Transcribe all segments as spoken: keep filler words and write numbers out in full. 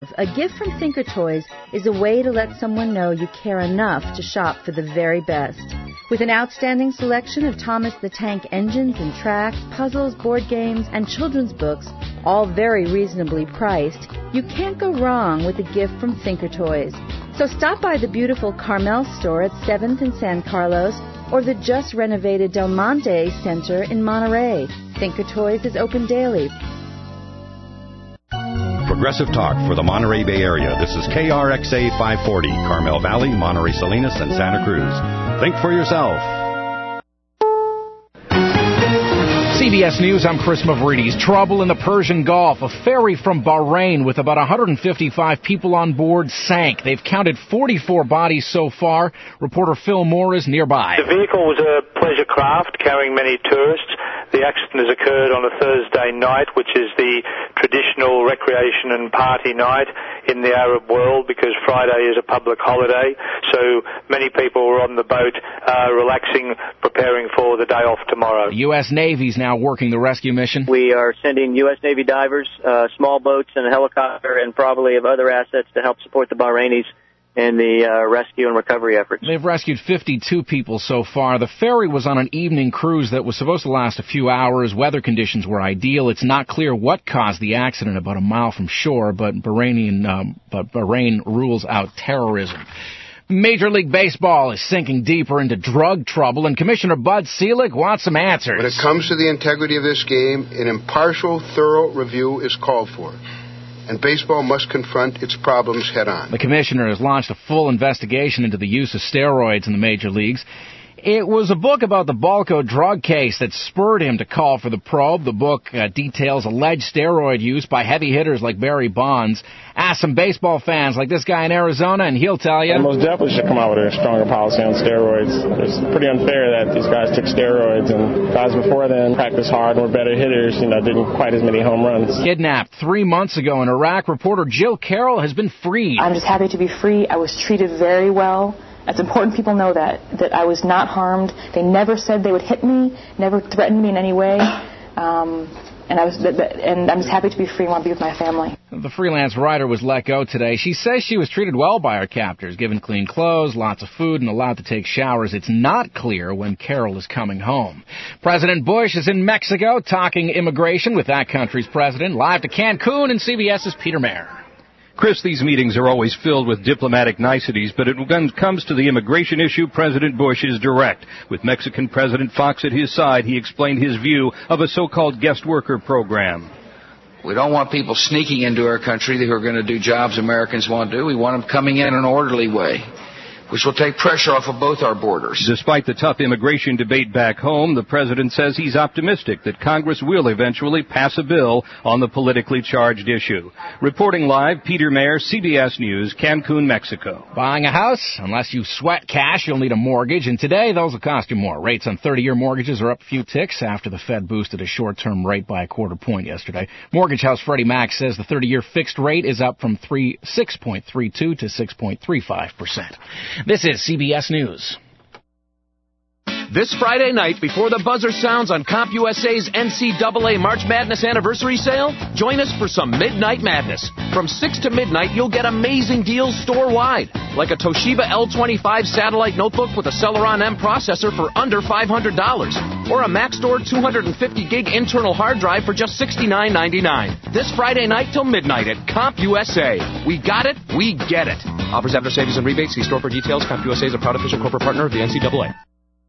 A gift from Thinker Toys is a way to let someone know you care enough to shop for the very best. With an outstanding selection of Thomas the Tank engines and tracks, puzzles, board games, and children's books, all very reasonably priced, you can't go wrong with a gift from Thinker Toys. So stop by the beautiful Carmel store at seventh and San Carlos or the just renovated Del Monte Center in Monterey. Thinker Toys is open daily. Progressive Talk for the Monterey Bay Area. This is K R X A five forty, Carmel Valley, Monterey Salinas, and Santa Cruz. Think for yourself. C B S News, I'm Chris Mavridis. Trouble in the Persian Gulf. A ferry from Bahrain with about one hundred fifty-five people on board sank. They've counted forty-four bodies so far. Reporter Phil Moore is nearby. The vehicle was a pleasure craft carrying many tourists. The accident has occurred on a Thursday night, which is the traditional recreation and party night in the Arab world because Friday is a public holiday. So many people were on the boat uh, relaxing, preparing for the day off tomorrow. The U S Navy's now working the rescue mission. We are sending U S Navy divers, uh, small boats and a helicopter and probably of other assets to help support the Bahrainis in the uh, rescue and recovery efforts. They've rescued fifty-two people so far. The ferry was on an evening cruise that was supposed to last a few hours. Weather conditions were ideal. It's not clear what caused the accident about a mile from shore, but Bahrain, um, but Bahrain rules out terrorism. Major League Baseball is sinking deeper into drug trouble, and Commissioner Bud Selig wants some answers. When it comes to the integrity of this game, an impartial, thorough review is called for, and baseball must confront its problems head-on. The commissioner has launched a full investigation into the use of steroids in the major leagues. It was a book about the Balco drug case that spurred him to call for the probe. The book uh, details alleged steroid use by heavy hitters like Barry Bonds. Ask some baseball fans like this guy in Arizona, and he'll tell you. They most definitely should come out with a stronger policy on steroids. It's pretty unfair that these guys took steroids, and guys before then practiced hard and were better hitters, you know, didn't quite as many home runs. Kidnapped three months ago in Iraq, reporter Jill Carroll has been freed. I'm just happy to be free. I was treated very well. It's important people know that, that I was not harmed. They never said they would hit me, never threatened me in any way. Um, and, I was, and I'm just happy to be free and want to be with my family. The freelance writer was let go today. She says she was treated well by her captors, given clean clothes, lots of food, and allowed to take showers. It's not clear when Carol is coming home. President Bush is in Mexico talking immigration with that country's president. Live to Cancun and CBS's Peter Mayer. Chris, these meetings are always filled with diplomatic niceties, but when it comes to the immigration issue, President Bush is direct. With Mexican President Fox at his side, he explained his view of a so-called guest worker program. We don't want people sneaking into our country who are going to do jobs Americans want to do. We want them coming in in an orderly way, which will take pressure off of both our borders. Despite the tough immigration debate back home, the president says he's optimistic that Congress will eventually pass a bill on the politically charged issue. Reporting live, Peter Mayer, C B S News, Cancun, Mexico. Buying a house? Unless you sweat cash, you'll need a mortgage, and today those will cost you more. Rates on thirty-year mortgages are up a few ticks after the Fed boosted a short-term rate by a quarter point yesterday. Mortgage house Freddie Mac says the thirty-year fixed rate is up from six point three two to six point three five percent. This is C B S News. This Friday night, before the buzzer sounds on CompUSA's N C double A March Madness Anniversary Sale, join us for some Midnight Madness. From six to midnight, you'll get amazing deals store-wide, like a Toshiba L twenty-five satellite notebook with a Celeron M processor for under five hundred dollars, or a Maxtor two hundred fifty gig internal hard drive for just sixty-nine ninety-nine. This Friday night till midnight at CompUSA. We got it, we get it. Offers after savings and rebates. See store for details. CompUSA is a proud official corporate partner of the N C double A.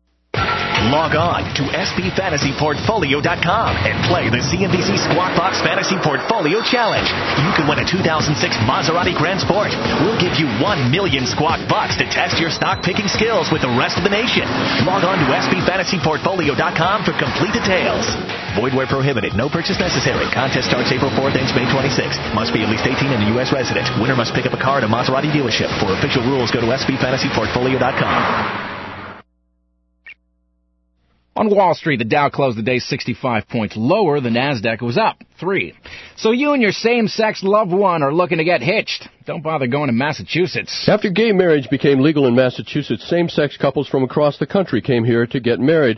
Log on to S P Fantasy Portfolio dot com and play the C N B C Squawk Box Fantasy Portfolio Challenge. You can win a two thousand six Maserati Grand Sport. We'll give you one million Squawk Bucks to test your stock picking skills with the rest of the nation. Log on to S P Fantasy Portfolio dot com for complete details. Void where prohibited. No purchase necessary. Contest starts April fourth, ends May twenty-sixth. Must be at least eighteen and a U S resident. Winner must pick up a car at a Maserati dealership. For official rules, go to S P Fantasy Portfolio dot com. On Wall Street, the Dow closed the day sixty-five points lower. The Nasdaq was up three. So you and your same-sex loved one are looking to get hitched. Don't bother going to Massachusetts. After gay marriage became legal in Massachusetts, same-sex couples from across the country came here to get married.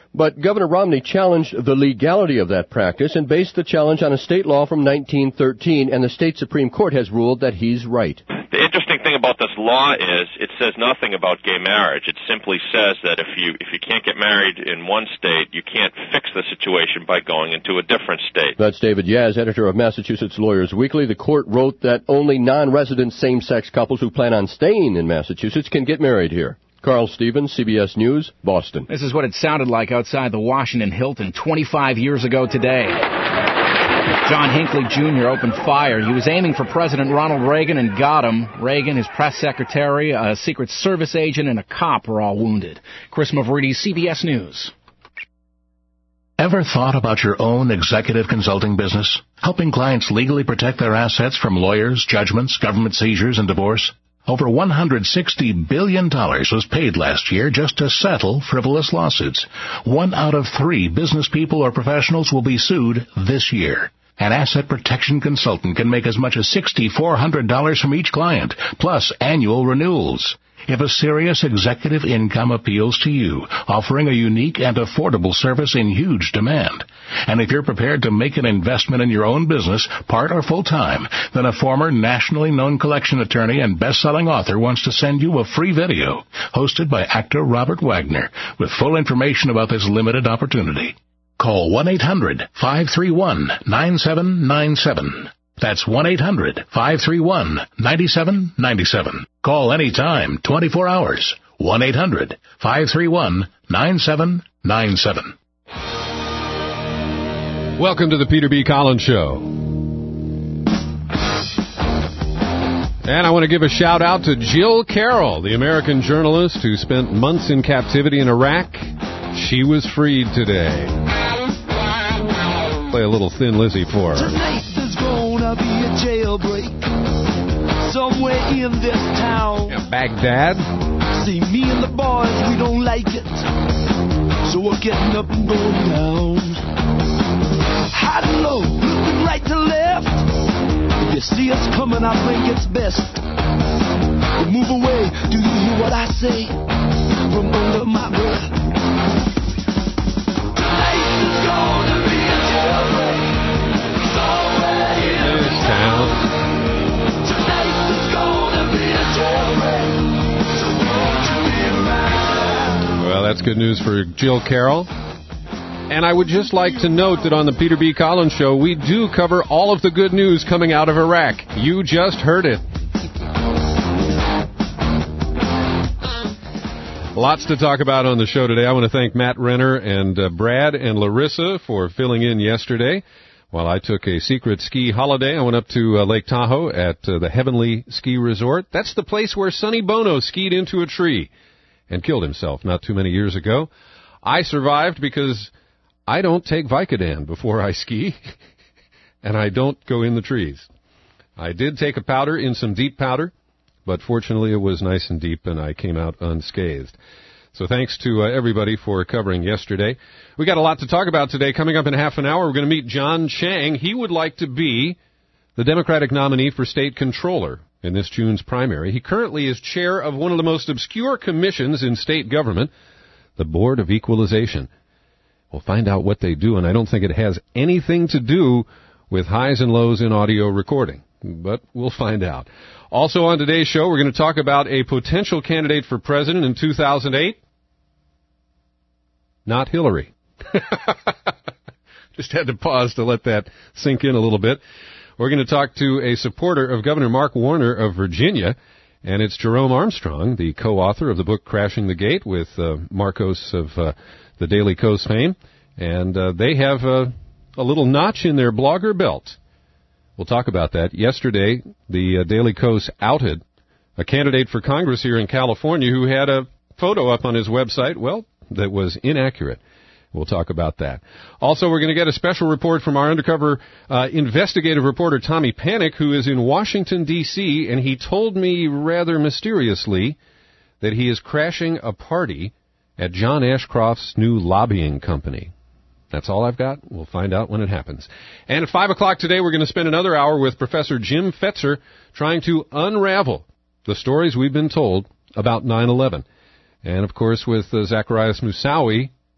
But Governor Romney challenged the legality of that practice and based the challenge on a state law from nineteen thirteen, and the state Supreme Court has ruled that he's right. The interesting thing about this law is it says nothing about gay marriage. It simply says that if you if you can't get married in one state, you can't fix the situation by going into a different state. That's David Yaz, editor of Massachusetts Lawyers Weekly. The court wrote that only non-resident same-sex couples who plan on staying in Massachusetts can get married here. Carl Stevens, C B S News, Boston. This is what it sounded like outside the Washington Hilton twenty-five years ago today. John Hinckley Junior opened fire. He was aiming for President Ronald Reagan and got him. Reagan, his press secretary, a Secret Service agent, and a cop were all wounded. Chris Mavrides, C B S News. Ever thought about your own executive consulting business? Helping clients legally protect their assets from lawyers, judgments, government seizures, and divorce? Over one hundred sixty billion dollars was paid last year just to settle frivolous lawsuits. One out of three business people or professionals will be sued this year. An asset protection consultant can make as much as six thousand four hundred dollars from each client, plus annual renewals. If a serious executive income appeals to you, offering a unique and affordable service in huge demand, and if you're prepared to make an investment in your own business, part or full-time, then a former nationally known collection attorney and best-selling author wants to send you a free video hosted by actor Robert Wagner with full information about this limited opportunity. Call one eight hundred five three one nine seven nine seven. That's one eight hundred five three one nine seven nine seven. Call anytime, twenty-four hours. one eight hundred five three one nine seven nine seven. Welcome to the Peter B. Collins Show. And I want to give a shout out to Jill Carroll, the American journalist who spent months in captivity in Iraq. She was freed today. Play a little Thin Lizzy for her. Tonight there's gonna be a jailbreak somewhere in this town. Yeah, Baghdad. See, me and the boys, we don't like it, so we're getting up and going down. High to low, looking right to left. If you see us coming, I think it's best to move away. Do you hear what I say from under my breath? Tonight there's gonna be a jailbreak somewhere in this town. Tonight there's gonna be a jailbreak, so won't you be mine? Well, that's good news for Jill Carroll. And I would just like to note that on the Peter B. Collins Show, we do cover all of the good news coming out of Iraq. You just heard it. Lots to talk about on the show today. I want to thank Matt Renner and uh, Brad and Larissa for filling in yesterday. While I took a secret ski holiday, I went up to uh, Lake Tahoe at uh, the Heavenly Ski Resort. That's the place where Sonny Bono skied into a tree and killed himself not too many years ago. I survived because I don't take Vicodin before I ski, and I don't go in the trees. I did take a powder in some deep powder, but fortunately it was nice and deep, and I came out unscathed. So thanks to uh, everybody for covering yesterday. We got a lot to talk about today. Coming up in half an hour, we're going to meet John Chang. He would like to be the Democratic nominee for state controller in this June's primary. He currently is chair of one of the most obscure commissions in state government, the Board of Equalization. We'll find out what they do, and I don't think it has anything to do with highs and lows in audio recording, but we'll find out. Also on today's show, we're going to talk about a potential candidate for president in two thousand eight. Not Hillary. Just had to pause to let that sink in a little bit. We're going to talk to a supporter of Governor Mark Warner of Virginia, and it's Jerome Armstrong, the co-author of the book Crashing the Gate with uh, Marcos of uh, the Daily Kos fame, and uh, they have uh, a little notch in their blogger belt. We'll talk about that. Yesterday, the uh, Daily Kos outed a candidate for Congress here in California who had a photo up on his website, well, that was inaccurate. We'll talk about that. Also, we're going to get a special report from our undercover uh, investigative reporter, Tommy Panic, who is in Washington, D C, and he told me rather mysteriously that he is crashing a party at John Ashcroft's new lobbying company. That's all I've got. We'll find out when it happens. And at five o'clock today, we're going to spend another hour with Professor Jim Fetzer trying to unravel the stories we've been told about nine eleven. And, of course, with uh, Zacharias Moussaoui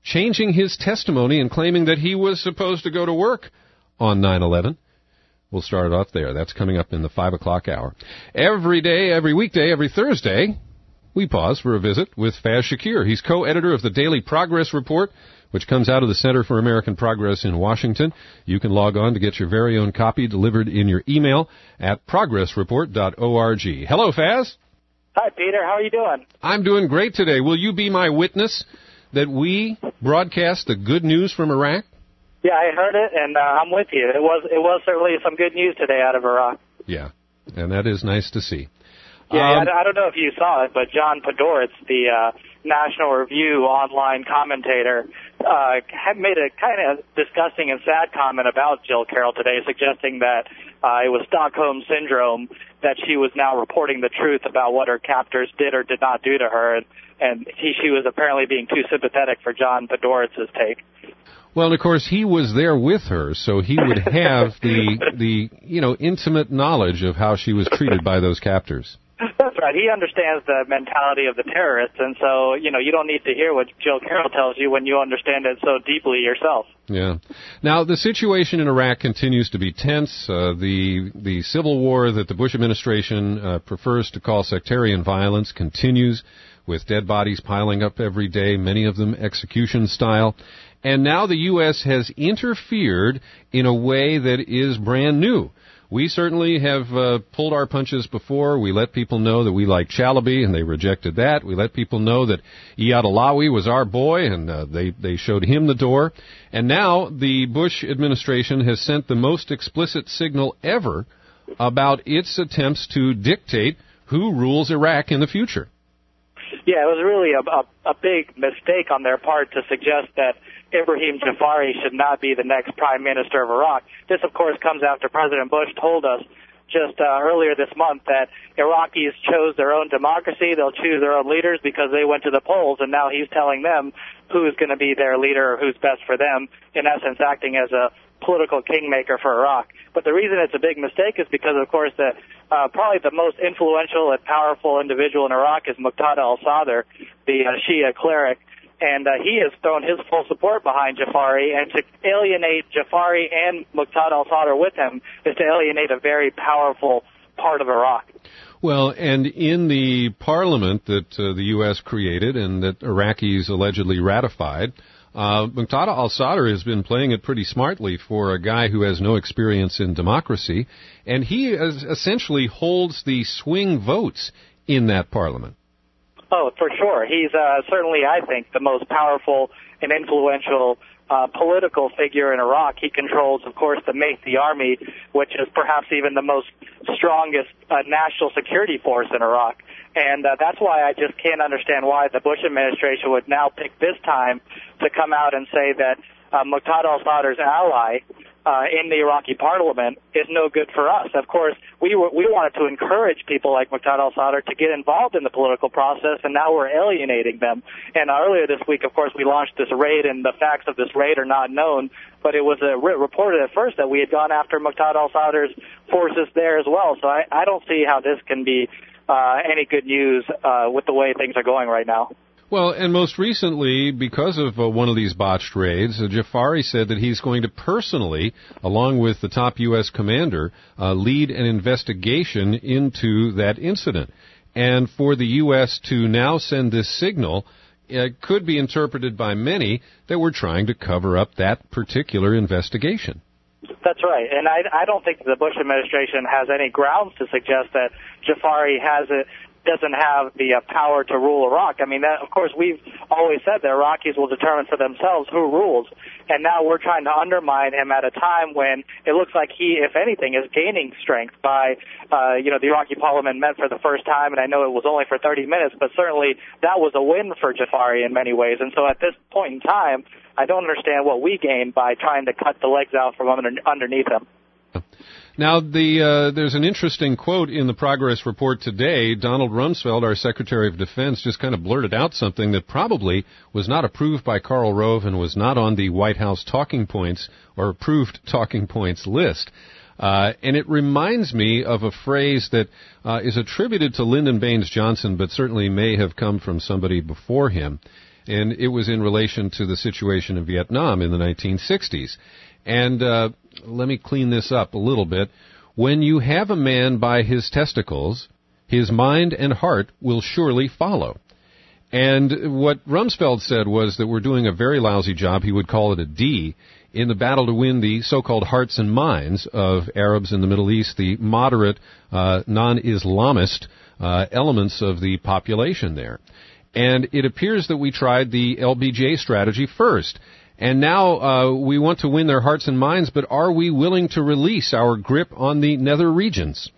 changing his testimony and claiming that he was supposed to go to work on nine eleven. We'll start it off there. That's coming up in the five o'clock hour. Every day, every weekday, every Thursday, we pause for a visit with Faz Shakir. He's co-editor of the Daily Progress Report, which comes out of the Center for American Progress in Washington. You can log on to get your very own copy delivered in your email at progress report dot org. Hello, Faz. Hi, Peter. How are you doing? I'm doing great today. Will you be my witness that we broadcast the good news from Iraq? Yeah, I heard it, and uh, I'm with you. It was it was certainly some good news today out of Iraq. Yeah, and that is nice to see. Yeah, um, I, I don't know if you saw it, but John Podhoretz, the uh, National Review online commentator, uh, had made a kind of disgusting and sad comment about Jill Carroll today, suggesting that uh, it was Stockholm Syndrome, that she was now reporting the truth about what her captors did or did not do to her, and, and he, she was apparently being too sympathetic for John Podhoretz's take. Well, and of course, he was there with her, so he would have the, the you know, intimate knowledge of how she was treated by those captors. That's right. He understands the mentality of the terrorists, and so, you know, you don't need to hear what Jill Carroll tells you when you understand it so deeply yourself. Yeah. Now, the situation in Iraq continues to be tense. Uh, the the civil war that the Bush administration uh, prefers to call sectarian violence continues, with dead bodies piling up every day, many of them execution style. And now the U S has interfered in a way that is brand new. We certainly have uh, pulled our punches before. We let people know that we like Chalabi, and they rejected that. We let people know that Iyad Allawi was our boy, and uh, they, they showed him the door. And now the Bush administration has sent the most explicit signal ever about its attempts to dictate who rules Iraq in the future. Yeah, it was really a, a, a big mistake on their part to suggest that Ibrahim Jafari should not be the next prime minister of Iraq. This, of course, comes after President Bush told us just uh, earlier this month that Iraqis chose their own democracy, they'll choose their own leaders because they went to the polls, and now he's telling them who's going to be their leader or who's best for them, in essence acting as a political kingmaker for Iraq. But the reason it's a big mistake is because, of course, the, uh, probably the most influential and powerful individual in Iraq is Muqtada al-Sadr, the uh, Shia cleric. And uh, he has thrown his full support behind Jafari, and to alienate Jafari and Muqtada al-Sadr with him is to alienate a very powerful part of Iraq. Well, and in the parliament that uh, the U S created and that Iraqis allegedly ratified, uh, Muqtada al-Sadr has been playing it pretty smartly for a guy who has no experience in democracy, and he is, essentially holds the swing votes in that parliament. Oh, for sure. He's uh, certainly, I think, the most powerful and influential uh, political figure in Iraq. He controls, of course, the Maythi Army, which is perhaps even the most strongest uh, national security force in Iraq. And uh, that's why I just can't understand why the Bush administration would now pick this time to come out and say that uh, Muqtada al-Sadr's ally uh, in the Iraqi parliament is no good for us. Of course, we were, we wanted to encourage people like Muqtada al-Sadr to get involved in the political process, and now we're alienating them. And uh, earlier this week, of course, we launched this raid, and the facts of this raid are not known, but it was uh, re- reported at first that we had gone after Muqtada al-Sadr's forces there as well. So I, I don't see how this can be uh, any good news uh, with the way things are going right now. Well, and most recently, because of uh, one of these botched raids, uh, Jafari said that he's going to personally, along with the top U S commander, uh, lead an investigation into that incident. And for the U S to now send this signal, it could be interpreted by many that we're trying to cover up that particular investigation. That's right, and I, I don't think the Bush administration has any grounds to suggest that Jafari has it. doesn't have the uh, power to rule Iraq. I mean, that, of course, we've always said the Iraqis will determine for themselves who rules, and now we're trying to undermine him at a time when it looks like he, if anything, is gaining strength by, uh, you know, the Iraqi parliament met for the first time, and I know it was only for thirty minutes, but certainly that was a win for Jafari in many ways, and so at this point in time, I don't understand what we gained by trying to cut the legs out from under, underneath him. Now, the, uh, there's an interesting quote in the progress report today. Donald Rumsfeld, our Secretary of Defense, just kind of blurted out something that probably was not approved by Karl Rove and was not on the White House talking points or approved talking points list. Uh, and it reminds me of a phrase that uh, is attributed to Lyndon Baines Johnson, but certainly may have come from somebody before him. and it was in relation to the situation in Vietnam in the nineteen sixties. And uh, let me clean this up a little bit. When you have a man by his testicles, his mind and heart will surely follow. And what Rumsfeld said was that we're doing a very lousy job, he would call it a D, in the battle to win the so-called hearts and minds of Arabs in the Middle East, the moderate, uh, non-Islamist uh, elements of the population there. And it appears that we tried the L B J strategy first. And now uh, we want to win their hearts and minds, but are we willing to release our grip on the nether regions?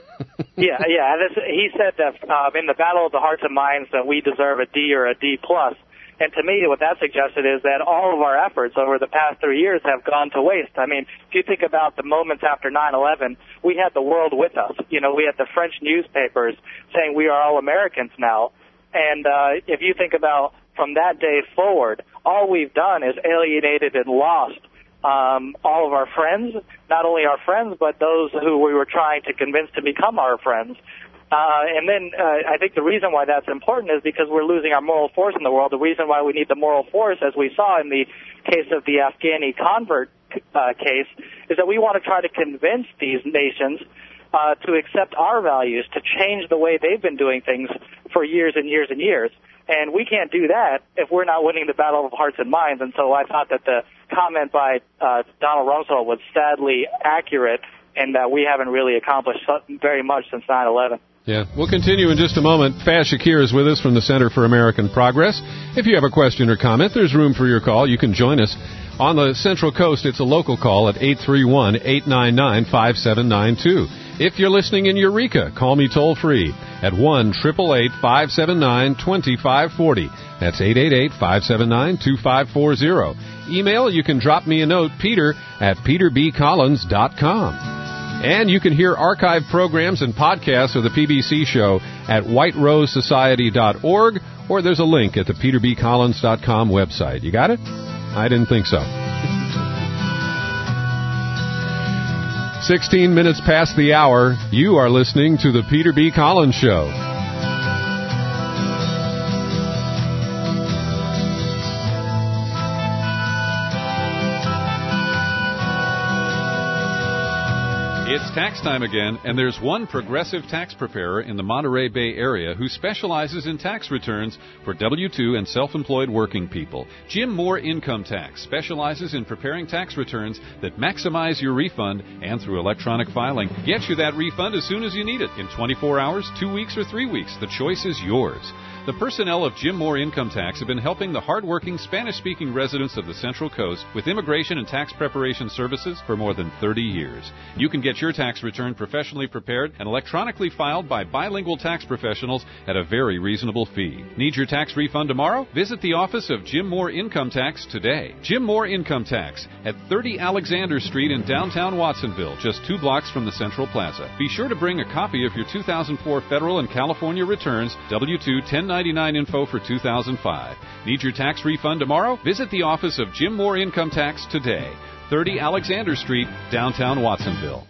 yeah, yeah. This, he said that uh, in the battle of the hearts and minds that we deserve a D or a D plus. And to me, what that suggested is that all of our efforts over the past three years have gone to waste. I mean, if you think about the moments after nine eleven, we had the world with us. You know, we had the French newspapers saying we are all Americans now. And uh, if you think about from that day forward, all we've done is alienated and lost um, all of our friends, not only our friends, but those who we were trying to convince to become our friends. Uh, and then uh, I think the reason why that's important is because we're losing our moral force in the world. The reason why we need the moral force, as we saw in the case of the Afghani convert uh, case, is that we want to try to convince these nations uh, to accept our values, to change the way they've been doing things for years and years and years. And we can't do that if we're not winning the battle of hearts and minds. And so I thought that the comment by uh, Donald Rumsfeld was sadly accurate, and that we haven't really accomplished very much since nine eleven. Yeah, we'll continue in just a moment. Faz Shakir is with us from the Center for American Progress. If you have a question or comment, there's room for your call. You can join us. On the Central Coast, it's a local call at eight three one, eight nine nine, five seven nine two. If you're listening in Eureka, call me toll-free at one, eight eight eight, five seven nine, two five four zero. That's eight eight eight, five seven nine, two five four zero. Email, you can drop me a note, peter at peter b collins dot com. And you can hear archived programs and podcasts of the P B C show at white rose society dot org, or there's a link at the peter b collins dot com website. You got it? I didn't think so. sixteen minutes past the hour, you are listening to the Peter B. Collins Show. It's tax time again, and there's one progressive tax preparer in the Monterey Bay area who specializes in tax returns for W two and self-employed working people. Jim Moore Income Tax specializes in preparing tax returns that maximize your refund, and through electronic filing, get you that refund as soon as you need it, in twenty-four hours, two weeks, or three weeks. The choice is yours. The personnel of Jim Moore Income Tax have been helping the hardworking Spanish-speaking residents of the Central Coast with immigration and tax preparation services for more than thirty years. You can get your tax return professionally prepared and electronically filed by bilingual tax professionals at a very reasonable fee. Need your tax refund tomorrow? Visit the office of Jim Moore Income Tax today. Jim Moore Income Tax at thirty Alexander Street in downtown Watsonville, just two blocks from the Central Plaza. Be sure to bring a copy of your two thousand four federal and California returns, W two ten ninety-nine info for two thousand five. Need your tax refund tomorrow? Visit the office of Jim Moore Income Tax today. thirty Alexander Street, downtown Watsonville.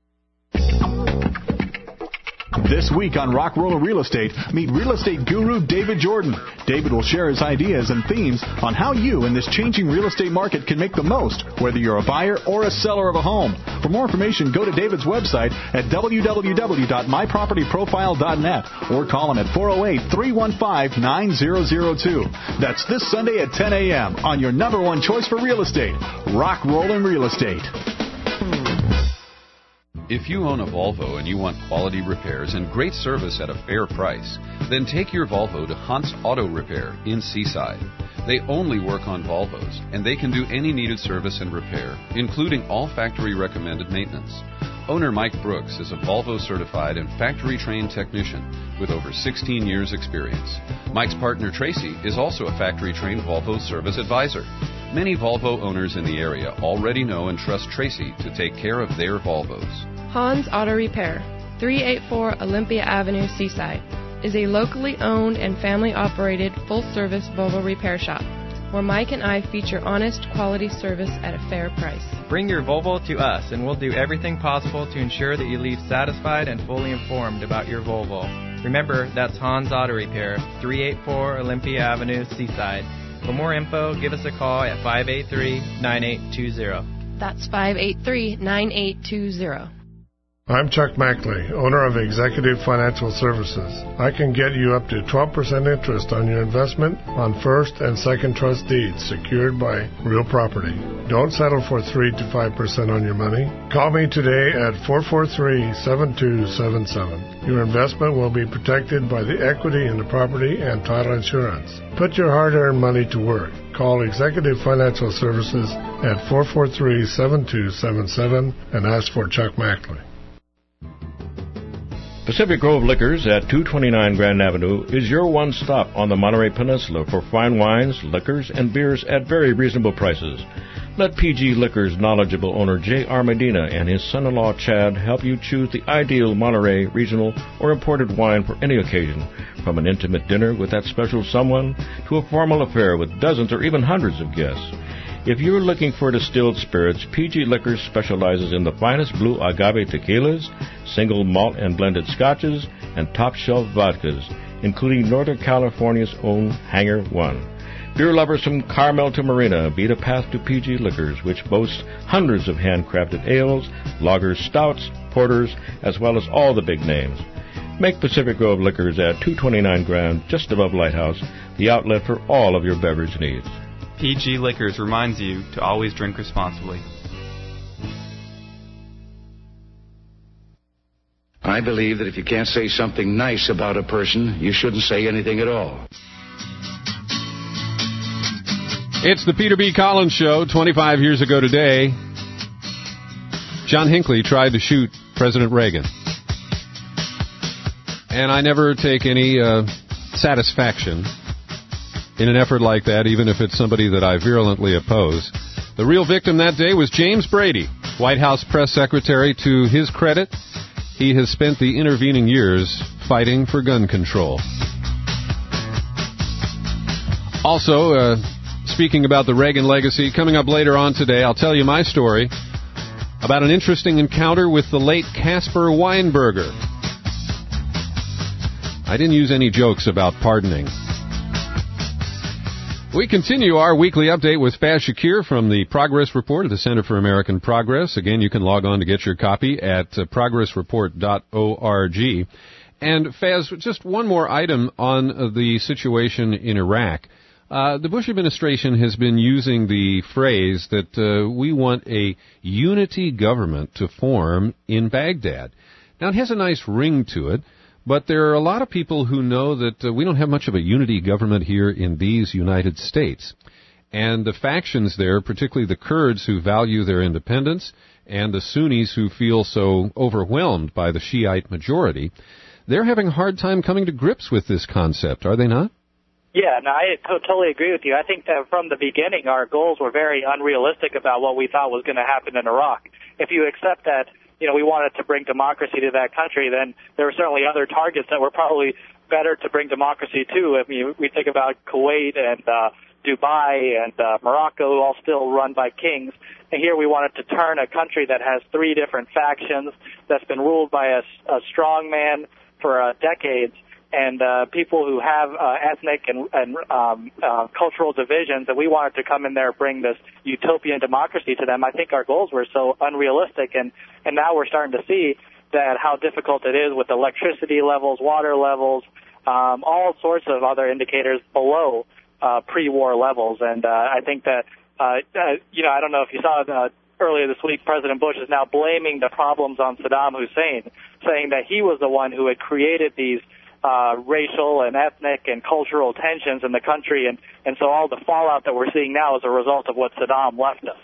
This week on Rock Roller Real Estate, meet real estate guru David Jordan. David will share his ideas and themes on how you in this changing real estate market can make the most, whether you're a buyer or a seller of a home. For more information, go to David's website at w w w dot my property profile dot net or call him at four oh eight, three one five, nine zero zero two. That's this Sunday at ten a.m. on your number one choice for real estate, Rock Rolling Real Estate. If you own a Volvo and you want quality repairs and great service at a fair price, then take your Volvo to Hunt's Auto Repair in Seaside. They only work on Volvos, and they can do any needed service and repair, including all factory-recommended maintenance. Owner Mike Brooks is a Volvo-certified and factory-trained technician with over sixteen years' experience. Mike's partner Tracy is also a factory-trained Volvo service advisor. Many Volvo owners in the area already know and trust Tracy to take care of their Volvos. Hans Auto Repair, three eighty-four Olympia Avenue, Seaside, is a locally owned and family-operated full-service Volvo repair shop, where Mike and I feature honest, quality service at a fair price. Bring your Volvo to us, and we'll do everything possible to ensure that you leave satisfied and fully informed about your Volvo. Remember, that's Hans Auto Repair, three eighty-four Olympia Avenue, Seaside. For more info, give us a call at five eight three, nine eight two zero. That's five eight three, nine eight two zero. I'm Chuck Mackley, owner of Executive Financial Services. I can get you up to twelve percent interest on your investment on first and second trust deeds secured by real property. Don't settle for three to five percent on your money. Call me today at four four three, seven two seven seven. Your investment will be protected by the equity in the property and title insurance. Put your hard-earned money to work. Call Executive Financial Services at four four three, seven two seven seven and ask for Chuck Mackley. Pacific Grove Liquors at two twenty-nine Grand Avenue is your one stop on the Monterey Peninsula for fine wines, liquors, and beers at very reasonable prices. Let P G Liquors' knowledgeable owner J R. Medina and his son-in-law Chad help you choose the ideal Monterey regional or imported wine for any occasion, from an intimate dinner with that special someone to a formal affair with dozens or even hundreds of guests. If you're looking for distilled spirits, P G Liquors specializes in the finest blue agave tequilas, single malt and blended scotches, and top-shelf vodkas, including Northern California's own Hangar One. Beer lovers from Carmel to Marina beat a path to P G Liquors, which boasts hundreds of handcrafted ales, lagers, stouts, porters, as well as all the big names. Make Pacific Grove Liquors at two twenty-nine Grand, just above Lighthouse, the outlet for all of your beverage needs. P G Liquors reminds you to always drink responsibly. I believe that if you can't say something nice about a person, you shouldn't say anything at all. It's the Peter B. Collins Show. twenty-five years ago today, John Hinckley tried to shoot President Reagan. And I never take any uh, satisfaction in an effort like that, even if it's somebody that I virulently oppose. The real victim that day was James Brady, White House press secretary. To his credit, he has spent the intervening years fighting for gun control. Also, uh, speaking about the Reagan legacy, coming up later on today, I'll tell you my story about an interesting encounter with the late Caspar Weinberger. I didn't use any jokes about pardoning. We continue our weekly update with Faz Shakir from the Progress Report of the Center for American Progress. Again, you can log on to get your copy at uh, progress report dot org. And Faz, just one more item on uh, the situation in Iraq. Uh, the Bush administration has been using the phrase that uh, we want a unity government to form in Baghdad. Now, it has a nice ring to it. But there are a lot of people who know that uh, we don't have much of a unity government here in these United States. And the factions there, particularly the Kurds who value their independence and the Sunnis who feel so overwhelmed by the Shiite majority, they're having a hard time coming to grips with this concept, are they not? Yeah, no, I to- totally agree with you. I think that from the beginning our goals were very unrealistic about what we thought was going to happen in Iraq. If you accept that, you know, we wanted to bring democracy to that country, then there were certainly other targets that were probably better to bring democracy to. I mean, we think about Kuwait and uh, Dubai and uh, Morocco, all still run by kings. And here we wanted to turn a country that has three different factions, that's been ruled by a, a strong man for uh, decades, and uh, people who have uh, ethnic and, and um, uh, cultural divisions, and we wanted to come in there and bring this utopian democracy to them. I think our goals were so unrealistic, and, and now we're starting to see that how difficult it is with electricity levels, water levels, um, all sorts of other indicators below uh, pre-war levels. And uh, I think that, uh, uh, you know, I don't know if you saw uh, earlier this week, President Bush is now blaming the problems on Saddam Hussein, saying that he was the one who had created these Uh, racial and ethnic and cultural tensions in the country, and, and so all the fallout that we're seeing now is a result of what Saddam left us.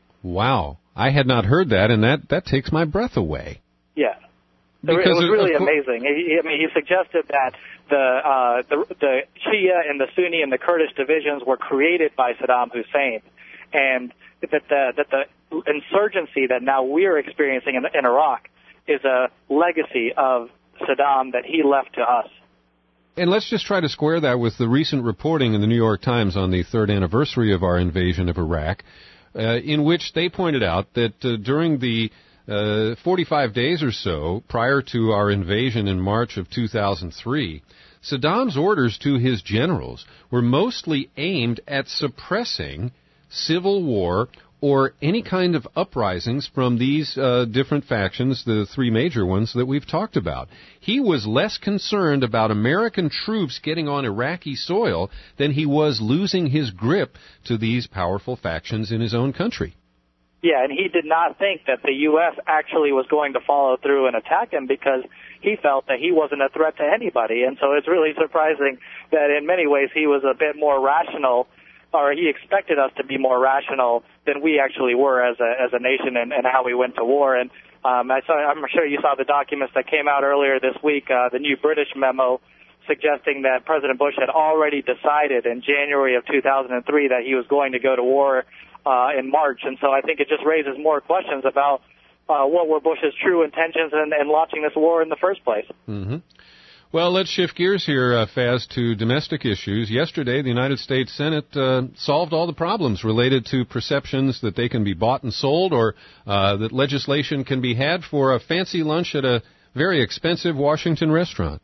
Wow. I had not heard that, and that, that takes my breath away. Yeah. Because it was really of, amazing. He, I mean, he suggested that the, uh, the, the Shia and the Sunni and the Kurdish divisions were created by Saddam Hussein, and that the, that the insurgency that now we're experiencing in, in Iraq is a legacy of Saddam that he left to us. And let's just try to square that with the recent reporting in the New York Times on the third anniversary of our invasion of Iraq, uh, in which they pointed out that uh, during the uh, forty-five days or so prior to our invasion in March of two thousand three, Saddam's orders to his generals were mostly aimed at suppressing civil war or any kind of uprisings from these uh, different factions, the three major ones that we've talked about. He was less concerned about American troops getting on Iraqi soil than he was losing his grip to these powerful factions in his own country. Yeah, and he did not think that the U S actually was going to follow through and attack him because he felt that he wasn't a threat to anybody. And so it's really surprising that in many ways he was a bit more rational, or he expected us to be more rational than we actually were as a as a nation and, and how we went to war. And um, I saw, I'm sure you saw the documents that came out earlier this week, uh, the new British memo suggesting that President Bush had already decided in January of two thousand three that he was going to go to war uh, in March. And so I think it just raises more questions about uh, what were Bush's true intentions in, in launching this war in the first place. Mm-hmm. Well, let's shift gears here, uh, Faz, to domestic issues. Yesterday, the United States Senate uh, solved all the problems related to perceptions that they can be bought and sold, or uh, that legislation can be had for a fancy lunch at a very expensive Washington restaurant.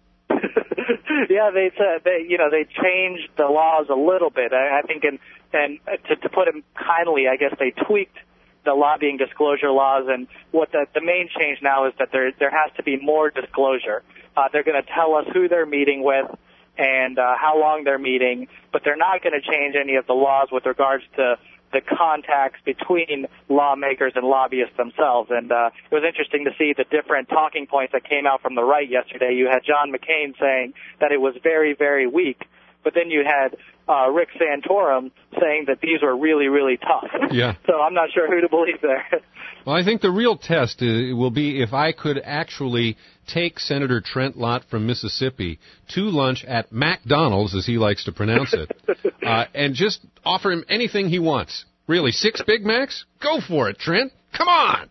Yeah, they said they, you know, they changed the laws a little bit. I, I think, and and to, to put it kindly, I guess they tweaked the lobbying disclosure laws. And what the the main change now is that there there has to be more disclosure. Uh, they're going to tell us who they're meeting with and uh, how long they're meeting, but they're not going to change any of the laws with regards to the contacts between lawmakers and lobbyists themselves. And uh, it was interesting to see the different talking points that came out from the right yesterday. You had John McCain saying that it was very, very weak, but then you had uh, Rick Santorum saying that these were really, really tough. Yeah. So I'm not sure who to believe there. Well, I think the real test uh, will be if I could actually take Senator Trent Lott from Mississippi to lunch at McDonald's, as he likes to pronounce it, uh, and just offer him anything he wants. Really, six Big Macs? Go for it, Trent. Come on.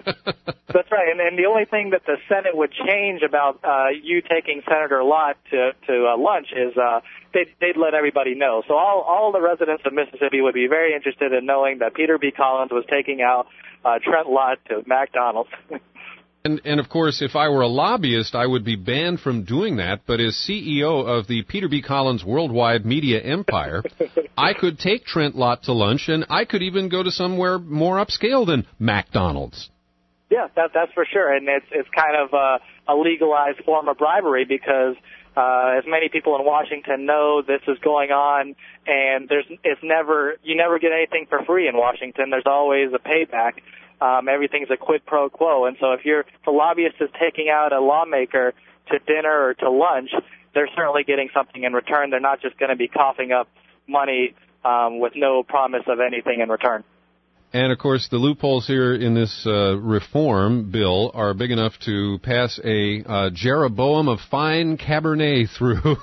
That's right, and, and the only thing that the Senate would change about uh, you taking Senator Lott to, to uh, lunch is uh, they'd, they'd let everybody know. So all, all the residents of Mississippi would be very interested in knowing that Peter B. Collins was taking out uh, Trent Lott to McDonald's. And, and, of course, if I were a lobbyist, I would be banned from doing that. But as C E O of the Peter B. Collins Worldwide Media Empire, I could take Trent Lott to lunch, and I could even go to somewhere more upscale than McDonald's. Yeah, that, that's for sure. And it's it's kind of a, a legalized form of bribery because uh, as many people in Washington know, this is going on, and there's it's never you never get anything for free in Washington. There's always a payback. Um, everything's a quid pro quo. And so if you're if a lobbyist is taking out a lawmaker to dinner or to lunch, they're certainly getting something in return. They're not just going to be coughing up money um, with no promise of anything in return. And, of course, the loopholes here in this uh, reform bill are big enough to pass a uh, Jeroboam of fine Cabernet through,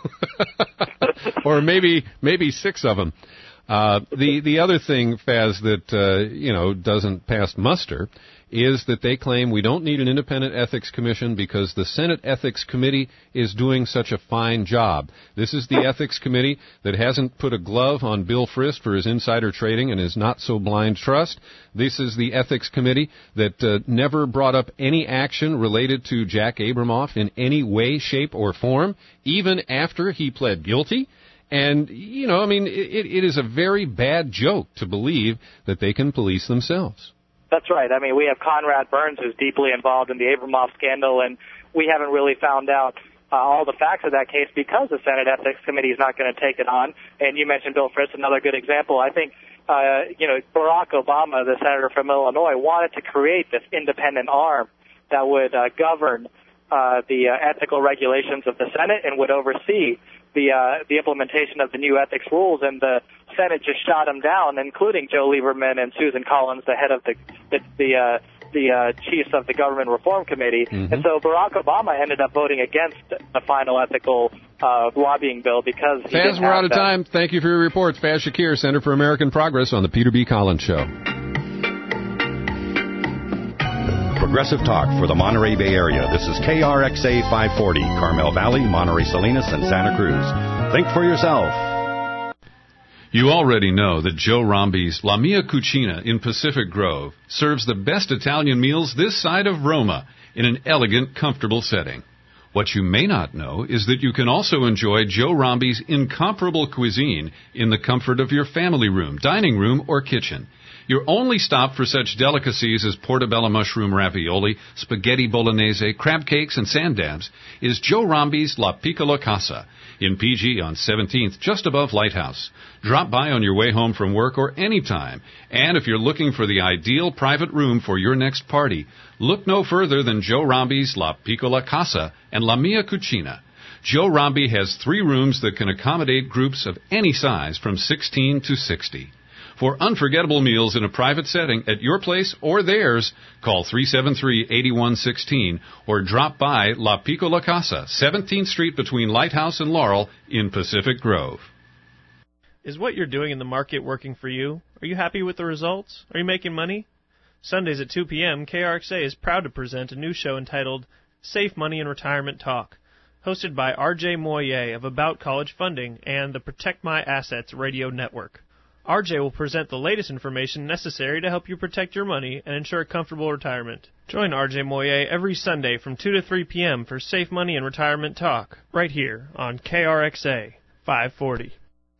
or maybe maybe six of them. Uh, the the other thing, Faz, that uh, you know doesn't pass muster is that they claim we don't need an independent ethics commission because the Senate Ethics Committee is doing such a fine job. This is the ethics committee that hasn't put a glove on Bill Frist for his insider trading and his not-so-blind trust. This is the ethics committee that uh, never brought up any action related to Jack Abramoff in any way, shape, or form, even after he pled guilty. And, you know, I mean, it, it is a very bad joke to believe that they can police themselves. That's right. I mean, we have Conrad Burns, who's deeply involved in the Abramoff scandal, and we haven't really found out uh, all the facts of that case because the Senate Ethics Committee is not going to take it on. And you mentioned Bill Frist, another good example. I think, uh, you know, Barack Obama, the senator from Illinois, wanted to create this independent arm that would uh, govern uh, the uh, ethical regulations of the Senate and would oversee the uh, the implementation of the new ethics rules, and the Senate just shot him down, including Joe Lieberman and Susan Collins, the head of the the the, uh, the uh, chiefs of the Government Reform Committee. Mm-hmm. And so Barack Obama ended up voting against the final ethical uh, lobbying bill because he Faz, didn't we're out of that. time. Thank you for your report. Faz Shakir, Center for American Progress on the Peter B. Collins Show. Progressive Talk for the Monterey Bay Area. This is K R X A five forty, Carmel Valley, Monterey Salinas, and Santa Cruz. Think for yourself. You already know that Joe Rombi's La Mia Cucina in Pacific Grove serves the best Italian meals this side of Roma in an elegant, comfortable setting. What you may not know is that you can also enjoy Joe Rombi's incomparable cuisine in the comfort of your family room, dining room, or kitchen. Your only stop for such delicacies as portobello mushroom ravioli, spaghetti bolognese, crab cakes, and sand dabs is Joe Rombi's La Piccola Casa in P G on seventeenth, just above Lighthouse. Drop by on your way home from work or any time. And if you're looking for the ideal private room for your next party, look no further than Joe Rombi's La Piccola Casa and La Mia Cucina. Joe Rombi has three rooms that can accommodate groups of any size from sixteen to sixty. For unforgettable meals in a private setting at your place or theirs, call three seven three, eight one one six or drop by La Piccola Casa, seventeenth Street between Lighthouse and Laurel in Pacific Grove. Is what you're doing in the market working for you? Are you happy with the results? Are you making money? Sundays at two p.m., K R X A is proud to present a new show entitled Safe Money and Retirement Talk, hosted by R J Moyer of About College Funding and the Protect My Assets radio network. R J will present the latest information necessary to help you protect your money and ensure a comfortable retirement. Join R J Moyer every Sunday from two to three p.m. for Safe Money and Retirement Talk, right here on K R X A five forty.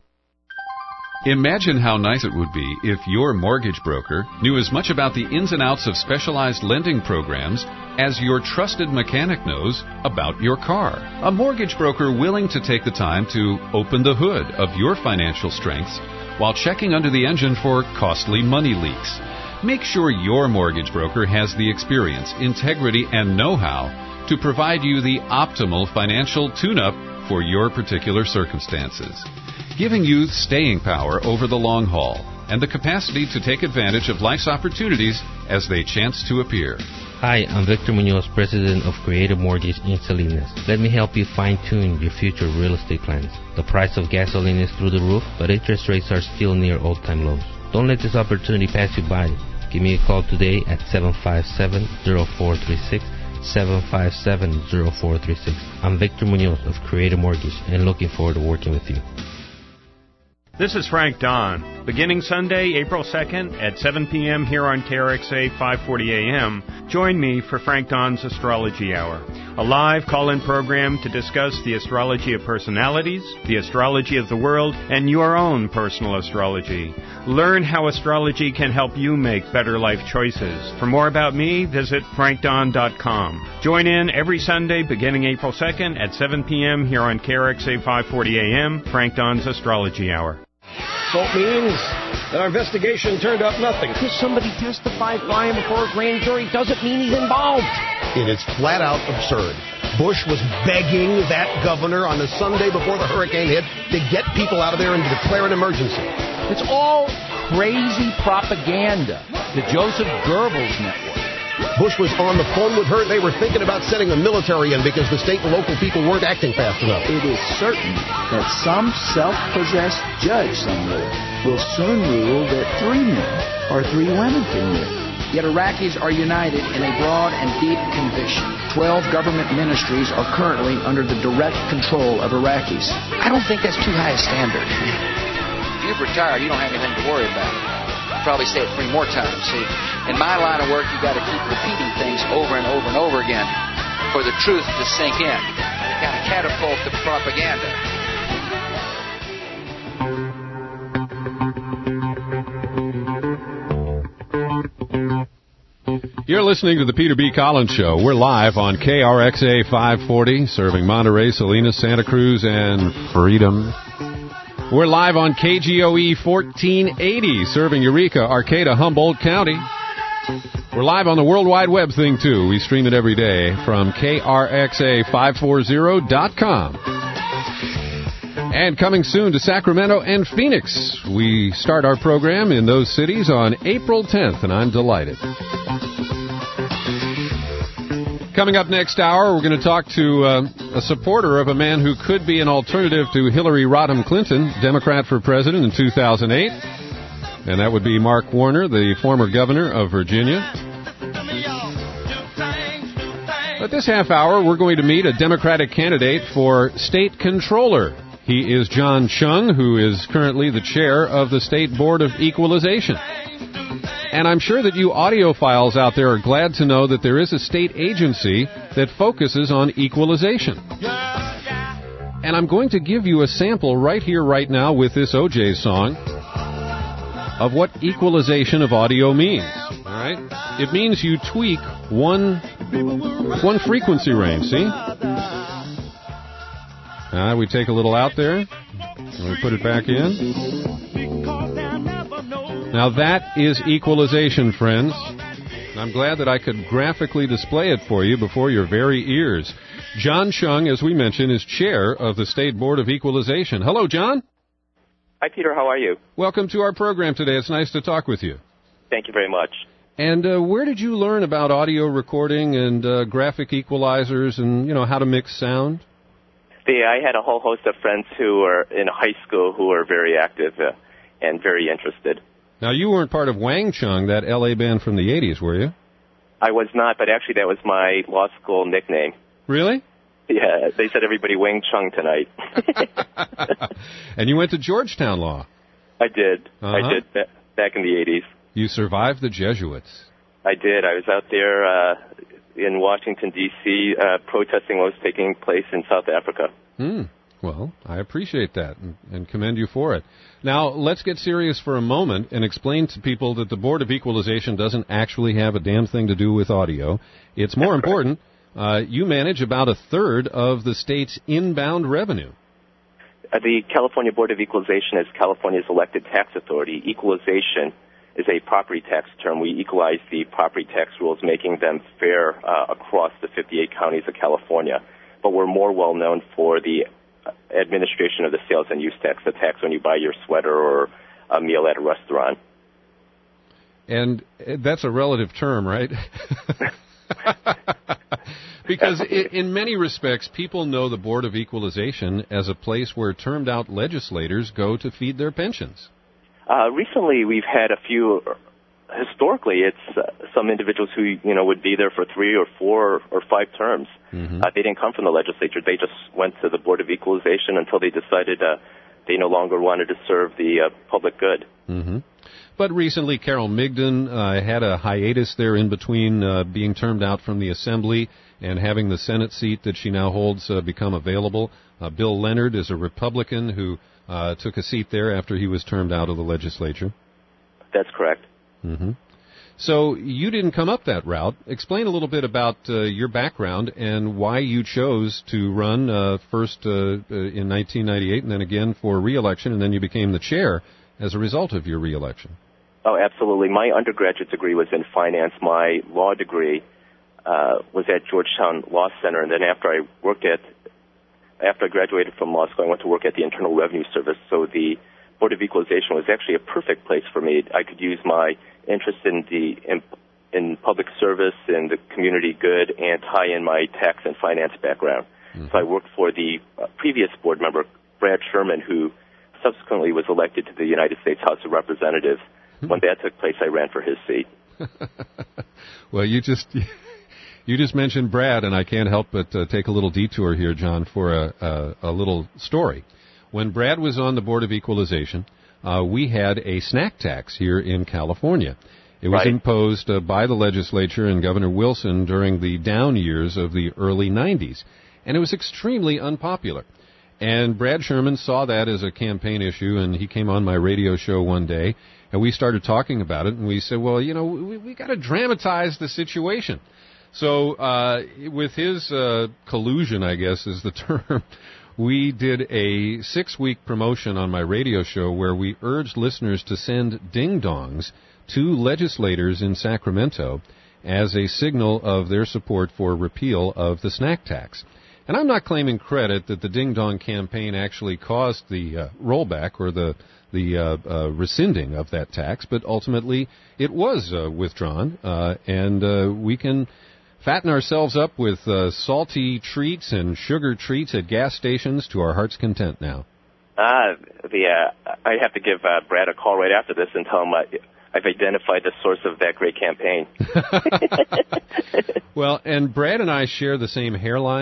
Imagine how nice it would be if your mortgage broker knew as much about the ins and outs of specialized lending programs as your trusted mechanic knows about your car. A mortgage broker willing to take the time to open the hood of your financial strengths while checking under the engine for costly money leaks. Make sure your mortgage broker has the experience, integrity, and know-how to provide you the optimal financial tune-up for your particular circumstances, giving you staying power over the long haul and the capacity to take advantage of life's opportunities as they chance to appear. Hi, I'm Victor Munoz, President of Creative Mortgage in Salinas. Let me help you fine-tune your future real estate plans. The price of gasoline is through the roof, but interest rates are still near all-time lows. Don't let this opportunity pass you by. Give me a call today at seven five seven, zero four three six, seven five seven, zero four three six. I'm Victor Munoz of Creative Mortgage and looking forward to working with you. This is Frank Don. Beginning Sunday, April second at seven p.m. here on K R X A five forty A M, join me for Frank Don's Astrology Hour, a live call-in program to discuss the astrology of personalities, the astrology of the world, and your own personal astrology. Learn how astrology can help you make better life choices. For more about me, visit frank don dot com. Join in every Sunday beginning April second at seven p.m. here on K R X A five forty A M, Frank Don's Astrology Hour. So it means that our investigation turned up nothing. Because somebody testified for him before a grand jury doesn't mean he's involved. It is flat out absurd. Bush was begging that governor on the Sunday before the hurricane hit to get people out of there and to declare an emergency. It's all crazy propaganda. The Joseph Goebbels network. Bush was on the phone with her. They were thinking about sending the military in because the state and local people weren't acting fast enough. It is certain that some self-possessed judge somewhere will soon rule that three men or three women can live. Yet Iraqis are united in a broad and deep conviction. Twelve government ministries are currently under the direct control of Iraqis. I don't think that's too high a standard. If you've retired, you don't have anything to worry about. Probably say it three more times. See, in my line of work, you got to keep repeating things over and over and over again for the truth to sink in. You kind of catapult the propaganda. You're listening to the Peter B. Collins Show. We're live on K R X A five forty, serving Monterey, Salinas, Santa Cruz, and Freedom. We're live on K G O E fourteen eighty, serving Eureka, Arcata, Humboldt County. We're live on the World Wide Web thing, too. We stream it every day from K R X A five forty dot com. And coming soon to Sacramento and Phoenix. We start our program in those cities on April tenth, and I'm delighted. Coming up next hour, we're going to talk to uh, a supporter of a man who could be an alternative to Hillary Rodham Clinton, Democrat for president in two thousand eight. And that would be Mark Warner, the former governor of Virginia. But this half hour, we're going to meet a Democratic candidate for state controller He is John Chung, who is currently the chair of the State Board of Equalization. And I'm sure that you audiophiles out there are glad to know that there is a state agency that focuses on equalization. And I'm going to give you a sample right here, right now, with this O J song of what equalization of audio means. All right? It means you tweak one, one frequency range, see? Uh, we take a little out there, and we put it back in. Now that is equalization, friends. I'm glad that I could graphically display it for you before your very ears. John Chung, as we mentioned, is chair of the State Board of Equalization. Hello, John. Hi, Peter. How are you? Welcome to our program today. It's nice to talk with you. Thank you very much. And uh, where did you learn about audio recording and uh, graphic equalizers and, you know, how to mix sound? The, I had a whole host of friends who were in high school who were very active uh, and very interested. Now, you weren't part of Wang Chung, that L A band from the eighties, were you? I was not, but actually that was my law school nickname. Really? Yeah, they said everybody Wang Chung tonight. And you went to Georgetown Law? I did. Uh-huh. I did ba- back in the eighties. You survived the Jesuits. I did. I was out there uh, in Washington, D C, uh, protesting what was taking place in South Africa. Hmm. Well, I appreciate that and, and commend you for it. Now, let's get serious for a moment and explain to people that the Board of Equalization doesn't actually have a damn thing to do with audio. It's more important, uh, you manage about a third of the state's inbound revenue. Uh, the California Board of Equalization is California's elected tax authority. Equalization is a property tax term. We equalize the property tax rules, making them fair uh, across the fifty-eight counties of California. But we're more well known for the administration of the sales and use tax, the tax when you buy your sweater or a meal at a restaurant. And that's a relative term, right? Because in many respects, people know the Board of Equalization as a place where termed-out legislators go to feed their pensions. Uh, recently, we've had a few. Historically, it's uh, some individuals who, you know, would be there for three or four or five terms. Mm-hmm. Uh, they didn't come from the legislature. They just went to the Board of Equalization until they decided uh, they no longer wanted to serve the uh, public good. Mm-hmm. But recently, Carol Migden uh, had a hiatus there in between uh, being termed out from the Assembly and having the Senate seat that she now holds uh, become available. Uh, Bill Leonard is a Republican who uh, took a seat there after he was termed out of the legislature. That's correct. Mm-hmm. So you didn't come up that route. Explain a little bit about uh, your background and why you chose to run uh, first uh, uh, in nineteen ninety-eight and then again for re-election, and then you became the chair as a result of your re-election. Oh, absolutely. My undergraduate degree was in finance. My law degree uh, was at Georgetown Law Center, and then after I worked at, after I graduated from law school, I went to work at the Internal Revenue Service. So the Board of Equalization was actually a perfect place for me. I could use my interest in the in, in public service and the community good and tie in my tax and finance background. Mm-hmm. So I worked for the uh, previous board member, Brad Sherman, who subsequently was elected to the United States House of Representatives. Mm-hmm. When that took place, I ran for his seat. Well, you just you just mentioned Brad, and I can't help but uh, take a little detour here, John, for a, a, a little story. When Brad was on the Board of Equalization, uh, we had a snack tax here in California. It was right. imposed uh, by the legislature and Governor Wilson during the down years of the early nineties. And it was extremely unpopular. And Brad Sherman saw that as a campaign issue, and he came on my radio show one day, and we started talking about it, and we said, well, you know, we, we got to dramatize the situation. So uh, with his uh, collusion, I guess is the term, we did a six-week promotion on my radio show where we urged listeners to send ding-dongs to legislators in Sacramento as a signal of their support for repeal of the snack tax. And I'm not claiming credit that the ding-dong campaign actually caused the uh, rollback or the the uh, uh, rescinding of that tax, but ultimately it was uh, withdrawn, uh, and uh, we can fatten ourselves up with uh, salty treats and sugar treats at gas stations to our heart's content now. Uh, the, uh, I have to give uh, Brad a call right after this and tell him uh, I've identified the source of that great campaign. Well, and Brad and I share the same hairline,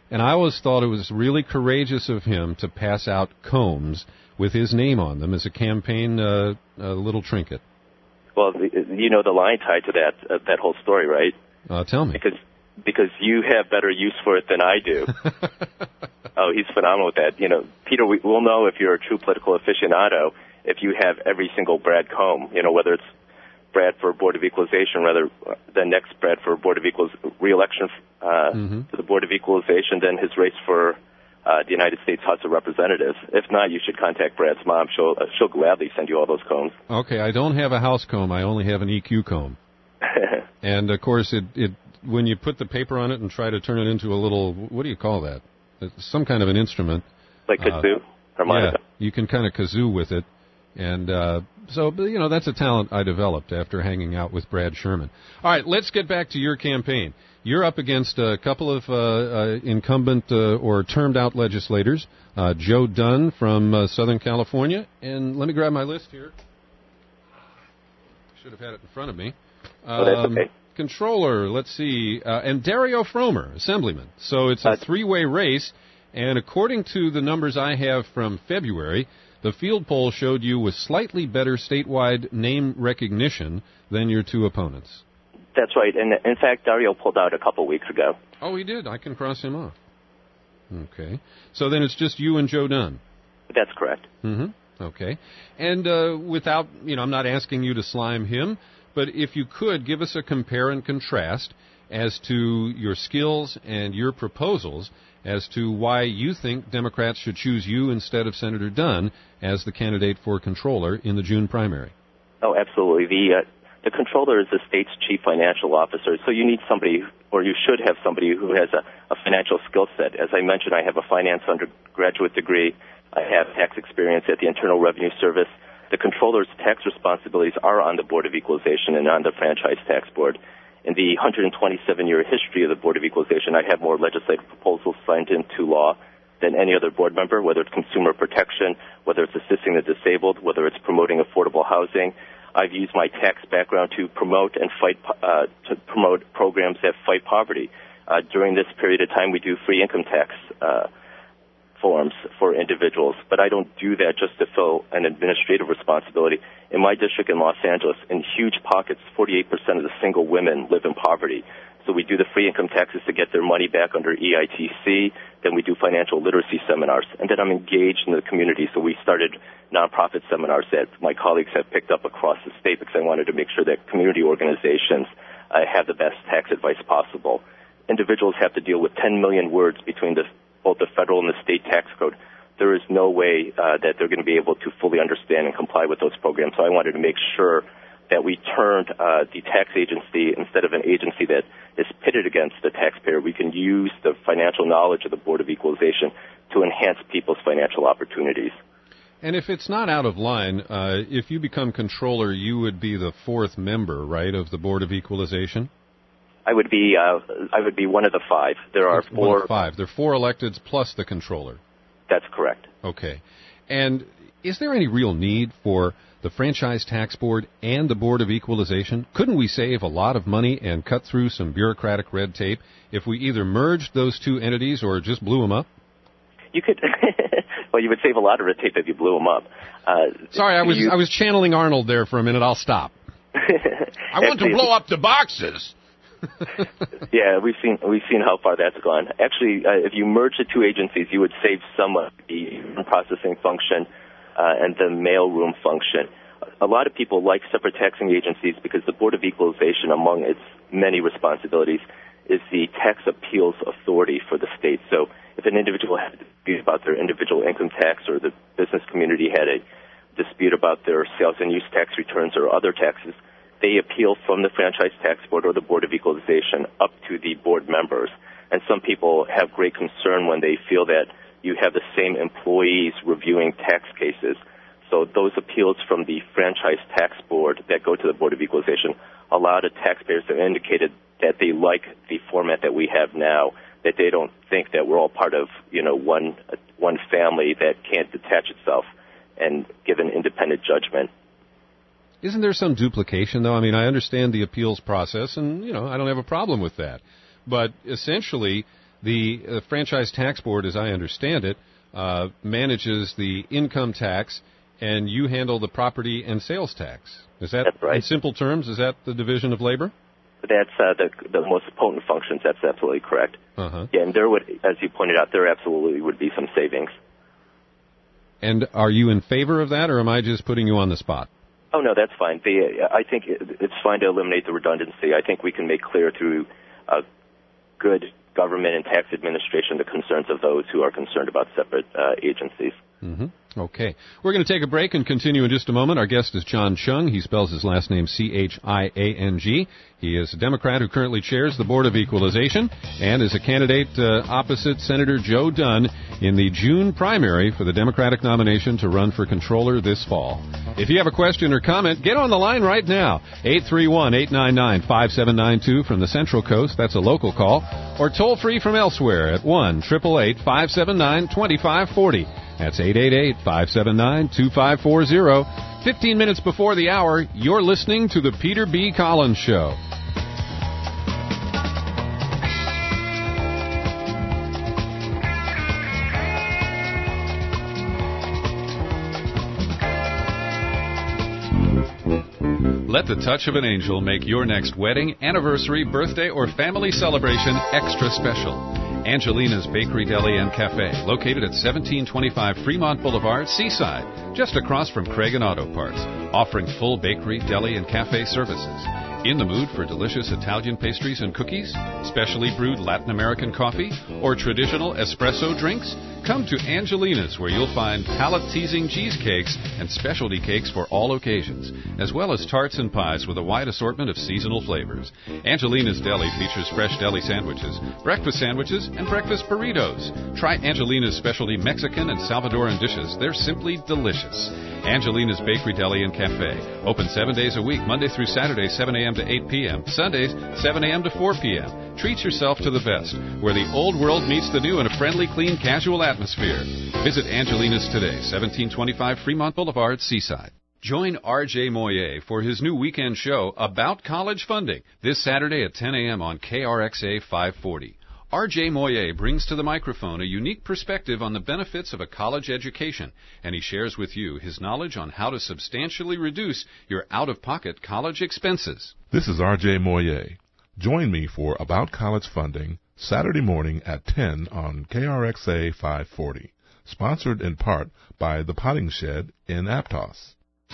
And I always thought it was really courageous of him to pass out combs with his name on them as a campaign uh, uh, little trinket. Well, you know the line tied to that uh, that whole story, right? Uh, tell me. Because because you have better use for it than I do. Oh, he's phenomenal with that. You know, Peter, we, we'll know if you're a true political aficionado if you have every single Brad comb, you know, whether it's Brad for Board of Equalization, rather the next Brad for Board of Equals re-election uh, mm-hmm. to the Board of Equalization, then his race for uh, the United States House of Representatives. If not, you should contact Brad's mom. She'll uh, she'll gladly send you all those combs. Okay, I don't have a house comb. I only have an E Q comb. And of course, it it when you put the paper on it and try to turn it into a little, what do you call that? It's some kind of an instrument. Like kazoo? Uh, harmonica? Yeah, you can kind of kazoo with it. And uh, so, you know, that's a talent I developed after hanging out with Brad Sherman. All right, let's get back to your campaign. You're up against a couple of uh, uh, incumbent uh, or termed-out legislators, uh, Joe Dunn from uh, Southern California. And let me grab my list here. Should have had it in front of me. Um, oh, that's okay. Controller, let's see, uh, and Dario Fromer, Assemblyman. So it's a three-way race, and according to the numbers I have from February, the field poll showed you with slightly better statewide name recognition than your two opponents. That's right. And in fact, Dario pulled out a couple weeks ago. Oh, he did. I can cross him off. Okay. So then it's just you and Joe Dunn. That's correct. Mm-hmm. Okay. And uh, without, you know, I'm not asking you to slime him, but if you could, give us a compare and contrast as to your skills and your proposals as to why you think Democrats should choose you instead of Senator Dunn as the candidate for controller in the June primary. Oh, absolutely. The uh, the controller is the state's chief financial officer, so you need somebody, or you should have somebody who has a, a financial skill set. As I mentioned, I have a finance undergraduate degree. I have tax experience at the Internal Revenue Service. The controller's tax responsibilities are on the Board of Equalization and on the Franchise Tax Board. In the one hundred twenty-seven year history of the Board of Equalization, I have more legislative proposals signed into law than any other board member, whether it's consumer protection, whether it's assisting the disabled, whether it's promoting affordable housing. I've used my tax background to promote and fight, uh, to promote programs that fight poverty. Uh, during this period of time, we do free income tax uh, forms for individuals, but I don't do that just to fill an administrative responsibility. In my district in Los Angeles, in huge pockets, forty-eight percent of the single women live in poverty. So we do the free income taxes to get their money back under E I T C. Then we do financial literacy seminars. And then I'm engaged in the community. So we started nonprofit seminars that my colleagues have picked up across the state because I wanted to make sure that community organizations uh, have the best tax advice possible. Individuals have to deal with ten million words between the, both the federal and the state tax code. There is no way uh, that they're going to be able to fully understand and comply with those programs. So I wanted to make sure that we turned uh, the tax agency, instead of an agency that is pitted against the taxpayer, we can use the financial knowledge of the Board of Equalization to enhance people's financial opportunities. And if it's not out of line, uh, if you become controller, you would be the fourth member, right, of the Board of Equalization? I would be uh, I would be one of the five. There are four. One of five. There are four electeds plus the controller. That's correct. Okay. And is there any real need for the Franchise Tax Board and the Board of Equalization? Couldn't we save a lot of money and cut through some bureaucratic red tape if we either merged those two entities or just blew them up? You could. Well, you would save a lot of red tape if you blew them up. Uh, Sorry, I was you, I was channeling Arnold there for a minute. I'll stop. I want to blow up the boxes. Yeah, we've seen we've seen how far that's gone. Actually, uh, if you merge the two agencies, you would save some of the processing function uh, and the mailroom function. A lot of people like separate taxing agencies because the Board of Equalization, among its many responsibilities, is the tax appeals authority for the state. So if an individual had a dispute about their individual income tax, or the business community had a dispute about their sales and use tax returns or other taxes, they appeal from the Franchise Tax Board or the Board of Equalization up to the board members. And some people have great concern when they feel that you have the same employees reviewing tax cases. So those appeals from the Franchise Tax Board that go to the Board of Equalization allow the taxpayers to indicate that they like the format that we have now, that they don't think that we're all part of, you know, one one family that can't detach itself and give an independent judgment. Isn't there some duplication, though? I mean, I understand the appeals process, and, you know, I don't have a problem with that. But essentially, The uh, Franchise Tax Board, as I understand it, uh, manages the income tax, and you handle the property and sales tax. Is that, That's right. in simple terms, is that the division of labor? That's uh, the the most potent functions. That's absolutely correct. Uh-huh. Yeah, and there would, as you pointed out, there absolutely would be some savings. And are you in favor of that, or am I just putting you on the spot? Oh, no, that's fine. The, I think it, it's fine to eliminate the redundancy. I think we can make clear through uh, good government and tax administration the concerns of those who are concerned about separate uh, agencies. Mm-hmm. Okay. We're going to take a break and continue in just a moment. Our guest is John Chung. He spells his last name C H I A N G. He is a Democrat who currently chairs the Board of Equalization and is a candidate uh, opposite Senator Joe Dunn in the June primary for the Democratic nomination to run for controller this fall. If you have a question or comment, get on the line right now. eight three one, eight nine nine, five seven nine two from the Central Coast. That's a local call. Or toll free from elsewhere at one eight eight eight, five seven nine, two five four zero. That's eight eight eight, five seven nine, two five four zero. Fifteen minutes before the hour, you're listening to the Peter B. Collins Show. Let the touch of an angel make your next wedding, anniversary, birthday, or family celebration extra special. Angelina's Bakery, Deli, and Cafe, located at seventeen twenty-five Fremont Boulevard, Seaside, just across from Craig and Auto Parts, offering full bakery, deli, and cafe services. In the mood for delicious Italian pastries and cookies, specially brewed Latin American coffee, or traditional espresso drinks? Come to Angelina's, where you'll find palate-teasing cheesecakes and specialty cakes for all occasions, as well as tarts and pies with a wide assortment of seasonal flavors. Angelina's Deli features fresh deli sandwiches, breakfast sandwiches, and breakfast burritos. Try Angelina's specialty Mexican and Salvadoran dishes. They're simply delicious. Angelina's Bakery, Deli, and Cafe. Open seven days a week, Monday through Saturday, seven a.m. to eight p.m., Sundays, seven a.m. to four p.m. Treat yourself to the best, where the old world meets the new in a friendly, clean, casual atmosphere. Visit Angelina's today, seventeen twenty-five Fremont Boulevard, Seaside. Join R J Moyer for his new weekend show about college funding this Saturday at ten a.m. on K R X A five forty. R J Moyer brings to the microphone a unique perspective on the benefits of a college education, and he shares with you his knowledge on how to substantially reduce your out-of-pocket college expenses. This is R J Moyer. Join me for About College Funding Saturday morning at ten on K R X A five forty, sponsored in part by The Potting Shed in Aptos.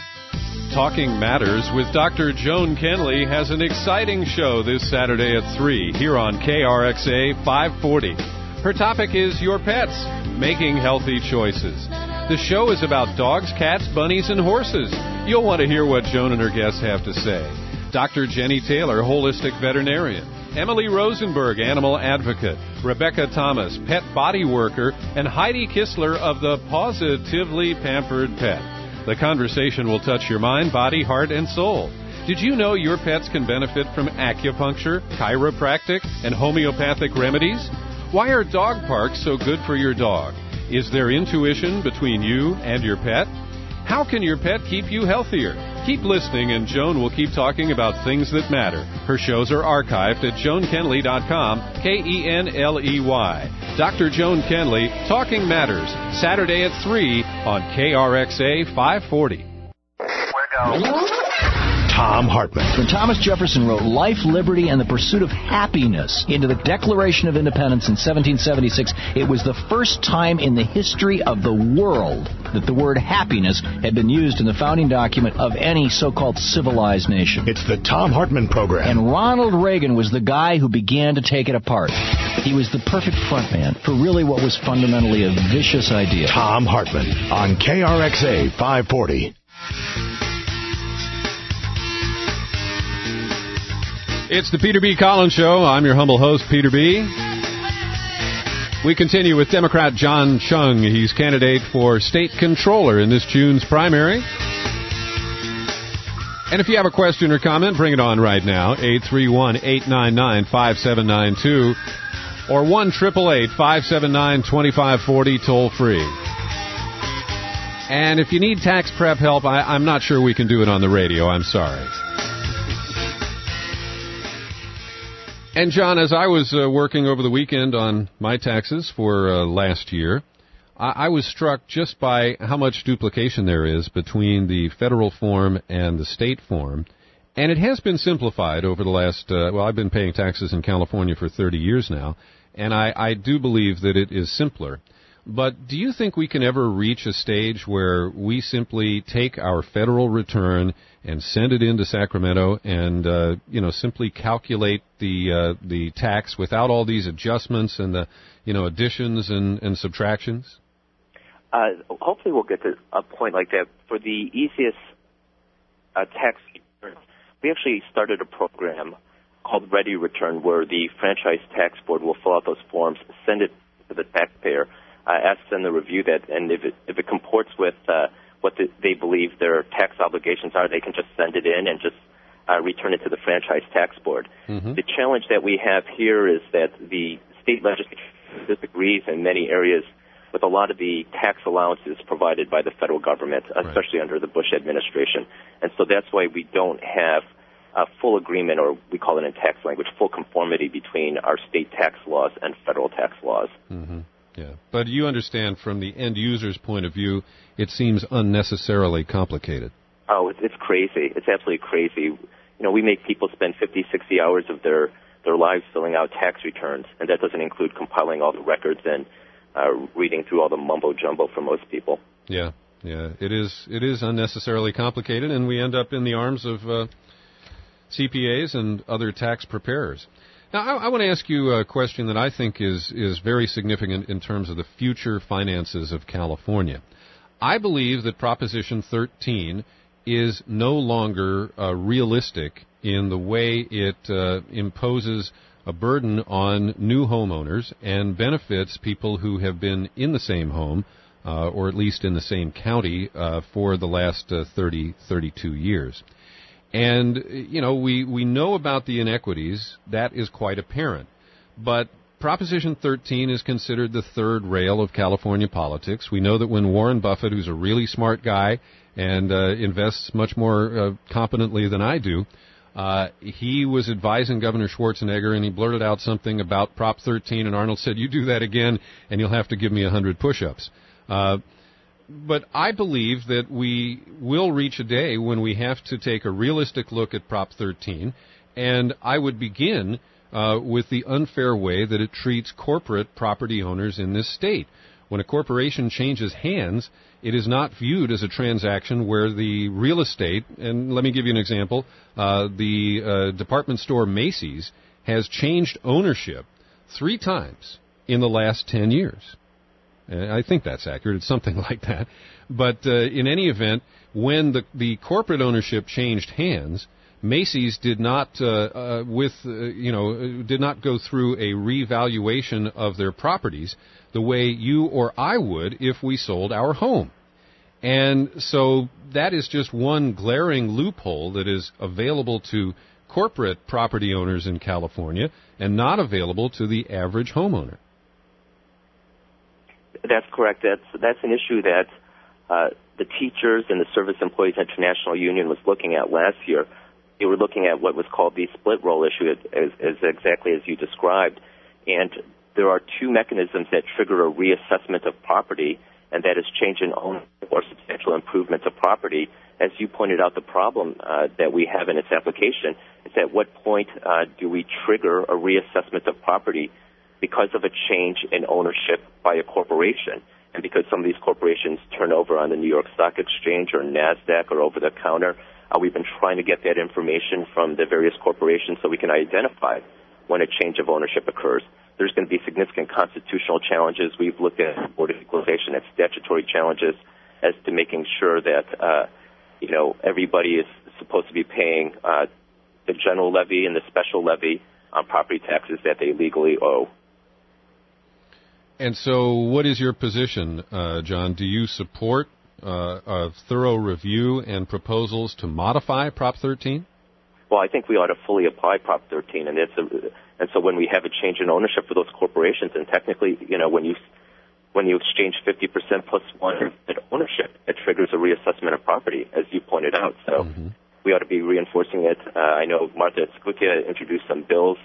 Talking Matters with Doctor Joan Kenley has an exciting show this Saturday at three here on K R X A five forty. Her topic is Your Pets, Making Healthy Choices. The show is about dogs, cats, bunnies, and horses. You'll want to hear what Joan and her guests have to say. Doctor Jenny Taylor, holistic veterinarian. Emily Rosenberg, animal advocate. Rebecca Thomas, pet body worker. And Heidi Kistler of the Positively Pampered Pet. The conversation will touch your mind, body, heart, and soul. Did you know your pets can benefit from acupuncture, chiropractic, and homeopathic remedies? Why are dog parks so good for your dog? Is there intuition between you and your pet? How can your pet keep you healthier? Keep listening, and Joan will keep talking about things that matter. Her shows are archived at joan kenley dot com, K E N L E Y. Doctor Joan Kenley, Talking Matters, Saturday at three on K R X A five forty. Tom Hartman. When Thomas Jefferson wrote Life, Liberty, and the Pursuit of Happiness into the Declaration of Independence in seventeen seventy-six, it was the first time in the history of the world that the word happiness had been used in the founding document of any so-called civilized nation. It's the Tom Hartman Program. And Ronald Reagan was the guy who began to take it apart. He was the perfect frontman for really what was fundamentally a vicious idea. Tom Hartman on K R X A five forty. It's the Peter B. Collins Show. I'm your humble host, Peter B. We continue with Democrat John Chung. He's candidate for state controller in this June's primary. And if you have a question or comment, bring it on right now. eight three one, eight nine nine, five seven nine two or one eight eight eight, five seven nine, two five four zero toll free. And if you need tax prep help, I, I'm not sure we can do it on the radio. I'm sorry. And, John, as I was uh, working over the weekend on my taxes for uh, last year, I-, I was struck just by how much duplication there is between the federal form and the state form. And it has been simplified over the last, uh, well, I've been paying taxes in California for thirty years now, and I, I do believe that it is simpler. But do you think we can ever reach a stage where we simply take our federal return and send it into Sacramento and, uh, you know, simply calculate the uh, the tax without all these adjustments and the, you know, additions and, and subtractions? Uh, hopefully we'll get to a point like that. For the easiest uh, tax returns, we actually started a program called Ready Return, where the Franchise Tax Board will fill out those forms, send it to the taxpayer, uh, ask them to review that, and if it, if it comports with uh, what the, they believe their tax obligations are, they can just send it in and just uh, return it to the Franchise Tax Board. Mm-hmm. The challenge that we have here is that the state legislature disagrees in many areas with a lot of the tax allowances provided by the federal government, especially right. under the Bush administration. And so that's why we don't have a full agreement, or we call it in tax language, full conformity between our state tax laws and federal tax laws. Mm-hmm. Yeah, but you understand from the end user's point of view, it seems unnecessarily complicated. Oh, it's, it's crazy. It's absolutely crazy. You know, we make people spend fifty, sixty hours of their, their lives filling out tax returns, and that doesn't include compiling all the records and uh, reading through all the mumbo-jumbo for most people. Yeah, yeah, it is, it is unnecessarily complicated, and we end up in the arms of uh, C P As and other tax preparers. Now, I, I want to ask you a question that I think is, is very significant in terms of the future finances of California. I believe that Proposition thirteen is no longer uh, realistic in the way it uh, imposes a burden on new homeowners and benefits people who have been in the same home, uh, or at least in the same county, uh, for the last uh, thirty, thirty-two years. And, you know, we, we know about the inequities. That is quite apparent. But Proposition thirteen is considered the third rail of California politics. We know that when Warren Buffett, who's a really smart guy and uh, invests much more uh, competently than I do, uh, he was advising Governor Schwarzenegger, and he blurted out something about Prop thirteen, and Arnold said, "You do that again, and you'll have to give me a hundred push-ups." Uh, But I believe that we will reach a day when we have to take a realistic look at Prop thirteen, and I would begin uh, with the unfair way that it treats corporate property owners in this state. When a corporation changes hands, it is not viewed as a transaction where the real estate, and let me give you an example, uh, the uh, department store Macy's has changed ownership three times in the last ten years. I think that's accurate. It's something like that. But uh, in any event, when the, the corporate ownership changed hands, Macy's did not, uh, uh, with uh, you know, did not go through a revaluation of their properties the way you or I would if we sold our home. And so that is just one glaring loophole that is available to corporate property owners in California and not available to the average homeowner. That's correct. That's that's an issue that uh, the teachers and the Service Employees International Union was looking at last year. They were looking at what was called the split roll issue, as, as exactly as you described. And there are two mechanisms that trigger a reassessment of property, and that is change in ownership or substantial improvements of property. As you pointed out, the problem uh, that we have in its application is at what point uh, do we trigger a reassessment of property because of a change in ownership by a corporation, and because some of these corporations turn over on the New York Stock Exchange or NASDAQ or over the counter. Uh, we've been trying to get that information from the various corporations so we can identify when a change of ownership occurs. There's going to be significant constitutional challenges. We've looked at Board of Equalization at statutory challenges as to making sure that, uh, you know, everybody is supposed to be paying uh, the general levy and the special levy on property taxes that they legally owe. And so what is your position, uh, John? Do you support uh, a thorough review and proposals to modify Prop thirteen? Well, I think we ought to fully apply Prop thirteen, and it's a, and so when we have a change in ownership for those corporations, and technically, you know, when you when you exchange fifty percent plus one in ownership, it triggers a reassessment of property, as you pointed out. So mm-hmm. we ought to be reinforcing it. Uh, I know Martha Escutia introduced some bills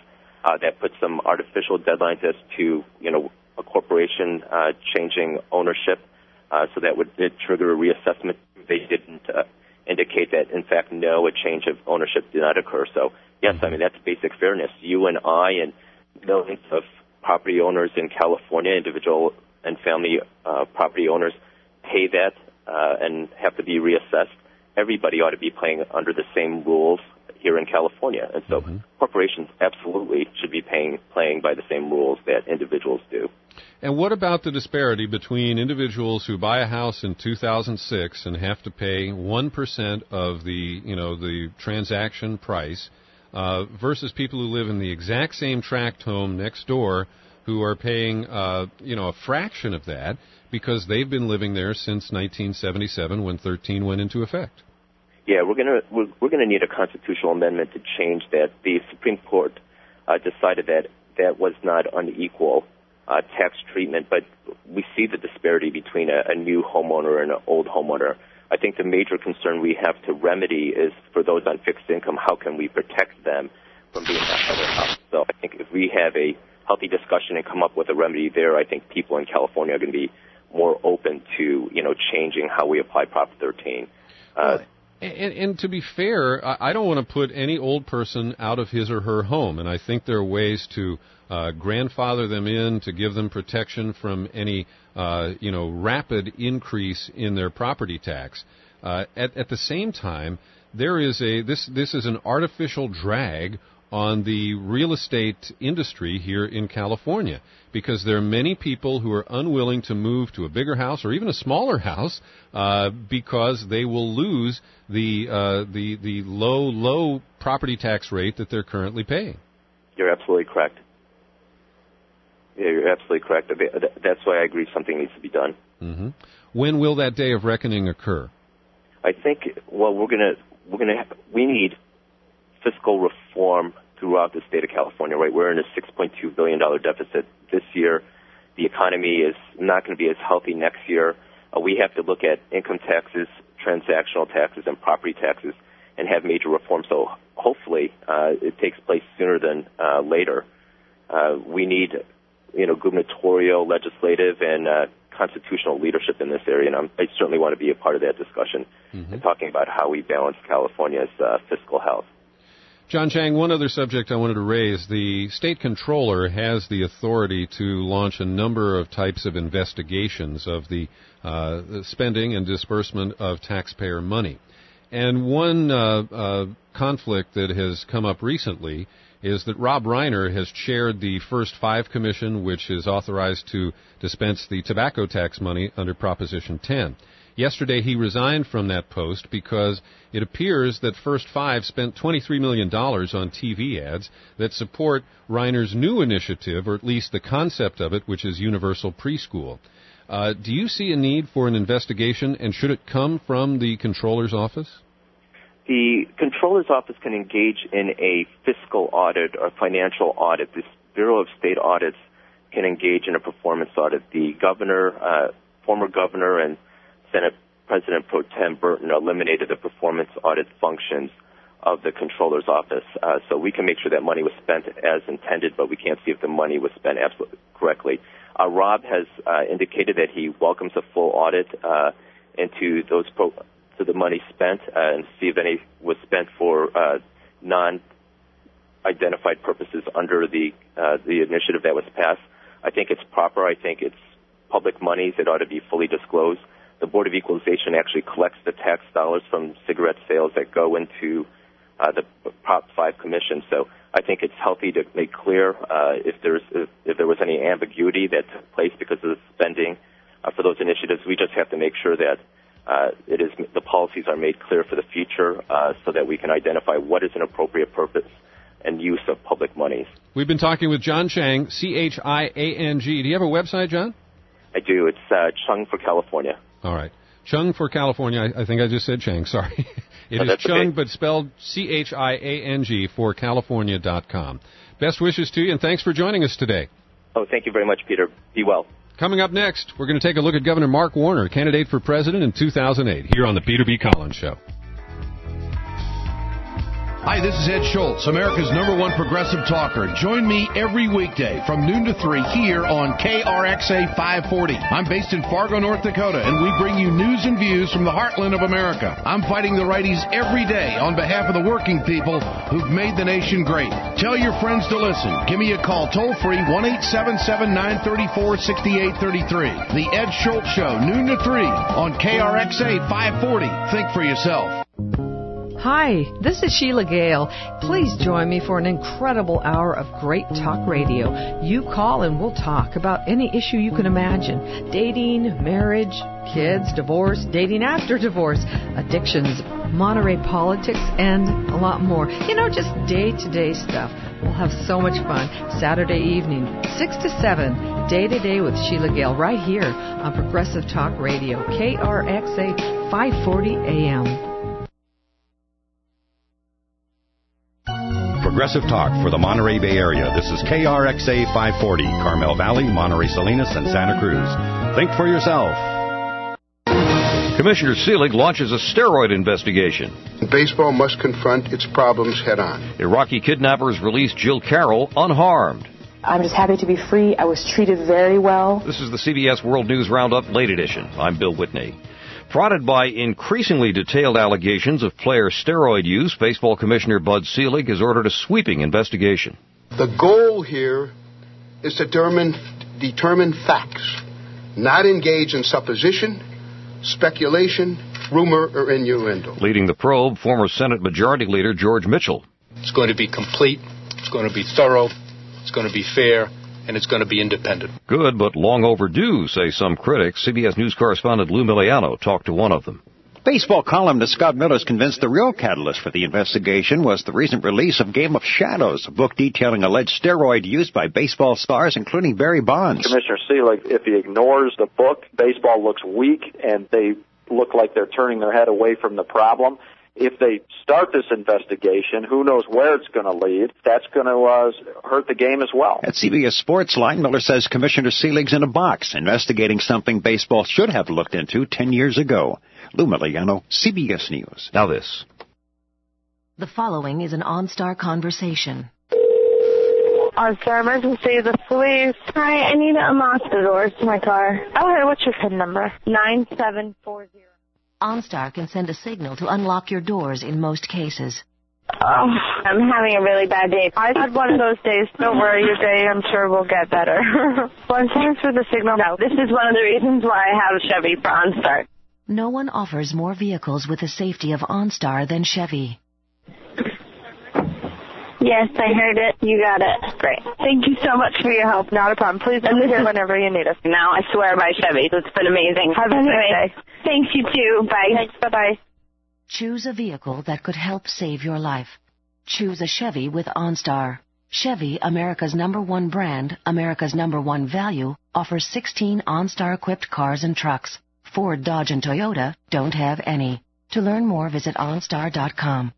uh, that puts some artificial deadlines as to, you know, a corporation uh, changing ownership, uh, so that would it trigger a reassessment. They didn't uh, indicate that, in fact, no, a change of ownership did not occur. So, yes, I mean, that's basic fairness. You and I and millions of property owners in California, individual and family uh, property owners, pay that uh, and have to be reassessed. Everybody ought to be playing under the same rules here in California. And so mm-hmm. corporations absolutely should be paying, playing by the same rules that individuals do. And what about the disparity between individuals who buy a house in two thousand six and have to pay one percent of the, you know, the transaction price uh, versus people who live in the exact same tract home next door who are paying, uh, you know, a fraction of that because they've been living there since nineteen seventy-seven when thirteen went into effect? Yeah, we're gonna we're, we're gonna need a constitutional amendment to change that. The Supreme Court uh, decided that that was not unequal uh, tax treatment, but we see the disparity between a, a new homeowner and an old homeowner. I think the major concern we have to remedy is for those on fixed income. How can we protect them from being left out of their house? So I think if we have a healthy discussion and come up with a remedy there, I think people in California are going to be more open to, you know, changing how we apply Prop thirteen. Uh, And, and to be fair, I don't want to put any old person out of his or her home, and I think there are ways to uh, grandfather them in, to give them protection from any, uh, you know, rapid increase in their property tax. Uh, at, at the same time, there is a this this is an artificial drag on the real estate industry here in California, because there are many people who are unwilling to move to a bigger house or even a smaller house uh, because they will lose the uh, the the low low property tax rate that they're currently paying. You're absolutely correct. Yeah, you're absolutely correct. That's why I agree something needs to be done. Mm-hmm. When will that day of reckoning occur? I think. Well, we're gonna we're gonna have, we need fiscal reform throughout the state of California, right? We're in a six point two billion dollars deficit this year. The economy is not going to be as healthy next year. Uh, we have to look at income taxes, transactional taxes, and property taxes and have major reforms. So hopefully uh, it takes place sooner than uh, later. Uh, we need, you know, gubernatorial, legislative, and uh, constitutional leadership in this area, and I'm, I certainly want to be a part of that discussion mm-hmm. and talking about how we balance California's uh, fiscal health. John Chang, one other subject I wanted to raise. The state controller has the authority to launch a number of types of investigations of the uh, spending and disbursement of taxpayer money. And one uh, uh, conflict that has come up recently is that Rob Reiner has chaired the First Five Commission, which is authorized to dispense the tobacco tax money under Proposition ten. Yesterday, he resigned from that post because it appears that First Five spent twenty-three million dollars on T V ads that support Reiner's new initiative, or at least the concept of it, which is universal preschool. Uh, do you see a need for an investigation, and should it come from the Comptroller's office? The Comptroller's office can engage in a fiscal audit or financial audit. The Bureau of State Audits can engage in a performance audit. The governor, uh, former governor, and Senate President Pro Tem Burton eliminated the performance audit functions of the Comptroller's office. Uh, so we can make sure that money was spent as intended, but we can't see if the money was spent absolutely correctly. Uh, Rob has uh, indicated that he welcomes a full audit uh, into those pro- to the money spent uh, and see if any was spent for uh, non-identified purposes under the uh, the initiative that was passed. I think it's proper. I think it's public monies. It ought to be fully disclosed. The Board of Equalization actually collects the tax dollars from cigarette sales that go into uh, the Prop five Commission. So I think it's healthy to make clear uh, if there's if, if there was any ambiguity that took place because of the spending uh, for those initiatives. We just have to make sure that uh, it is the policies are made clear for the future uh, so that we can identify what is an appropriate purpose and use of public monies. We've been talking with John Chang, C H I A N G. Do you have a website, John? I do. It's uh, Chung for California. All right. Chung for California. I, I think I just said Chang. Sorry. It no, is Chung, okay. but spelled C H I A N G for California dot com. Best wishes to you, and thanks for joining us today. Oh, thank you very much, Peter. Be well. Coming up next, we're going to take a look at Governor Mark Warner, candidate for president in two thousand eight, here on the Peter B. Collins Show. Hi, this is Ed Schultz, America's number one progressive talker. Join me every weekday from noon to three here on K R X A five forty. I'm based in Fargo, North Dakota, and we bring you news and views from the heartland of America. I'm fighting the righties every day on behalf of the working people who've made the nation great. Tell your friends to listen. Give me a call toll-free, one eight seven seven, nine three four, six eight three three. The Ed Schultz Show, noon to three on K R X A five forty. Think for yourself. Hi, this is Sheila Gale. Please join me for an incredible hour of great talk radio. You call and we'll talk about any issue you can imagine. Dating, marriage, kids, divorce, dating after divorce, addictions, Monterey politics, and a lot more. You know, just day-to-day stuff. We'll have so much fun. Saturday evening, six to seven, Day-to-Day with Sheila Gale, right here on Progressive Talk Radio, K R X A five forty A M. Progressive Talk for the Monterey Bay Area. This is K R X A five forty, Carmel Valley, Monterey Salinas, and Santa Cruz. Think for yourself. Commissioner Selig launches a steroid investigation. Baseball must confront its problems head on. Iraqi kidnappers release Jill Carroll unharmed. I'm just happy to be free. I was treated very well. This is the C B S World News Roundup Late Edition. I'm Bill Whitney. Prodded by increasingly detailed allegations of player steroid use, Baseball Commissioner Bud Selig has ordered a sweeping investigation. The goal here is to determine, determine facts, not engage in supposition, speculation, rumor, or innuendo. Leading the probe, former Senate Majority Leader George Mitchell. It's going to be complete, it's going to be thorough, it's going to be fair, and it's going to be independent. Good, but long overdue, say some critics. C B S News correspondent Lou Miliano talked to one of them. Baseball columnist Scott Miller is convinced the real catalyst for the investigation was the recent release of Game of Shadows, a book detailing alleged steroid use by baseball stars, including Barry Bonds. Commissioner Selig, if he ignores the book, baseball looks weak, and they look like they're turning their head away from the problem. If they start this investigation, who knows where it's going to lead. That's going to uh, hurt the game as well. At C B S Sportsline, Miller says Commissioner Selig's in a box, investigating something baseball should have looked into ten years ago. Lou Miliano, C B S News. Now this. The following is an OnStar conversation. OnStar emergency, the police. Hi, I need to unlock the doors to my car. Okay, what's your PIN number? nine seven four zero. OnStar can send a signal to unlock your doors in most cases. Oh, I'm having a really bad day. I've had one of those days. Don't worry, your day, I'm sure, will get better. Well, thanks for the signal. No, this is one of the reasons why I have a Chevy for OnStar. No one offers more vehicles with the safety of OnStar than Chevy. Yes, I heard it. You got it. Great. Thank you so much for your help. Not a problem. Please come here whenever you need us. Now, I swear by Chevy. It's been amazing. Have a nice day. Thanks, you too. Bye. Thanks. Bye-bye. Choose a vehicle that could help save your life. Choose a Chevy with OnStar. Chevy, America's number one brand, America's number one value, offers sixteen OnStar-equipped cars and trucks. Ford, Dodge, and Toyota don't have any. To learn more, visit OnStar dot com.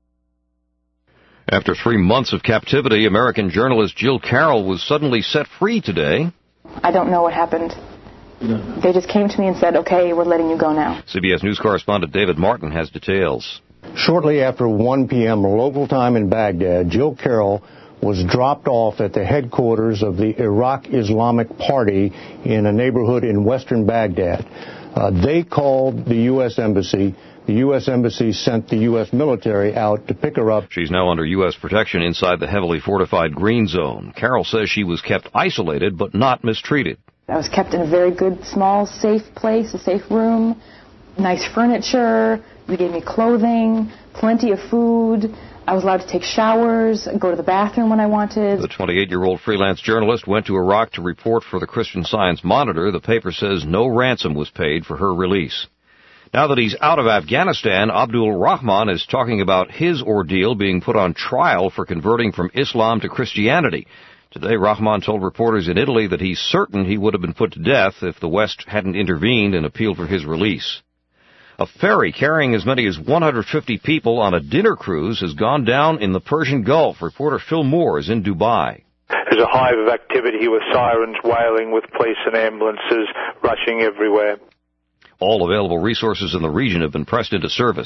After three months of captivity, American journalist Jill Carroll was suddenly set free today. I don't know what happened. They just came to me and said, okay, we're letting you go now. C B S News correspondent David Martin has details. Shortly after one p.m. local time in Baghdad, Jill Carroll was dropped off at the headquarters of the Iraq Islamic Party in a neighborhood in western Baghdad. Uh, they called the U S Embassy. The U S Embassy sent the U S military out to pick her up. She's now under U S protection inside the heavily fortified Green Zone. Carroll says she was kept isolated but not mistreated. I was kept in a very good, small, safe place, a safe room, nice furniture. They gave me clothing, plenty of food. I was allowed to take showers, go to the bathroom when I wanted. The twenty-eight-year-old freelance journalist went to Iraq to report for the Christian Science Monitor. The paper says no ransom was paid for her release. Now that he's out of Afghanistan, Abdul Rahman is talking about his ordeal being put on trial for converting from Islam to Christianity. Today, Rahman told reporters in Italy that he's certain he would have been put to death if the West hadn't intervened and appealed for his release. A ferry carrying as many as one hundred fifty people on a dinner cruise has gone down in the Persian Gulf. Reporter Phil Moore is in Dubai. There's a hive of activity with sirens wailing, with police and ambulances rushing everywhere. All available resources in the region have been pressed into service.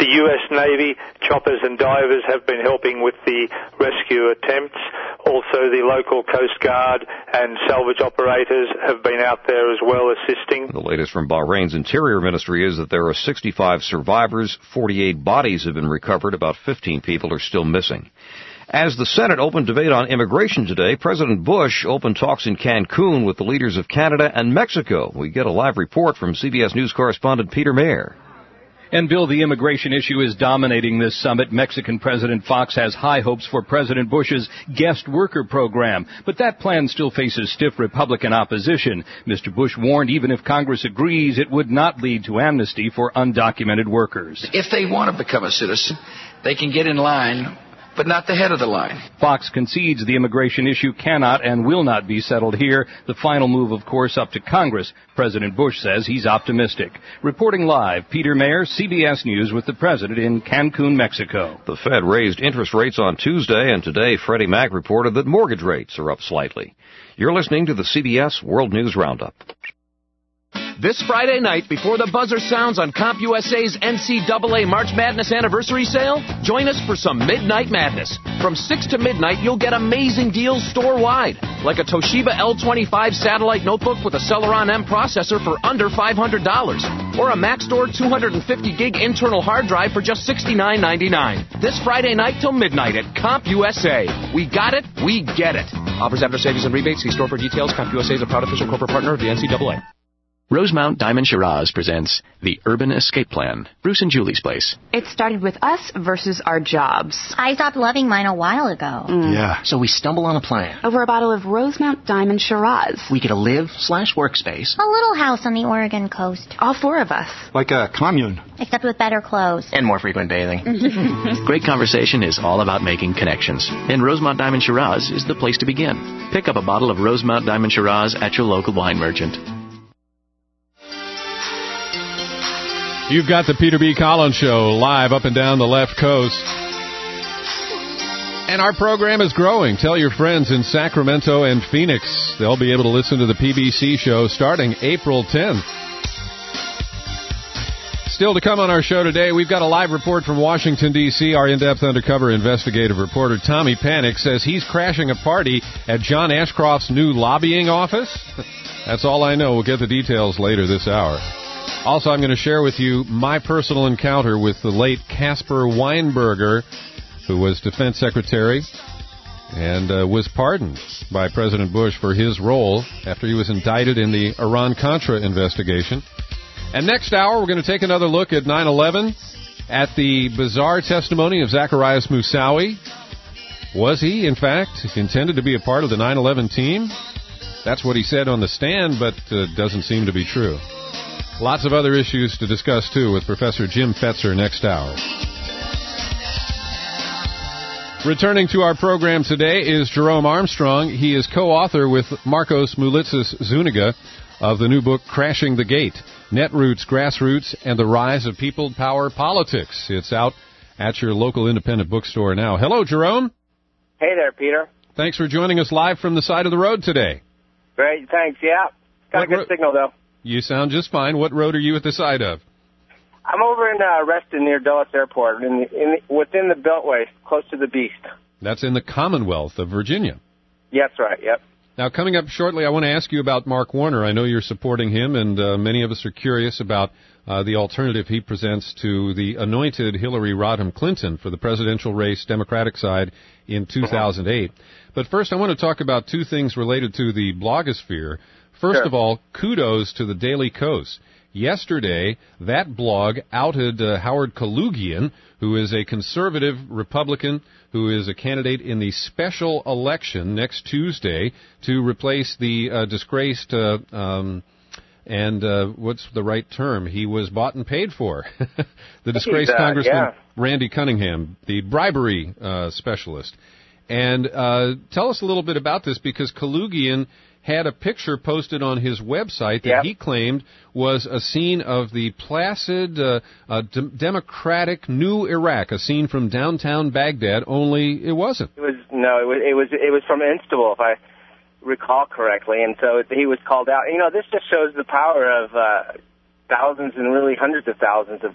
The U S Navy choppers and divers have been helping with the rescue attempts. Also, the local Coast Guard and salvage operators have been out there as well assisting. The latest from Bahrain's Interior Ministry is that there are sixty-five survivors, forty-eight bodies have been recovered, about fifteen people are still missing. As the Senate opened debate on immigration today, President Bush opened talks in Cancun with the leaders of Canada and Mexico. We get a live report from C B S News correspondent Peter Mayer. And, Bill, the immigration issue is dominating this summit. Mexican President Fox has high hopes for President Bush's guest worker program. But that plan still faces stiff Republican opposition. Mister Bush warned even if Congress agrees, it would not lead to amnesty for undocumented workers. If they want to become a citizen, they can get in line, but not the head of the line. Fox concedes the immigration issue cannot and will not be settled here. The final move, of course, up to Congress. President Bush says he's optimistic. Reporting live, Peter Mayer, C B S News with the President in Cancun, Mexico. The Fed raised interest rates on Tuesday, and today Freddie Mac reported that mortgage rates are up slightly. You're listening to the C B S World News Roundup. This Friday night, before the buzzer sounds on CompUSA's N C double A March Madness Anniversary Sale, join us for some Midnight Madness. From six to midnight, you'll get amazing deals store-wide, like a Toshiba L twenty-five satellite notebook with a Celeron M processor for under five hundred dollars, or a Maxtor two hundred fifty gig internal hard drive for just sixty-nine ninety-nine. This Friday night till midnight at CompUSA. We got it, we get it. Offers after savings and rebates. See store for details. CompUSA is a proud official corporate partner of the N C double A. Rosemount Diamond Shiraz presents The Urban Escape Plan. Bruce and Julie's place. It started with us versus our jobs. I stopped loving mine a while ago. Mm. Yeah. So we stumble on a plan. Over a bottle of Rosemount Diamond Shiraz. We get a live slash workspace. A little house on the Oregon coast. All four of us. Like a commune. Except with better clothes. And more frequent bathing. Great conversation is all about making connections. And Rosemount Diamond Shiraz is the place to begin. Pick up a bottle of Rosemount Diamond Shiraz at your local wine merchant. You've got the Peter B. Collins Show live up and down the left coast. And our program is growing. Tell your friends in Sacramento and Phoenix. They'll be able to listen to the P B C show starting April tenth. Still to come on our show today, we've got a live report from Washington, D C Our in-depth undercover investigative reporter Tommy Panic says he's crashing a party at John Ashcroft's new lobbying office. That's all I know. We'll get the details later this hour. Also, I'm going to share with you my personal encounter with the late Caspar Weinberger, who was Defense Secretary and uh, was pardoned by President Bush for his role after he was indicted in the Iran-Contra investigation. And next hour, we're going to take another look at nine eleven, at the bizarre testimony of Zacarias Moussaoui. Was he, in fact, intended to be a part of the nine eleven team? That's what he said on the stand, but uh, doesn't seem to be true. Lots of other issues to discuss, too, with Professor Jim Fetzer next hour. Returning to our program today is Jerome Armstrong. He is co-author with Marcos Moulitsas Zuniga of the new book, Crashing the Gate, Netroots, Grassroots, and the Rise of People Power Politics. It's out at your local independent bookstore now. Hello, Jerome. Hey there, Peter. Thanks for joining us live from the side of the road today. Great, thanks, yeah. Got what a good ro- signal, though. You sound just fine. What road are you at the side of? I'm over in uh, Reston near Dulles Airport, in the, in the, within the Beltway, close to the Beast. That's in the Commonwealth of Virginia. Yes, right, yep. Now, coming up shortly, I want to ask you about Mark Warner. I know you're supporting him, and uh, many of us are curious about uh, the alternative he presents to the anointed Hillary Rodham Clinton for the presidential race, Democratic side, in two thousand eight. But first, I want to talk about two things related to the blogosphere. First sure. of all, kudos to the Daily Kos. Yesterday, that blog outed uh, Howard Kaloogian, who is a conservative Republican who is a candidate in the special election next Tuesday to replace the uh, disgraced, uh, um, and uh, what's the right term? He was bought and paid for. the disgraced uh, Congressman yeah. Randy Cunningham, the bribery uh, specialist. And uh, tell us a little bit about this, because Kaloogian had a picture posted on his website that yep. he claimed was a scene of the placid, uh, uh, d- democratic New Iraq, a scene from downtown Baghdad, only it wasn't. It was no, it was it was, it was from Istanbul, if I recall correctly, and so he was called out. You know, this just shows the power of uh, thousands and really hundreds of thousands of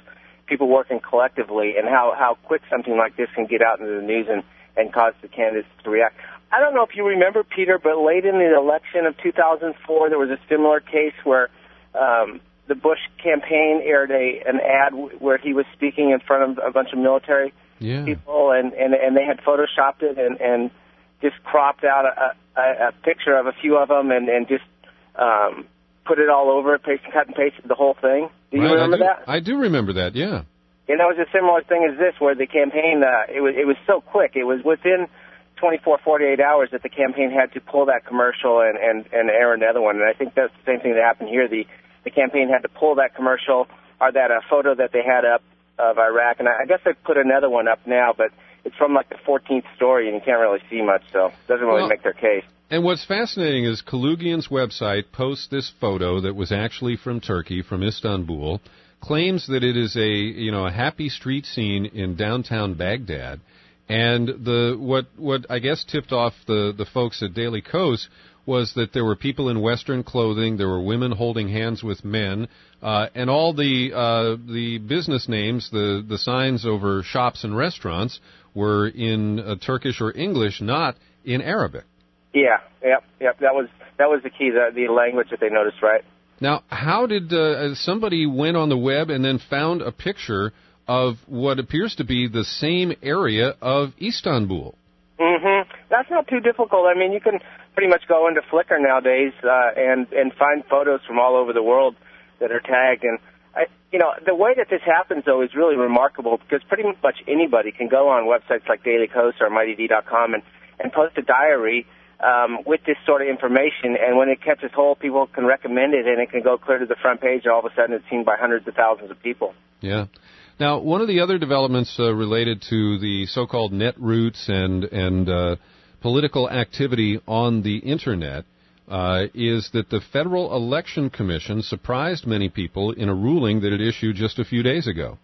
people working collectively, and how, how quick something like this can get out into the news and, and cause the candidates to react. I don't know if you remember, Peter, but late in the election of two thousand four, there was a similar case where um, the Bush campaign aired a an ad where he was speaking in front of a bunch of military yeah. people, and, and, and they had photoshopped it and, and just cropped out a, a, a picture of a few of them and, and just um, put it all over it, paste, cut and pasted the whole thing. Do you right, remember I do, that? I do remember that, yeah. And that was a similar thing as this, where the campaign, uh, it was it was so quick. It was within twenty-four, forty-eight hours that the campaign had to pull that commercial and, and, and air another one. And I think that's the same thing that happened here. The, the campaign had to pull that commercial or that uh, photo that they had up of Iraq. And I, I guess they put another one up now, but it's from like the fourteenth story, and you can't really see much, so it doesn't really well, make their case. And what's fascinating is Kalugyan's website posts this photo that was actually from Turkey, from Istanbul, claims that it is a, you know, a happy street scene in downtown Baghdad. And the what what I guess tipped off the, the folks at Daily Kos was that there were people in Western clothing, there were women holding hands with men, uh, and all the uh, the business names, the, the signs over shops and restaurants were in uh, Turkish or English, not in Arabic. Yeah, yep, yep. That was that was the key, the, the language that they noticed, right? Now, how did uh, somebody went on the web and then found a picture of what appears to be the same area of Istanbul? Mm-hmm. That's not too difficult. I mean, you can pretty much go into Flickr nowadays uh, and and find photos from all over the world that are tagged. And I, you know, the way that this happens though is really remarkable because pretty much anybody can go on websites like Daily Kos or Mighty D dot com and and post a diary um, with this sort of information. And when it catches hold, people can recommend it, and it can go clear to the front page. And all of a sudden, it's seen by hundreds of thousands of people. Yeah. Now, one of the other developments uh, related to the so-called netroots and and uh, political activity on the Internet uh, is that the Federal Election Commission surprised many people in a ruling that it issued just a few days ago.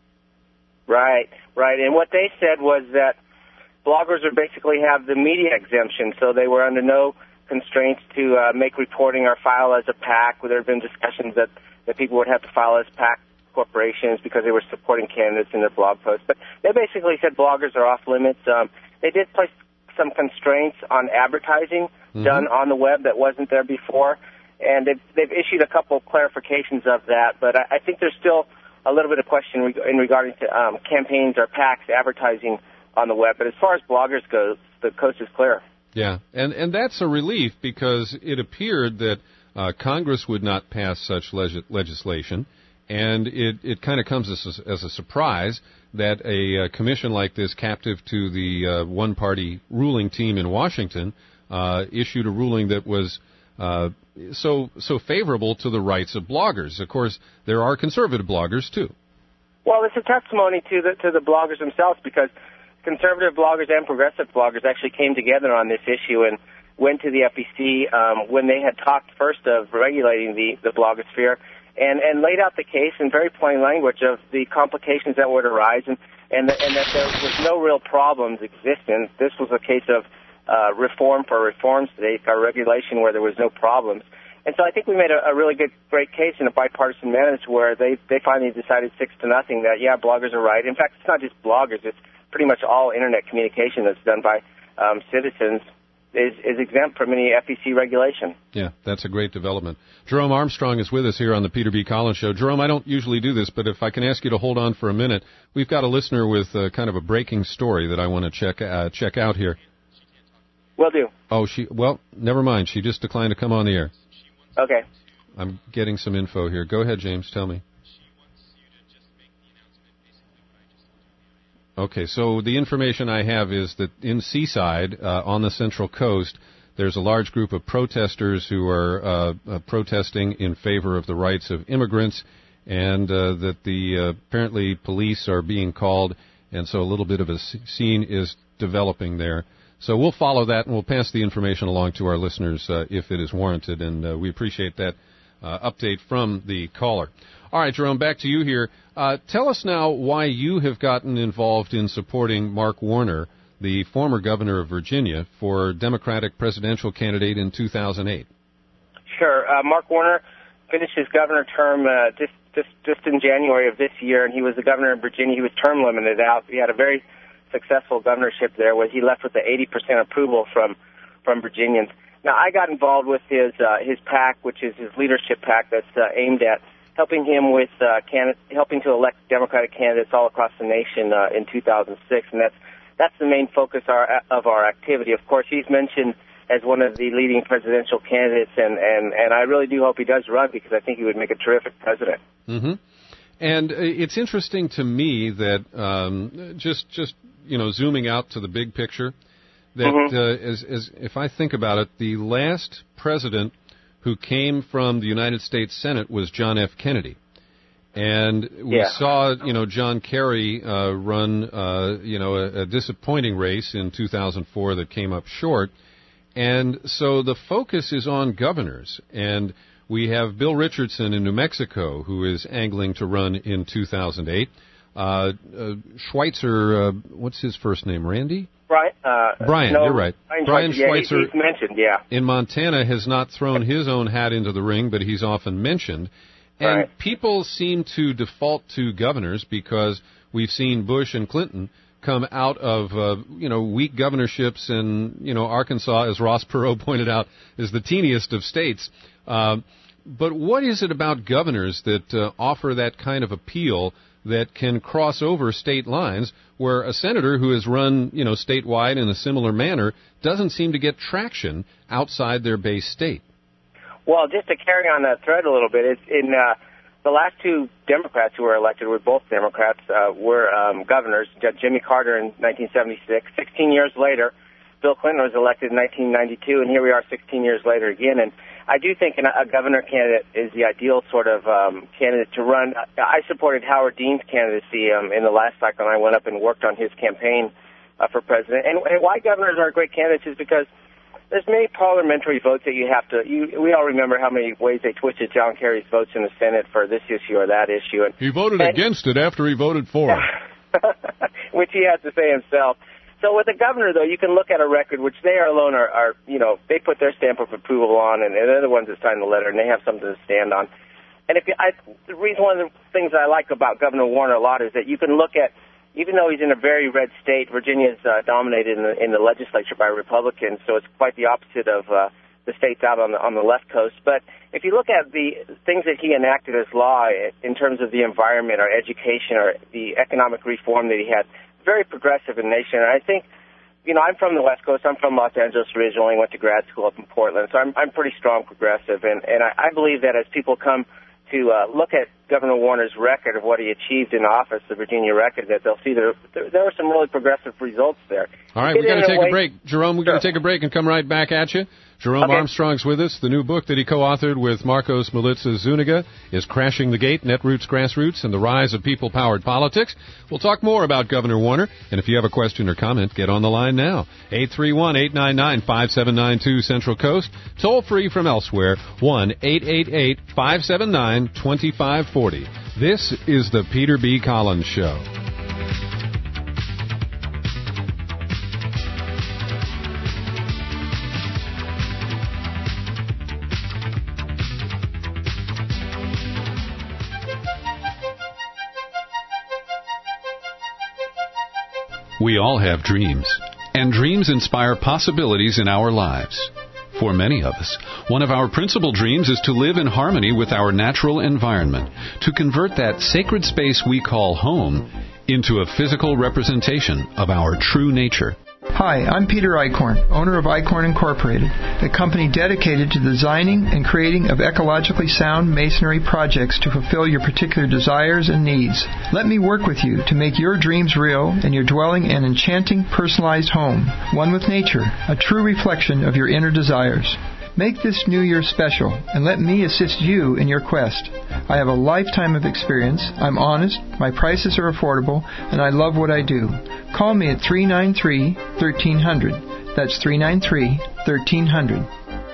Right, right. And what they said was that bloggers would basically have the media exemption, so they were under no constraints to uh, make reporting or file as a PAC. There have been discussions that, that people would have to file as PAC corporations because they were supporting candidates in their blog posts. But they basically said bloggers are off limits. Um, they did place some constraints on advertising mm-hmm. done on the web that wasn't there before, and they've, they've issued a couple of clarifications of that. But I, I think there's still a little bit of question reg- in regarding to um, campaigns or PACs advertising on the web. But as far as bloggers go, the coast is clear. Yeah, and, and that's a relief because it appeared that uh, Congress would not pass such leg- legislation. And it, it kind of comes as a, as a surprise that a uh, commission like this, captive to the uh, one-party ruling team in Washington, uh, issued a ruling that was uh, so so favorable to the rights of bloggers. Of course, there are conservative bloggers too. Well, it's a testimony to the to the bloggers themselves because conservative bloggers and progressive bloggers actually came together on this issue and went to the F E C um, when they had talked first of regulating the the blogosphere. And, and laid out the case in very plain language of the complications that would arise and, and, the, and that there was no real problems existing. This was a case of uh, reform for reform's sake, or regulation where there was no problems. And so I think we made a, a really good, great case in a bipartisan manner where they, they finally decided six to nothing that, yeah, bloggers are right. In fact, it's not just bloggers. It's pretty much all Internet communication that's done by um, citizens Is, is exempt from any F E C regulation. Yeah, that's a great development. Jerome Armstrong is with us here on the Peter B. Collins Show. Jerome, I don't usually do this, but if I can ask you to hold on for a minute, we've got a listener with uh, kind of a breaking story that I want to check uh, check out here. Will do. Oh, she. Well, never mind. She just declined to come on the air. Okay. I'm getting some info here. Go ahead, James. Tell me. Okay, so the information I have is that in Seaside, uh, on the Central Coast, there's a large group of protesters who are uh, uh, protesting in favor of the rights of immigrants, and uh, that the uh, apparently police are being called, and so a little bit of a scene is developing there. So we'll follow that, and we'll pass the information along to our listeners uh, if it is warranted, and uh, we appreciate that uh, update from the caller. All right, Jerome, back to you here. Uh, tell us now why you have gotten involved in supporting Mark Warner, the former governor of Virginia, for Democratic presidential candidate in two thousand eight. Sure. Uh, Mark Warner finished his governor term uh, just, just, just in January of this year, and he was the governor of Virginia. He was term limited out. He had a very successful governorship there, where he left with the eighty percent approval from, from Virginians. Now, I got involved with his, uh, his PAC, which is his leadership PAC that's uh, aimed at helping him with uh, candidate, helping to elect Democratic candidates all across the nation uh, in two thousand six, and that's that's the main focus our, of our activity. Of course, he's mentioned as one of the leading presidential candidates, and, and, and I really do hope he does run, because I think he would make a terrific president. Mm-hmm. And it's interesting to me that um, just just you know zooming out to the big picture, that mm-hmm. uh, as, as if I think about it, the last president who came from the United States Senate was John F. Kennedy. And we yeah. saw, you know, John Kerry uh, run, uh, you know, a, a disappointing race in two thousand four that came up short. And so the focus is on governors. And we have Bill Richardson in New Mexico, who is angling to run in two thousand eight. Uh, uh, Schweitzer, uh, what's his first name, Randy? Brian, uh, Brian, no, you're right. Brian, Brian yeah, Schweitzer he's mentioned, yeah. in Montana has not thrown his own hat into the ring, but he's often mentioned. And right. people seem to default to governors because we've seen Bush and Clinton come out of, uh, you know, weak governorships, and, you know, Arkansas, as Ross Perot pointed out, is the teeniest of states. Uh, but what is it about governors that uh, offer that kind of appeal that can cross over state lines, where a senator who has run, you know, statewide in a similar manner doesn't seem to get traction outside their base state? Well, just to carry on that thread a little bit, it's in uh, the last two Democrats who were elected were both Democrats, uh, were um, governors, Jimmy Carter in nineteen seventy-six. Sixteen years later, Bill Clinton was elected in nineteen ninety-two, and here we are sixteen years later again. And I do think an, a governor candidate is the ideal sort of um, candidate to run. I supported Howard Dean's candidacy um, in the last cycle, and I went up and worked on his campaign uh, for president. And, and why governors are great candidates is because there's many parliamentary votes that you have to. You, we all remember how many ways they twisted John Kerry's votes in the Senate for this issue or that issue. And he voted and, against it after he voted for it, which he has to say himself. So with the governor, though, you can look at a record, which they are alone are, are you know, they put their stamp of approval on, and they're the ones that signed the letter, and they have something to stand on. And if you, I, the reason one of the things I like about Governor Warner a lot is that you can look at, even though he's in a very red state, Virginia is uh, dominated in the, in the legislature by Republicans, so it's quite the opposite of uh, the states out on the on the left coast. But if you look at the things that he enacted as law in terms of the environment or education or the economic reform that he had, very progressive in nature. And I think, you know, I'm from the West Coast. I'm from Los Angeles originally, went to grad school up in Portland, so I'm I'm pretty strong progressive. And, and I, I believe that as people come to uh, look at Governor Warner's record of what he achieved in office, the Virginia record, that they'll see there there, there were some really progressive results there. All right, we've got to take a, a break. Jerome, we're sure. going to take a break and come right back at you. Jerome okay. Armstrong's with us. The new book that he co-authored with Marcos Milica Zuniga is Crashing the Gate, Netroots, Grassroots, and the Rise of People-Powered Politics. We'll talk more about Governor Warner, and if you have a question or comment, get on the line now. eight three one, eight nine nine, five seven nine two Central Coast. Toll free from elsewhere, one eight eight eight, five seven nine, two five four zero. This is the Peter B. Collins Show. We all have dreams, and dreams inspire possibilities in our lives. For many of us, one of our principal dreams is to live in harmony with our natural environment, to convert that sacred space we call home into a physical representation of our true nature. Hi, I'm Peter Eichhorn, owner of Eichhorn Incorporated, a company dedicated to designing and creating of ecologically sound masonry projects to fulfill your particular desires and needs. Let me work with you to make your dreams real and your dwelling an enchanting, personalized home, one with nature, a true reflection of your inner desires. Make this New Year special, and let me assist you in your quest. I have a lifetime of experience, I'm honest, my prices are affordable, and I love what I do. Call me at three nine three, one three zero zero. That's three nine three, one three zero zero.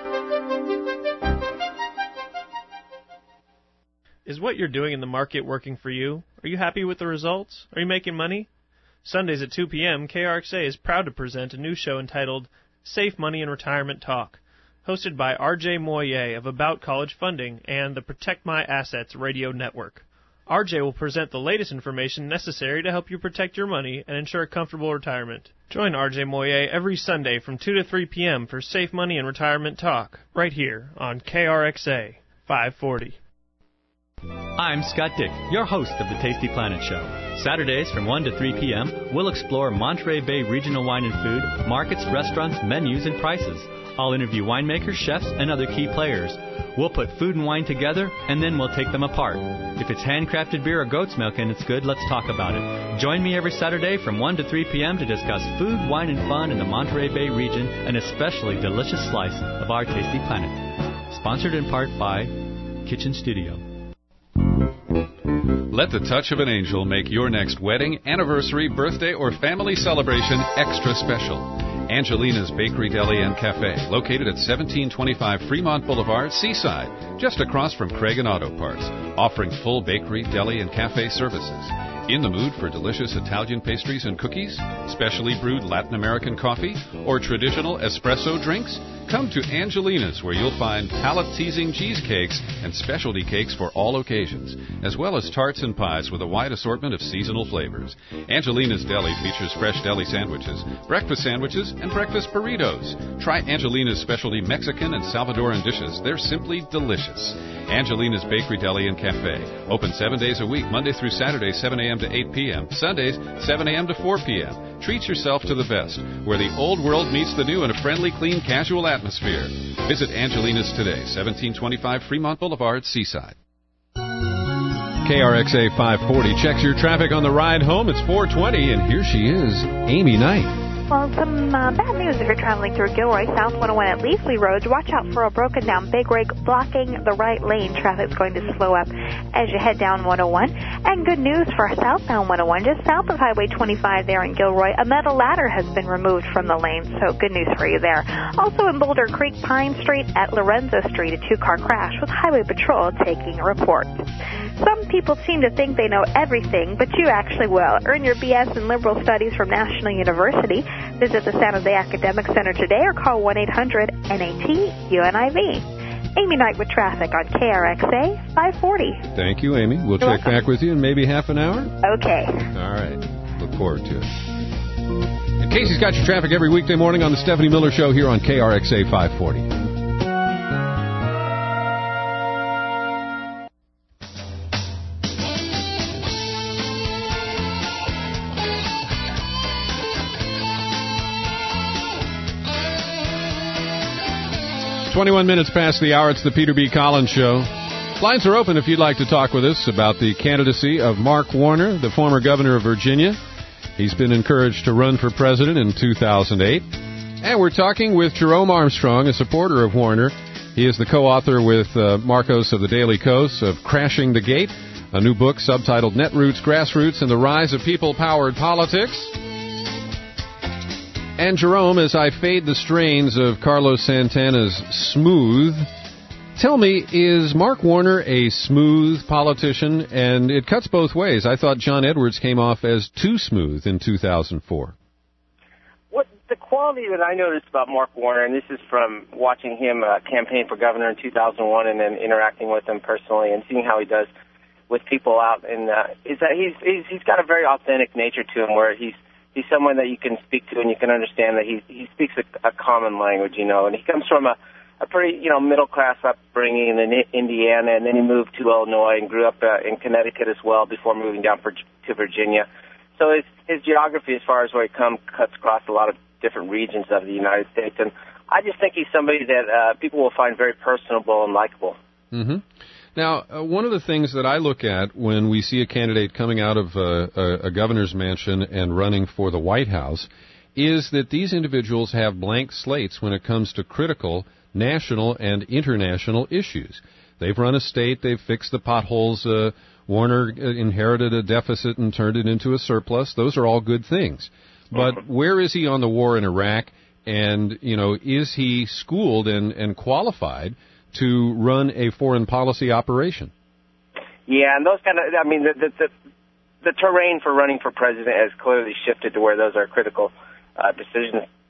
Is what you're doing in the market working for you? Are you happy with the results? Are you making money? Sundays at two p.m., K R X A is proud to present a new show entitled Safe Money and Retirement Talk. hosted by R J Moyer of About College Funding and the Protect My Assets radio network. R J will present the latest information necessary to help you protect your money and ensure a comfortable retirement. Join R J Moyer every Sunday from two to three p.m. for safe money and retirement talk, right here on K R X A five forty. I'm Scott Dick, your host of the Tasty Planet Show. Saturdays from one to three p.m., we'll explore Monterey Bay regional wine and food, markets, restaurants, menus, and prices. I'll interview winemakers, chefs, and other key players. We'll put food and wine together, and then we'll take them apart. If it's handcrafted beer or goat's milk and it's good, let's talk about it. Join me every Saturday from one to three p.m. to discuss food, wine, and fun in the Monterey Bay region, an especially delicious slice of our Tasty Planet. Sponsored in part by Kitchen Studio. Let the touch of an angel make your next wedding, anniversary, birthday, or family celebration extra special. Angelina's Bakery, Deli, and Cafe, located at seventeen twenty-five Fremont Boulevard, Seaside, just across from Craig and Auto Parts, offering full bakery, deli, and cafe services. In the mood for delicious Italian pastries and cookies, specially brewed Latin American coffee, or traditional espresso drinks? Come to Angelina's, where you'll find palate-teasing cheesecakes and specialty cakes for all occasions, as well as tarts and pies with a wide assortment of seasonal flavors. Angelina's Deli features fresh deli sandwiches, breakfast sandwiches, and breakfast burritos. Try Angelina's specialty Mexican and Salvadoran dishes. They're simply delicious. Angelina's Bakery, Deli, and Cafe. Open seven days a week, Monday through Saturday, seven a.m. to eight p.m., Sundays, seven a.m. to four p.m. Treat yourself to the best, where the old world meets the new in a friendly, clean, casual atmosphere. Visit Angelina's today, seventeen twenty-five Fremont Boulevard, Seaside. K R X A five forty checks your traffic on the ride home. It's four twenty, and here she is, Amy Knight. Well, some uh, bad news if you're traveling through Gilroy, South one oh one at Leafly Road. Watch out for a broken down big rig blocking the right lane. Traffic's going to slow up as you head down one oh one. And good news for southbound one oh one, just south of Highway twenty-five there in Gilroy. A metal ladder has been removed from the lane, so good news for you there. Also in Boulder Creek, Pine Street at Lorenzo Street, a two-car crash with Highway Patrol taking a report. Some people seem to think they know everything, but you actually will. Earn your B S in Liberal Studies from National University. Visit the San Jose Academic Center today or call one eight hundred N A T U N I V. Amy Knight with traffic on K R X A five forty. Thank you, Amy. We'll You're check welcome. back with you in maybe half an hour. Okay. All right. Look forward to it. And Casey's got your traffic every weekday morning on the Stephanie Miller Show here on K R X A five forty. twenty-one minutes past the hour. It's the Peter B. Collins Show. Lines are open if you'd like to talk with us about the candidacy of Mark Warner, the former governor of Virginia. He's been encouraged to run for president in two thousand eight. And we're talking with Jerome Armstrong, a supporter of Warner. He is the co-author with uh, Marcos of the Daily Kos of Crashing the Gate, a new book subtitled Netroots, Grassroots, and the Rise of People-Powered Politics. And Jerome, as I fade the strains of Carlos Santana's Smooth, tell me, is Mark Warner a smooth politician? And it cuts both ways. I thought John Edwards came off as too smooth in two thousand four. What the quality that I noticed about Mark Warner, and this is from watching him uh, campaign for governor in two thousand one and then interacting with him personally and seeing how he does with people out, and uh, is that he's, he's he's got a very authentic nature to him where he's He's someone that you can speak to and you can understand that he he speaks a, a common language, you know, and he comes from a, a pretty, you know, middle-class upbringing in Indiana, and then he moved to Illinois and grew up uh, in Connecticut as well before moving down for, to Virginia. So his, his geography, as far as where he comes, cuts across a lot of different regions of the United States, and I just think he's somebody that uh, people will find very personable and likable. Mm-hmm. Now, uh, one of the things that I look at when we see a candidate coming out of uh, a, a governor's mansion and running for the White House is that these individuals have blank slates when it comes to critical national and international issues. They've run a state, they've fixed the potholes, uh, Warner inherited a deficit and turned it into a surplus. Those are all good things. But where is he on the war in Iraq? And, you know, is he schooled and, and qualified to run a foreign policy operation? Yeah, and those kind of, I mean, the, the, the, the terrain for running for president has clearly shifted to where those are critical uh, decisions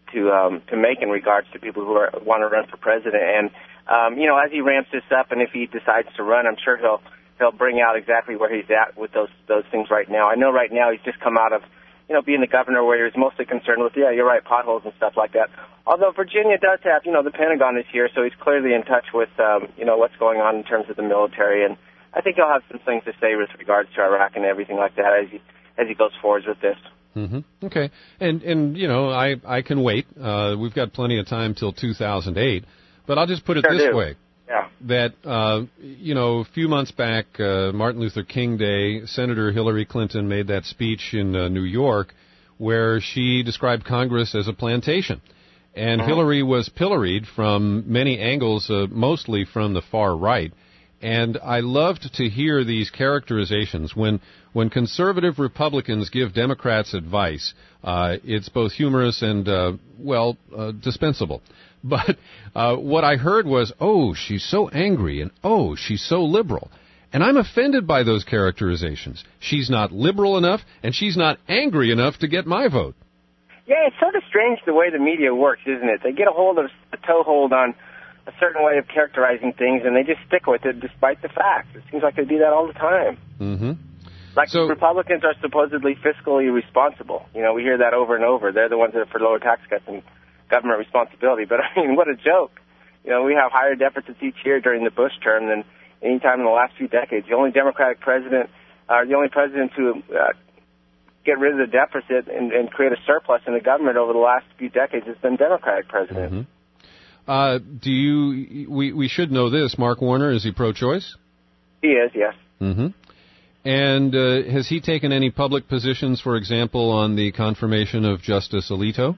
to um, to make in regards to people who are, want to run for president. And um, you know, as he ramps this up, and if he decides to run, I'm sure he'll he'll bring out exactly where he's at with those those things right now. I know right now he's just come out of, you know, being the governor where he was mostly concerned with, yeah, you're right, potholes and stuff like that. Although Virginia does have, you know, the Pentagon is here, so he's clearly in touch with, um, you know, what's going on in terms of the military. And I think he'll have some things to say with regards to Iraq and everything like that as he as he goes forward with this. Mm-hmm. Okay. And, and you know, I, I can wait. Uh, we've got plenty of time till two thousand eight. But I'll just put it Sure this do. way. Yeah. That, uh, you know, a few months back, uh, Martin Luther King Day, Senator Hillary Clinton made that speech in uh, New York where she described Congress as a plantation. And Uh-huh. Hillary was pilloried from many angles, uh, mostly from the far right. And I loved to hear these characterizations. When when conservative Republicans give Democrats advice, uh, it's both humorous and, uh, well, uh, dispensable. But uh, what I heard was, oh, she's so angry, and oh, she's so liberal. And I'm offended by those characterizations. She's not liberal enough, and she's not angry enough to get my vote. Yeah, it's sort of strange the way the media works, isn't it? They get a hold of a toehold on a certain way of characterizing things, and they just stick with it despite the facts. It seems like they do that all the time. Mm-hmm. Like So- Republicans are supposedly fiscally responsible. You know, we hear that over and over. They're the ones that are for lower tax cuts and government responsibility. But, I mean, what a joke. You know, we have higher deficits each year during the Bush term than any time in the last few decades. The only Democratic president, uh, the only president to uh, get rid of the deficit and, and create a surplus in the government over the last few decades has been Democratic presidents. Mm-hmm. Uh, do you, we, we should know this, Mark Warner, is he pro-choice? He is, yes. Mm-hmm. And uh, has he taken any public positions, for example, on the confirmation of Justice Alito?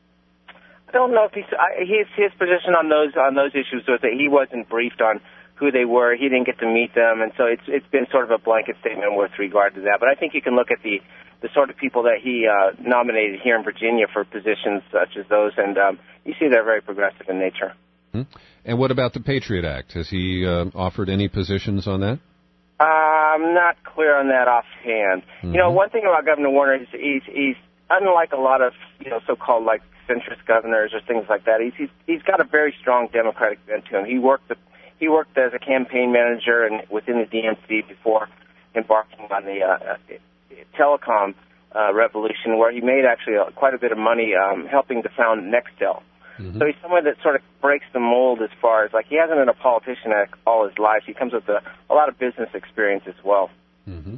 I don't know if he's, I, his his position on those on those issues was that he wasn't briefed on who they were. He didn't get to meet them, and so it's it's been sort of a blanket statement with regard to that. But I think you can look at the the sort of people that he uh, nominated here in Virginia for positions such as those, and um, you see they're very progressive in nature. Hmm? And what about the Patriot Act? Has he uh, offered any positions on that? Uh, I'm not clear on that offhand. Mm-hmm. You know, one thing about Governor Warner is he's he's unlike a lot of, you know, so-called like centrist governors or things like that. He's he's, he's got a very strong Democratic bent to him. He worked the, he worked as a campaign manager and within the D N C before embarking on the uh, telecom uh, revolution, where he made actually uh, quite a bit of money um, helping to found Nextel. Mm-hmm. So he's someone that sort of breaks the mold as far as, like, he hasn't been a politician all his life. He comes with a, a lot of business experience as well. Mm-hmm.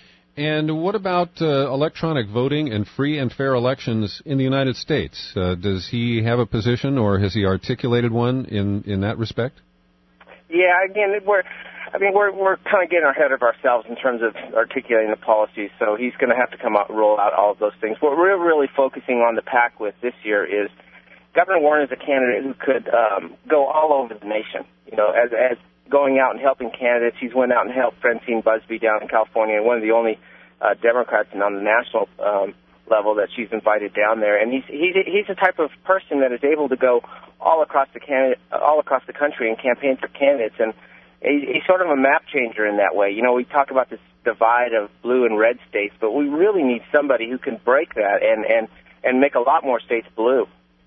And what about uh, electronic voting and free and fair elections in the United States? Uh, does he have a position, or has he articulated one in, in that respect? Yeah, again, we're, I mean, we're we're kind of getting ahead of ourselves in terms of articulating the policies. So he's going to have to come out and roll out all of those things. What we're really focusing on the PAC with this year is Governor Warren is a candidate who could um, go all over the nation. You know, as as going out and helping candidates. He's went out and helped Francine Busby down in California, and one of the only uh, Democrats on the national um, level that she's invited down there. And he's he's he's the type of person that is able to go all across the candidate, all across the country and campaign for candidates. And he, he's sort of a map changer in that way. You know, we talk about this divide of blue and red states, but we really need somebody who can break that and and and make a lot more states blue.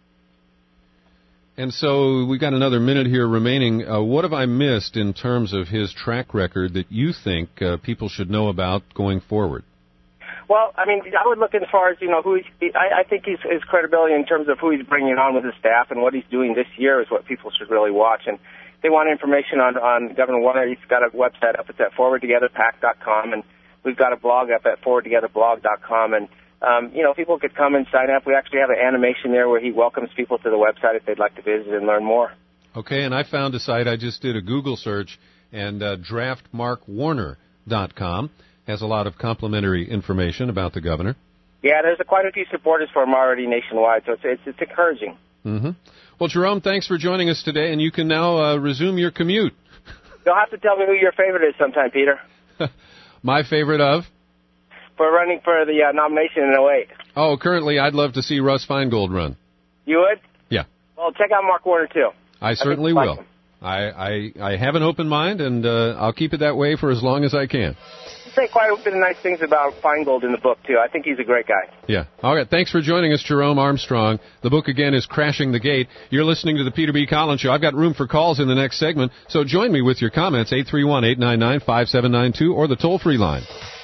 And so we've got another minute here remaining. Uh, what have I missed in terms of his track record that you think uh, people should know about going forward? Well, I mean, I would look as far as, you know, who he's, I, I think his, his credibility in terms of who he's bringing on with his staff and what he's doing this year is what people should really watch. And if they want information on, on Governor Warner, he's got a website up. It's at forward together pac dot com, and we've got a blog up at forward together blog dot com. And Um, you know, people could come and sign up. We actually have an animation there where he welcomes people to the website if they'd like to visit and learn more. Okay, and I found a site. I just did a Google search, and uh, draft mark warner dot com has a lot of complimentary information about the governor. Yeah, there's a, quite a few supporters for him already nationwide, so it's it's, it's encouraging. Mm-hmm. Well, Jerome, thanks for joining us today, and you can now uh, resume your commute. You'll have to tell me who your favorite is sometime, Peter. My favorite of? For running for the uh, nomination in oh eight. Oh, currently I'd love to see Russ Feingold run. You would? Yeah. Well, check out Mark Warner, too. I, I certainly will. I, I, I have an open mind, and uh, I'll keep it that way for as long as I can. say quite a bit of nice things about Feingold in the book, too. I think he's a great guy. Yeah. All right. Thanks for joining us, Jerome Armstrong. The book, again, is Crashing the Gate. You're listening to the Peter B. Collins Show. I've got room for calls in the next segment, so join me with your comments, eight three one, eight nine nine, five seven nine two, or the toll-free line.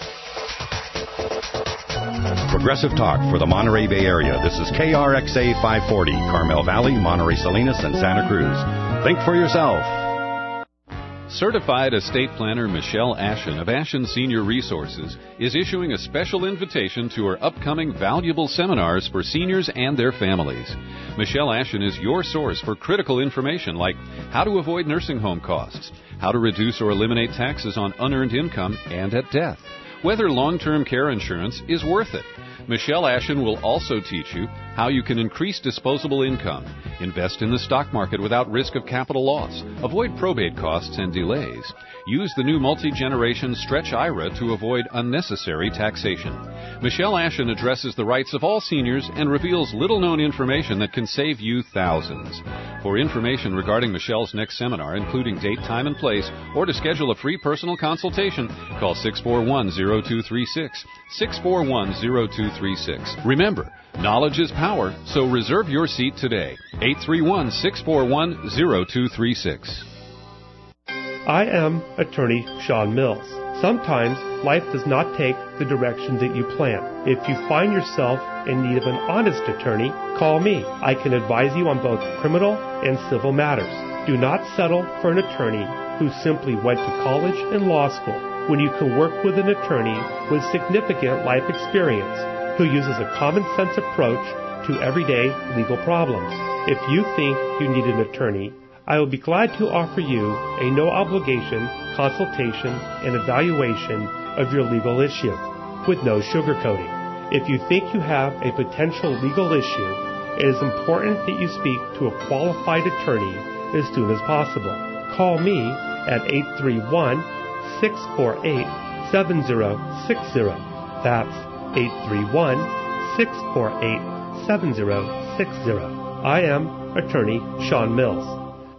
Progressive Talk for the Monterey Bay Area. This is K R X A five forty, Carmel Valley, Monterey Salinas, and Santa Cruz. Think for yourself. Certified estate planner Michelle Ashen of Ashen Senior Resources is issuing a special invitation to her upcoming valuable seminars for seniors and their families. Michelle Ashen is your source for critical information like how to avoid nursing home costs, how to reduce or eliminate taxes on unearned income and at death, whether long-term care insurance is worth it. Michelle Ashen will also teach you how you can increase disposable income, invest in the stock market without risk of capital loss, avoid probate costs and delays, use the new multi-generation Stretch I R A to avoid unnecessary taxation. Michelle Ashen addresses the rights of all seniors and reveals little-known information that can save you thousands. For information regarding Michelle's next seminar, including date, time, and place, or to schedule a free personal consultation, call six four one, zero two three six, six four one, zero two three six. Remember, knowledge is power, so reserve your seat today. eight three one, six four one, zero two three six. I am attorney Sean Mills. Sometimes life does not take the direction that you plan. If you find yourself in need of an honest attorney, call me. I can advise you on both criminal and civil matters. Do not settle for an attorney who simply went to college and law school when you can work with an attorney with significant life experience who uses a common sense approach to everyday legal problems. If you think you need an attorney, I will be glad to offer you a no-obligation consultation and evaluation of your legal issue with no sugarcoating. If you think you have a potential legal issue, it is important that you speak to a qualified attorney as soon as possible. Call me at eight three one, six four eight, seven zero six zero. That's eight three one, six four eight, seven zero six zero. I am attorney Sean Mills.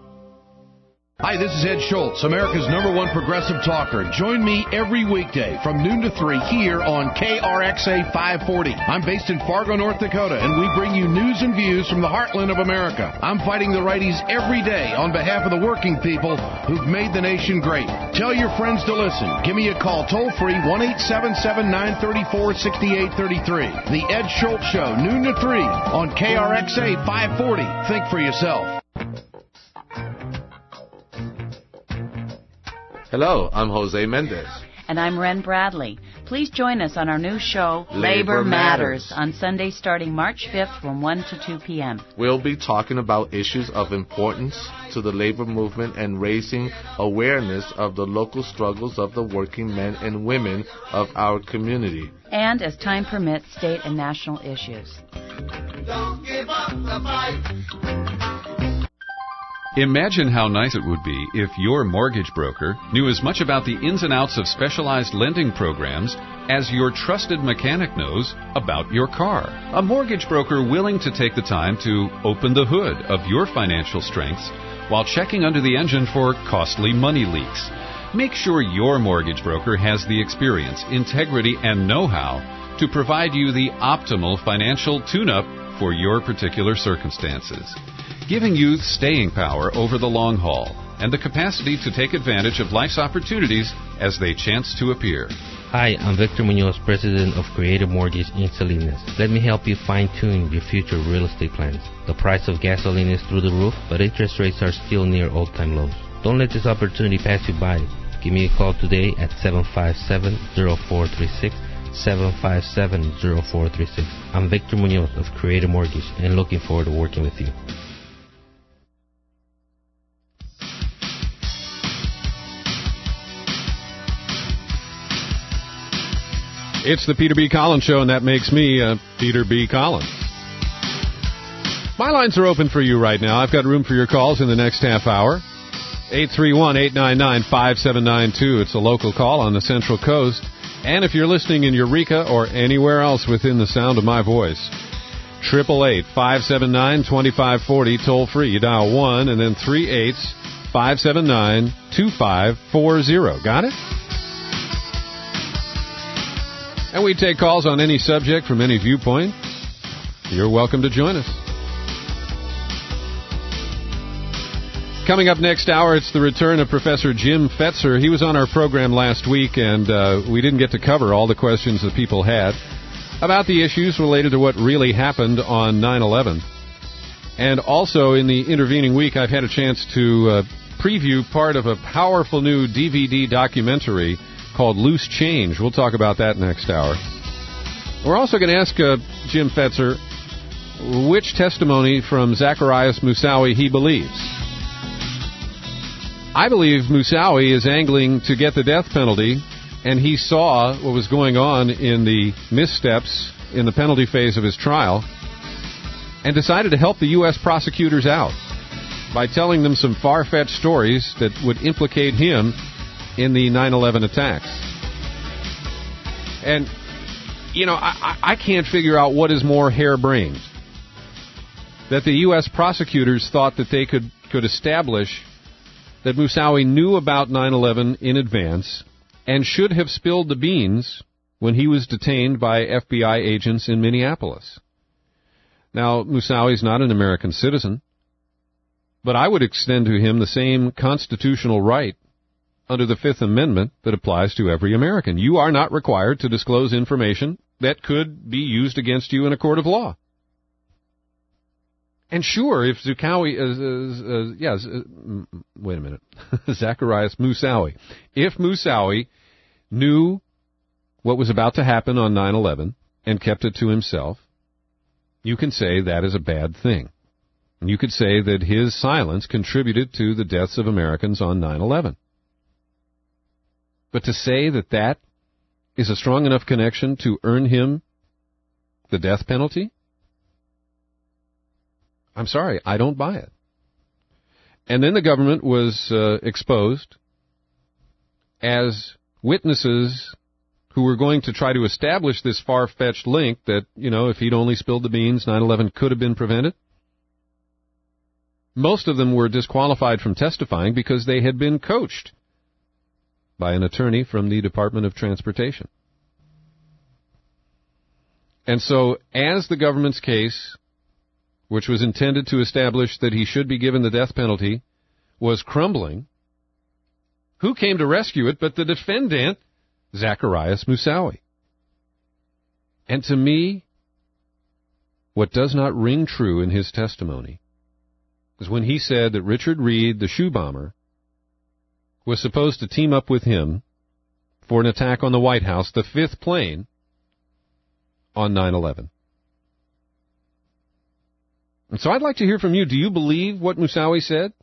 Hi, this is Ed Schultz, America's number one progressive talker. Join me every weekday from noon to three here on K R X A five forty. I'm based in Fargo, North Dakota, and we bring you news and views from the heartland of America. I'm fighting the righties every day on behalf of the working people who've made the nation great. Tell your friends to listen. Give me a call toll-free, one eight seven seven, nine three four, six eight three three. The Ed Schultz Show, noon to three on K R X A five forty. Think for yourself. Hello, I'm Jose Mendez. And I'm Ren Bradley. Please join us on our new show, Labor, Labor Matters, Matters, on Sunday starting March fifth from one to two p.m. We'll be talking about issues of importance to the labor movement and raising awareness of the local struggles of the working men and women of our community. And, as time permits, state and national issues. Don't give up the fight. Imagine how nice it would be if your mortgage broker knew as much about the ins and outs of specialized lending programs as your trusted mechanic knows about your car. A mortgage broker willing to take the time to open the hood of your financial strengths while checking under the engine for costly money leaks. Make sure your mortgage broker has the experience, integrity, and know-how to provide you the optimal financial tune-up for your particular circumstances, giving you staying power over the long haul and the capacity to take advantage of life's opportunities as they chance to appear. Hi, I'm Victor Munoz, President of Creative Mortgage in Salinas. Let me help you fine-tune your future real estate plans. The price of gasoline is through the roof, but interest rates are still near all-time lows. Don't let this opportunity pass you by. Give me a call today at seven five seven, zero four three six, seven five seven, zero four three six. I'm Victor Munoz of Creative Mortgage and looking forward to working with you. It's the Peter B. Collins Show, and that makes me uh, Peter B. Collins. My lines are open for you right now. I've got room for your calls in the next half hour. eight three one, eight nine nine, five seven nine two. It's a local call on the Central Coast. And if you're listening in Eureka or anywhere else within the sound of my voice, eight eight eight, five seven nine, two five four zero, toll free. You dial one and then three eights, five seven nine, two five four zero. Got it? And we take calls on any subject from any viewpoint. You're welcome to join us. Coming up next hour, it's the return of Professor Jim Fetzer. He was on our program last week, and uh, we didn't get to cover all the questions that people had about the issues related to what really happened on nine eleven. And also, in the intervening week, I've had a chance to uh, preview part of a powerful new D V D documentary called Loose Change. We'll talk about that next hour. We're also going to ask uh, Jim Fetzer which testimony from Zacarias Moussaoui he believes. I believe Moussaoui is angling to get the death penalty, and he saw what was going on in the missteps in the penalty phase of his trial and decided to help the U S prosecutors out by telling them some far-fetched stories that would implicate him in the nine eleven attacks. And, you know, I, I can't figure out what is more harebrained. That the U S prosecutors thought that they could, could establish that Moussaoui knew about nine eleven in advance and should have spilled the beans when he was detained by F B I agents in Minneapolis. Now, Moussaoui is not an American citizen, but I would extend to him the same constitutional right under the Fifth Amendment that applies to every American. You are not required to disclose information that could be used against you in a court of law. And sure, if Zukawi, uh, uh, uh, yes, uh, wait a minute, Zacarias Moussaoui, if Moussaoui knew what was about to happen on nine eleven and kept it to himself, you can say that is a bad thing. And you could say that his silence contributed to the deaths of Americans on nine eleven. But to say that that is a strong enough connection to earn him the death penalty? I'm sorry, I don't buy it. And then the government was uh, exposed as witnesses who were going to try to establish this far-fetched link that, you know, if he'd only spilled the beans, nine eleven could have been prevented. Most of them were disqualified from testifying because they had been coached by an attorney from the Department of Transportation. And so, as the government's case, which was intended to establish that he should be given the death penalty, was crumbling, who came to rescue it but the defendant, Zacarias Moussaoui? And to me, what does not ring true in his testimony is when he said that Richard Reed, the shoe bomber, was supposed to team up with him for an attack on the White House, the fifth plane, on nine eleven. And so I'd like to hear from you. Do you believe what Moussaoui said?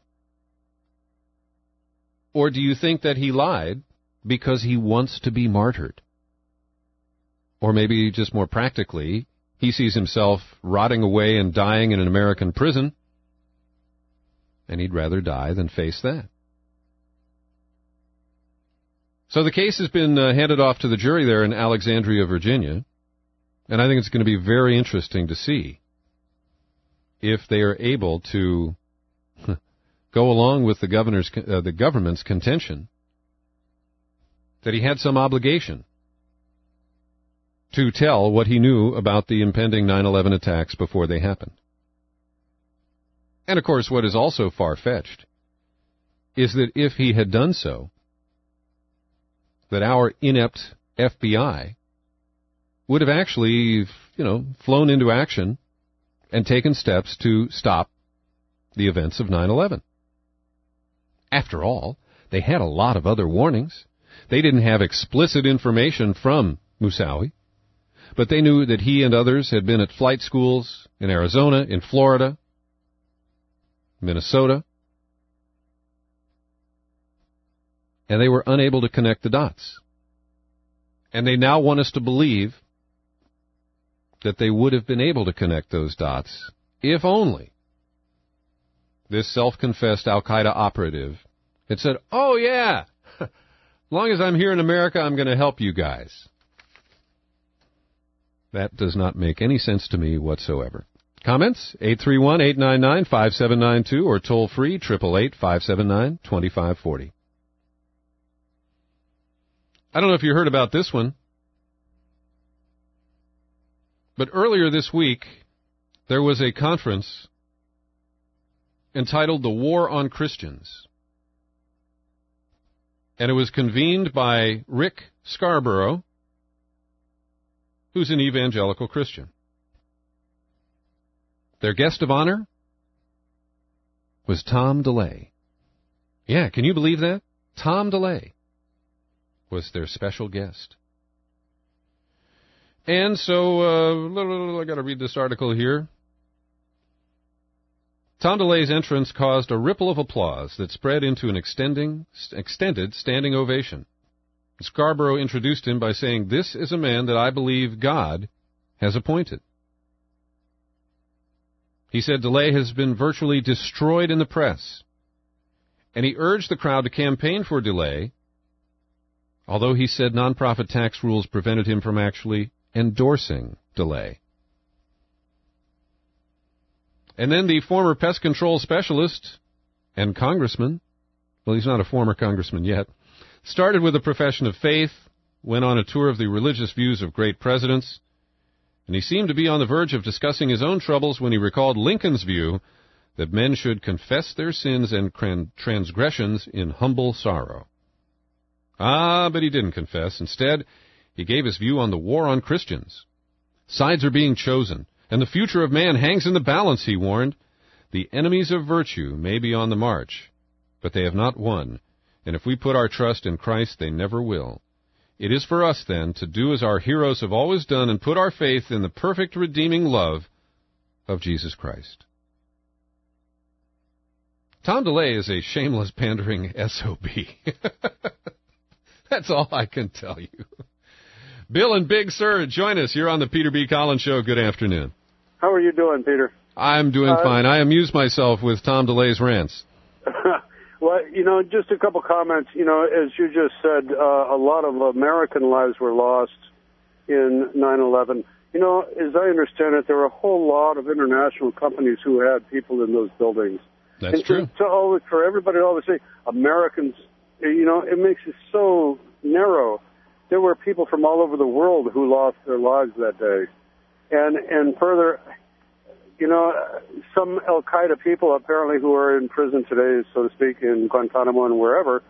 Or do you think that he lied because he wants to be martyred? Or maybe just more practically, he sees himself rotting away and dying in an American prison, and he'd rather die than face that. So the case has been uh, handed off to the jury there in Alexandria, Virginia, and I think it's going to be very interesting to see if they are able to go along with the governor's, uh, the government's contention that he had some obligation to tell what he knew about the impending nine eleven attacks before they happened. And, of course, what is also far-fetched is that if he had done so, that our inept F B I would have actually, you know, flown into action and taken steps to stop the events of nine eleven. After all, they had a lot of other warnings. They didn't have explicit information from Moussaoui, but they knew that he and others had been at flight schools in Arizona, in Florida, Minnesota, and they were unable to connect the dots. And they now want us to believe that they would have been able to connect those dots, if only this self-confessed Al-Qaeda operative had said, oh yeah, as long as I'm here in America, I'm going to help you guys. That does not make any sense to me whatsoever. Comments? eight three one, eight nine nine, five seven nine two or toll free, eight eight eight, five seven nine, two five four zero. I don't know if you heard about this one. But earlier this week, there was a conference entitled The War on Christians. And it was convened by Rick Scarborough, who's an evangelical Christian. Their guest of honor was Tom DeLay. Yeah, can you believe that? Tom DeLay was their special guest. And so, uh, I got to read this article here. Tom DeLay's entrance caused a ripple of applause that spread into an extending, extended standing ovation. Scarborough introduced him by saying, "This is a man that I believe God has appointed." He said DeLay has been virtually destroyed in the press, and he urged the crowd to campaign for DeLay, although he said nonprofit tax rules prevented him from actually endorsing DeLay. And then the former pest control specialist and congressman, well, he's not a former congressman yet, started with a profession of faith, went on a tour of the religious views of great presidents, and he seemed to be on the verge of discussing his own troubles when he recalled Lincoln's view that men should confess their sins and transgressions in humble sorrow. Ah, but he didn't confess. Instead, he gave his view on the war on Christians. Sides are being chosen, and the future of man hangs in the balance, he warned. The enemies of virtue may be on the march, but they have not won, and if we put our trust in Christ, they never will. It is for us, then, to do as our heroes have always done and put our faith in the perfect redeeming love of Jesus Christ. Tom DeLay is a shameless, pandering S O B. That's all I can tell you. Bill and Big Sur, join us. You're on the Peter B. Collins Show. Good afternoon. How are you doing, Peter? I'm doing uh, fine. I amuse myself with Tom DeLay's rants. Well, you know, just a couple comments. You know, as you just said, uh, a lot of American lives were lost in nine eleven. You know, as I understand it, there were a whole lot of international companies who had people in those buildings. That's and true. To, to always, for everybody to always say, Americans, you know, it makes it so narrow. There were people from all over the world who lost their lives that day. And and further, you know, some Al-Qaeda people apparently who are in prison today, so to speak, in Guantanamo and wherever,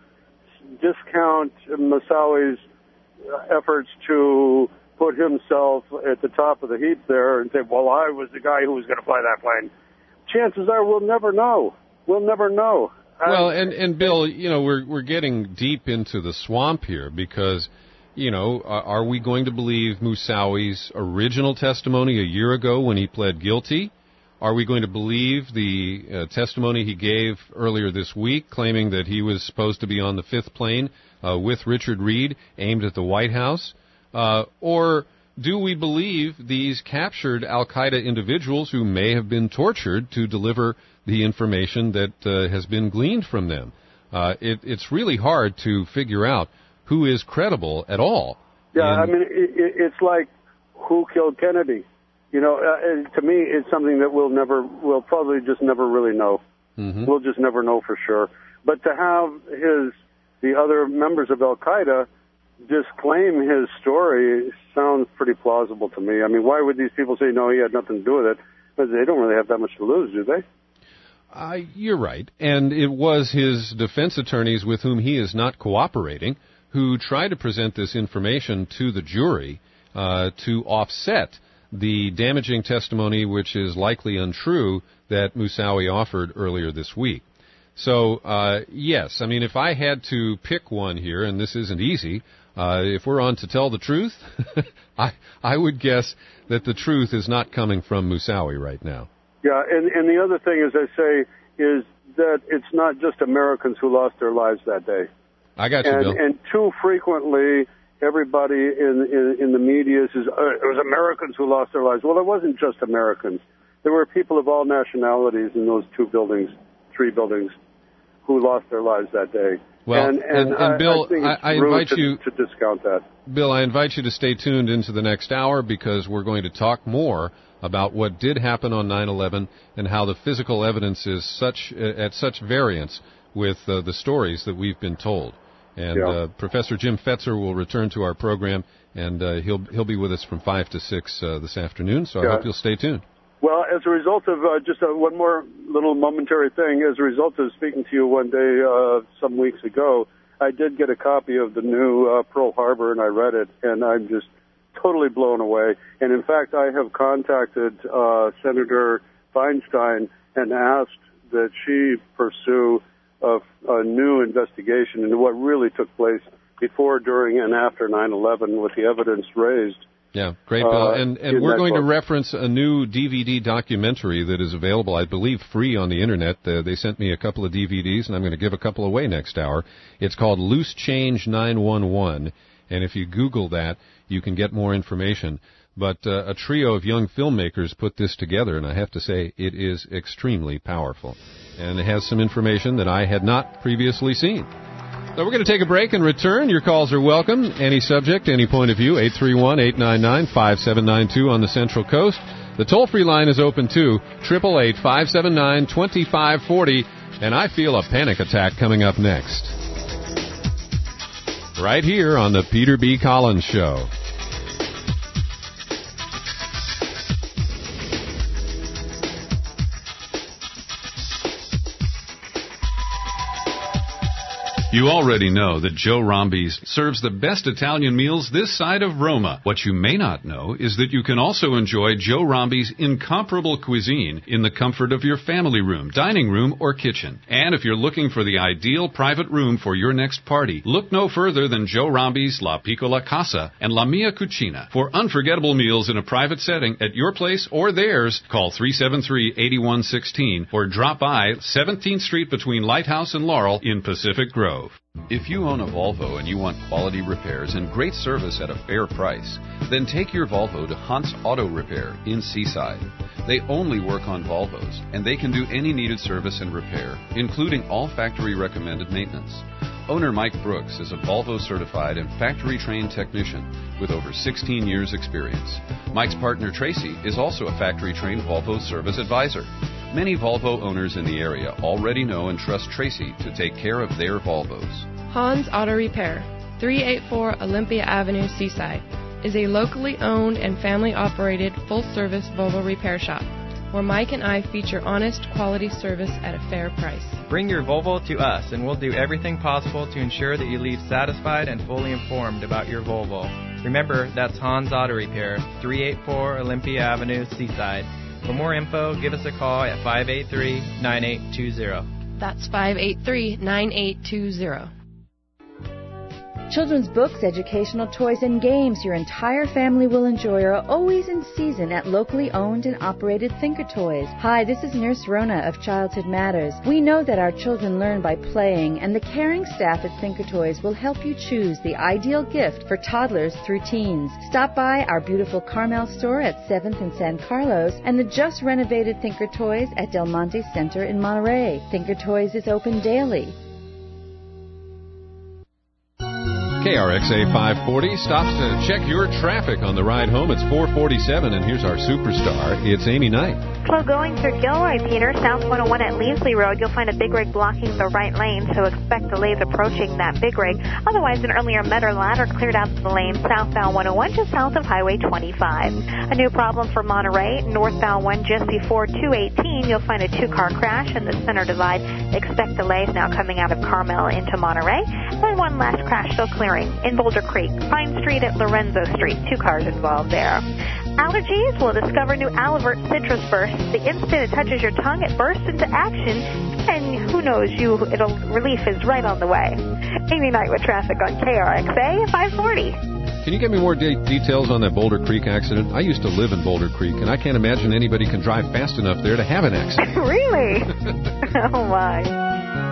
discount Moussawi's efforts to put himself at the top of the heap there and say, well, I was the guy who was going to fly that plane. Chances are we'll never know. We'll never know. Well, and, and Bill, you know, we're we're getting deep into the swamp here because, you know, are we going to believe Moussawi's original testimony a year ago when he pled guilty? Are we going to believe the uh, testimony he gave earlier this week, claiming that he was supposed to be on the fifth plane uh, with Richard Reed aimed at the White House? Uh, or do we believe these captured Al-Qaeda individuals who may have been tortured to deliver the information that uh, has been gleaned from them? Uh, it, it's really hard to figure out who is credible at all. Yeah, in... I mean, it, it's like who killed Kennedy? You know, uh, to me, it's something that we'll never, we'll probably just never really know. Mm-hmm. We'll just never know for sure. But to have his, the other members of Al-Qaeda disclaim his story sounds pretty plausible to me. I mean, why would these people say, no, he had nothing to do with it? Because they don't really have that much to lose, do they? Uh, you're right. And it was his defense attorneys with whom he is not cooperating who tried to present this information to the jury uh, to offset the damaging testimony, which is likely untrue, that Moussawi offered earlier this week. So, uh, yes, I mean, if I had to pick one here, and this isn't easy, uh, if we're on to tell the truth, I, I would guess that the truth is not coming from Moussawi right now. Yeah, and, and the other thing, as I say, is that it's not just Americans who lost their lives that day. I got you, and, Bill. And too frequently, everybody in, in, in the media says, uh, it was Americans who lost their lives. Well, it wasn't just Americans. There were people of all nationalities in those two buildings, three buildings, who lost their lives that day. Well, and, and, and, and I, Bill, I, think it's I, I rude invite to, you to discount that. Bill, I invite you to stay tuned into the next hour because we're going to talk more about what did happen on nine eleven and how the physical evidence is such uh, at such variance with uh, the stories that we've been told. And Yeah. uh, Professor Jim Fetzer will return to our program, and uh, he'll he'll be with us from five to six uh, this afternoon. So I Yeah. hope you'll stay tuned. Well, as a result of uh, just uh, one more little momentary thing, as a result of speaking to you one day uh, some weeks ago, I did get a copy of the new uh, Pearl Harbor, and I read it, and I'm just totally blown away. And in fact, I have contacted uh, Senator Feinstein and asked that she pursue a, a new investigation into what really took place before, during, and after nine eleven with the evidence raised. Yeah, great, Bill. Uh, and and in we're that going to book. reference a new D V D documentary that is available, I believe, free on the Internet. Uh, they sent me a couple of D V Ds, and I'm going to give a couple away next hour. It's called Loose Change nine one one, and if you Google that, you can get more information. But uh, a trio of young filmmakers put this together, and I have to say it is extremely powerful. And it has some information that I had not previously seen. So we're going to take a break and return. Your calls are welcome. Any subject, any point of view, eight three one, eight nine nine, five seven nine two on the Central Coast. The toll-free line is open too, eight eight eight, five seven nine, two five four zero. And I feel a panic attack coming up next. Right here on the Peter B. Collins Show. You already know that Joe Rombi's serves the best Italian meals this side of Roma. What you may not know is that you can also enjoy Joe Rombi's incomparable cuisine in the comfort of your family room, dining room, or kitchen. And if you're looking for the ideal private room for your next party, look no further than Joe Rombi's La Piccola Casa and La Mia Cucina. For unforgettable meals in a private setting at your place or theirs, call three seven three, eight one one six or drop by seventeenth Street between Lighthouse and Laurel in Pacific Grove. If you own a Volvo and you want quality repairs and great service at a fair price, then take your Volvo to Hunt's Auto Repair in Seaside. They only work on Volvos, and they can do any needed service and repair, including all factory-recommended maintenance. Owner Mike Brooks is a Volvo-certified and factory-trained technician with over sixteen years' experience. Mike's partner Tracy is also a factory-trained Volvo service advisor. Many Volvo owners in the area already know and trust Tracy to take care of their Volvos. Hans Auto Repair, three eighty-four Olympia Avenue, Seaside, is a locally owned and family-operated full-service Volvo repair shop, where Mike and I feature honest, quality service at a fair price. Bring your Volvo to us, and we'll do everything possible to ensure that you leave satisfied and fully informed about your Volvo. Remember, that's Hans Auto Repair, three eighty-four Olympia Avenue, Seaside. For more info, give us a call at five eight three, nine eight two zero. That's five eight three, nine eight two zero. Children's books, educational toys, and games your entire family will enjoy are always in season at locally owned and operated Thinker Toys. Hi, this is Nurse Rona of Childhood Matters. We know that our children learn by playing, and the caring staff at Thinker Toys will help you choose the ideal gift for toddlers through teens. Stop by our beautiful Carmel store at seventh and San Carlos and the just renovated Thinker Toys at Del Monte Center in Monterey. Thinker Toys is open daily. K R X A five forty stops to check your traffic on the ride home. It's four forty-seven, and here's our superstar. It's Amy Knight. Slow going through Gilroy, Peter, South one oh one at Leasley Road. You'll find a big rig blocking the right lane, so expect delays approaching that big rig. Otherwise, an earlier Metter ladder cleared out the lane southbound one oh one just south of Highway twenty-five. A new problem for Monterey, northbound one just before two eighteen. You'll find a two-car crash in the center divide. Expect delays now coming out of Carmel into Monterey. And one last crash still clearing in Boulder Creek, Pine Street at Lorenzo Street. Two cars involved there. Allergies? Well, discover new Alivert Citrus Burst. The instant it touches your tongue, it bursts into action, and who knows, you it'll relief is right on the way. Amy Knight with traffic on K R X A five forty. Can you give me more de- details on that Boulder Creek accident? I used to live in Boulder Creek, and I can't imagine anybody can drive fast enough there to have an accident. Really? Oh, my.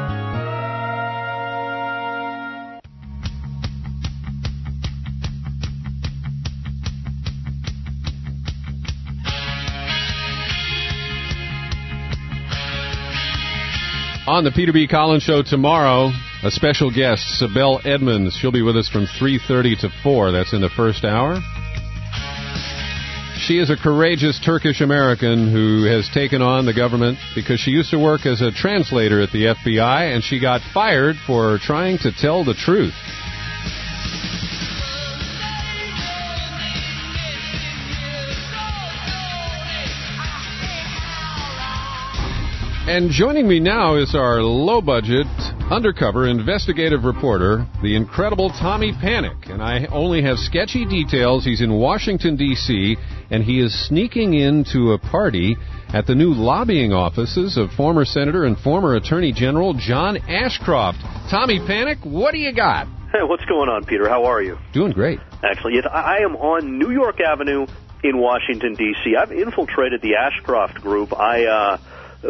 On the Peter B. Collins Show tomorrow, a special guest, Sibel Edmonds. She'll be with us from three thirty to four. That's in the first hour. she is a courageous Turkish American who has taken on the government because she used to work as a translator at the F B I, and she got fired for trying to tell the truth. And joining me now is our low-budget, undercover investigative reporter, the incredible Tommy Panic. And I only have sketchy details. He's in Washington, D C, and he is sneaking into a party at the new lobbying offices of former Senator and former Attorney General John Ashcroft. Tommy Panic, what do you got? Hey, what's going on, Peter? How are you? Doing great. Excellent. Yes, I am on New York Avenue in Washington, D C. I've infiltrated the Ashcroft group. I, uh...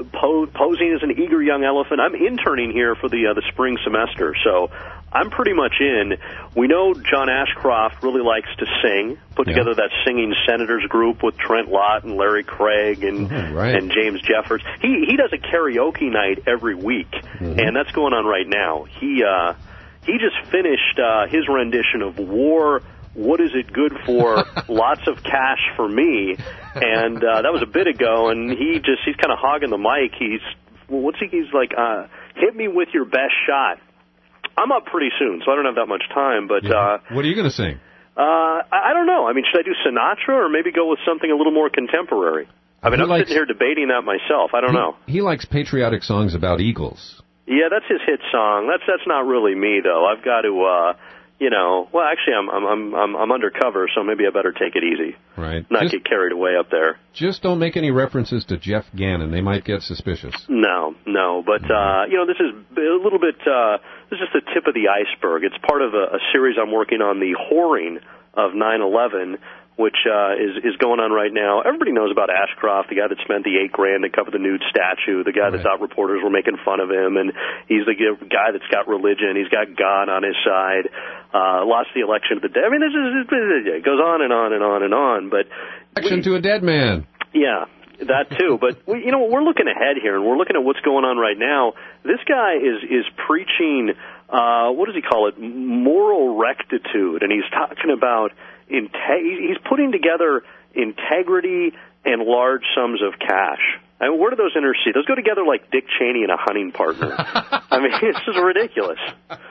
posing as an eager young elephant. I'm interning here for the uh, the spring semester, so I'm pretty much in. We know John Ashcroft really likes to sing, put yeah. together that singing senators group with Trent Lott and Larry Craig and oh, right. and James Jeffords. He he does a karaoke night every week, mm-hmm. and that's going on right now. He uh, he just finished uh, his rendition of War. What is it good for? Lots of cash for me. And uh, that was a bit ago, and he just, he's kind of hogging the mic. He's, well, what's he, he's like, uh, hit me with your best shot. I'm up pretty soon, so I don't have that much time, but... Yeah. Uh, what are you going to sing? Uh, I, I don't know. I mean, should I do Sinatra or maybe go with something a little more contemporary? I mean, he I'm likes, sitting here debating that myself. I don't he, know. He likes patriotic songs about eagles. Yeah, that's his hit song. That's that's not really me, though. I've got to... Uh, You know, well, actually, I'm I'm I'm I'm undercover, so maybe I better take it easy. Right. Not just, get carried away up there. Just don't make any references to Jeff Gannon. They might get suspicious. No, no, but uh, you know, this is a little bit. Uh, this is just the tip of the iceberg. It's part of a, a series I'm working on, the whoring of nine eleven, which uh, is is going on right now. Everybody knows about Ashcroft, the guy that spent the eight grand to cover the nude statue, the guy right. that thought reporters were making fun of him, and he's the guy that's got religion. He's got God on his side. Uh, lost the election of the dead. I mean, this is, it goes on and on and on and on. But election to a dead man. Yeah, that too. But we, you know, we're looking ahead here, and we're looking at what's going on right now. This guy is is preaching. Uh, what does he call it? Moral rectitude, and he's talking about. Integ- he's putting together integrity and large sums of cash. I mean, where do those intercede? Those go together like Dick Cheney and a hunting partner. I mean, this is ridiculous.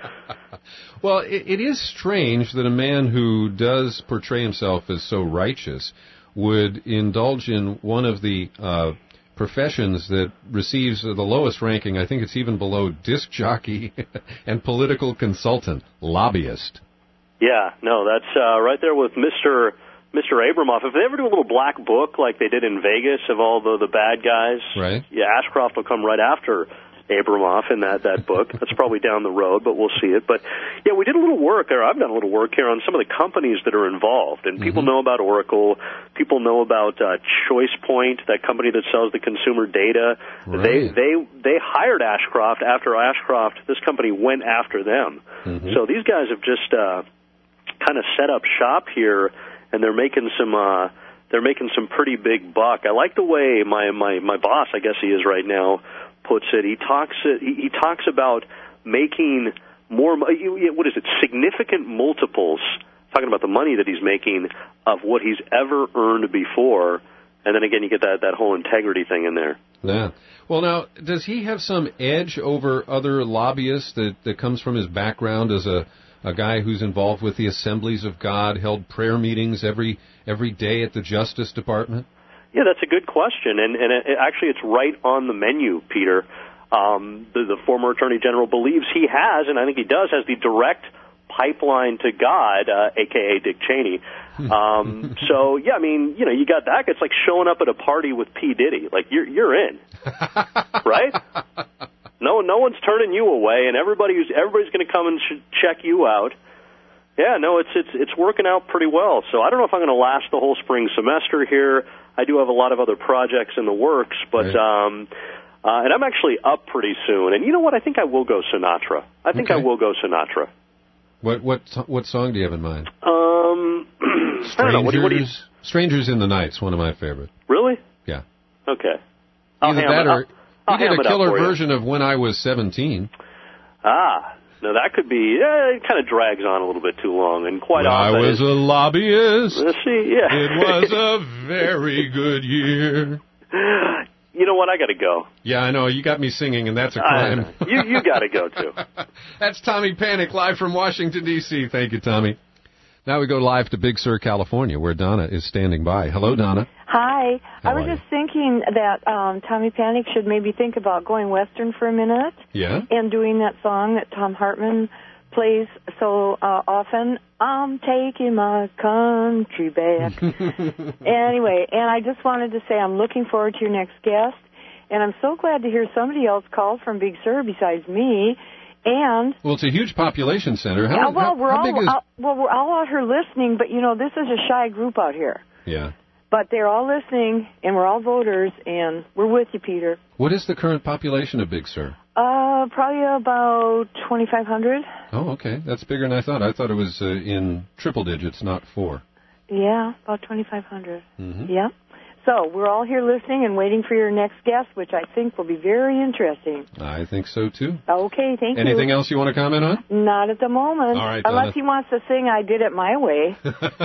Well, it, it is strange that a man who does portray himself as so righteous would indulge in one of the uh, professions that receives the lowest ranking. I think it's even below disc jockey and political consultant, lobbyist. Yeah, no, that's uh, right there with Mister Mister Abramoff. If they ever do a little black book like they did in Vegas of all the, the bad guys, right? Yeah, Ashcroft will come right after Abramoff in that, that book. That's probably down the road, but we'll see it. But, yeah, we did a little work, or I've done a little work here on some of the companies that are involved. And people mm-hmm. know about Oracle. People know about uh, ChoicePoint, that company that sells the consumer data. Right. They they they hired Ashcroft after Ashcroft, this company went after them. Mm-hmm. So these guys have just uh, kind of set up shop here, and they're making some... Uh, they're making some pretty big buck. I like the way my, my, my boss, I guess he is right now, puts it. He talks he, he talks about making more, what is it, significant multiples, talking about the money that he's making of what he's ever earned before. And then again, you get that, that whole integrity thing in there. Yeah. Well, now, does he have some edge over other lobbyists that, that comes from his background as a, a guy who's involved with the Assemblies of God, held prayer meetings every every day at the Justice Department? Yeah, that's a good question, and, and it, actually it's right on the menu, Peter. Um, the, the former Attorney General believes he has, and I think he does, has the direct pipeline to God, uh, a k a. Dick Cheney. Um, so, yeah, I mean, you know, you got that. It's like showing up at a party with P. Diddy. Like, you're, you're in, right? No, no one's turning you away, and everybody's, everybody's going to come and sh- check you out. Yeah, no, it's it's it's working out pretty well. So I don't know if I'm going to last the whole spring semester here. I do have a lot of other projects in the works, but right. um, uh, and I'm actually up pretty soon. And you know what? I think I will go Sinatra. I think okay. I will go Sinatra. What what what song do you have in mind? Um, Strangers, I don't know. What do you, what do you... Strangers in the Night's one of my favorite. Really? Yeah. Okay. I'll Either ham that it, or I'll, I'll you did ham a killer version of When I Was seventeen. Ah. No, that could be, eh, it kind of drags on a little bit too long, and quite when often... I was a lobbyist. Let's see, yeah. It was a very good year. You know what? I got to go. Yeah, I know. You got me singing, and that's a crime. Uh, you you got to go, too. That's Tommy Panic, live from Washington, D C Thank you, Tommy. Now we go live to Big Sur, California, where Donna is standing by. Hello, Donna. Hi. How I was are just thinking that um, Tommy Panic should maybe think about going Western for a minute. Yeah? And doing that song that Tom Hartman plays so uh, often. I'm taking my country back. Anyway, and I just wanted to say I'm looking forward to your next guest, and I'm so glad to hear somebody else call from Big Sur besides me. And well, it's a huge population center. How, yeah, well, how, we're how all big is... out, well, we're all out here listening, but you know, this is a shy group out here. Yeah. But they're all listening, and we're all voters, and we're with you, Peter. What is the current population of Big Sur? Uh, probably about twenty-five hundred. Oh, okay. That's bigger than I thought. I thought it was uh, in triple digits, not four. Yeah, about twenty-five hundred. Mm-hmm. Yeah. So we're all here listening and waiting for your next guest, which I think will be very interesting. I think so, too. Okay, thank Anything you. Anything else you want to comment on? Not at the moment. All right, Unless Donna. he wants to sing I Did It My Way.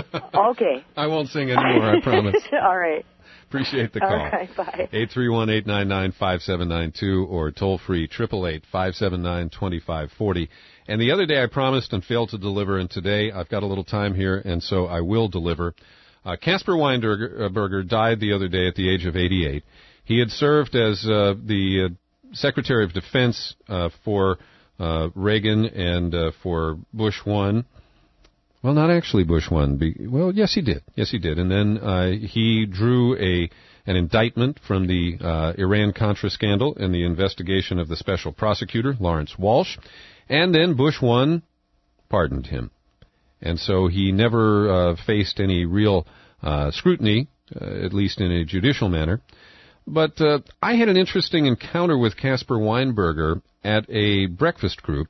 Okay. I won't sing anymore, I promise. All right. Appreciate the call. All right, bye. eight three one, eight nine nine, five seven nine two or toll free, eight eight eight, five seven nine, two five four zero. And the other day I promised and failed to deliver, and today I've got a little time here, and so I will deliver. Uh, Caspar Weinberger died the other day at the age of eighty-eight. He had served as uh, the uh, Secretary of Defense uh, for uh, Reagan and uh, for Bush one. Well, not actually Bush one. Be, well, yes, he did. Yes, he did. And then uh, he drew a an indictment from the uh, Iran-Contra scandal and the investigation of the special prosecutor, Lawrence Walsh. And then Bush one pardoned him. And so he never uh, faced any real uh, scrutiny, uh, at least in a judicial manner. But uh, I had an interesting encounter with Caspar Weinberger at a breakfast group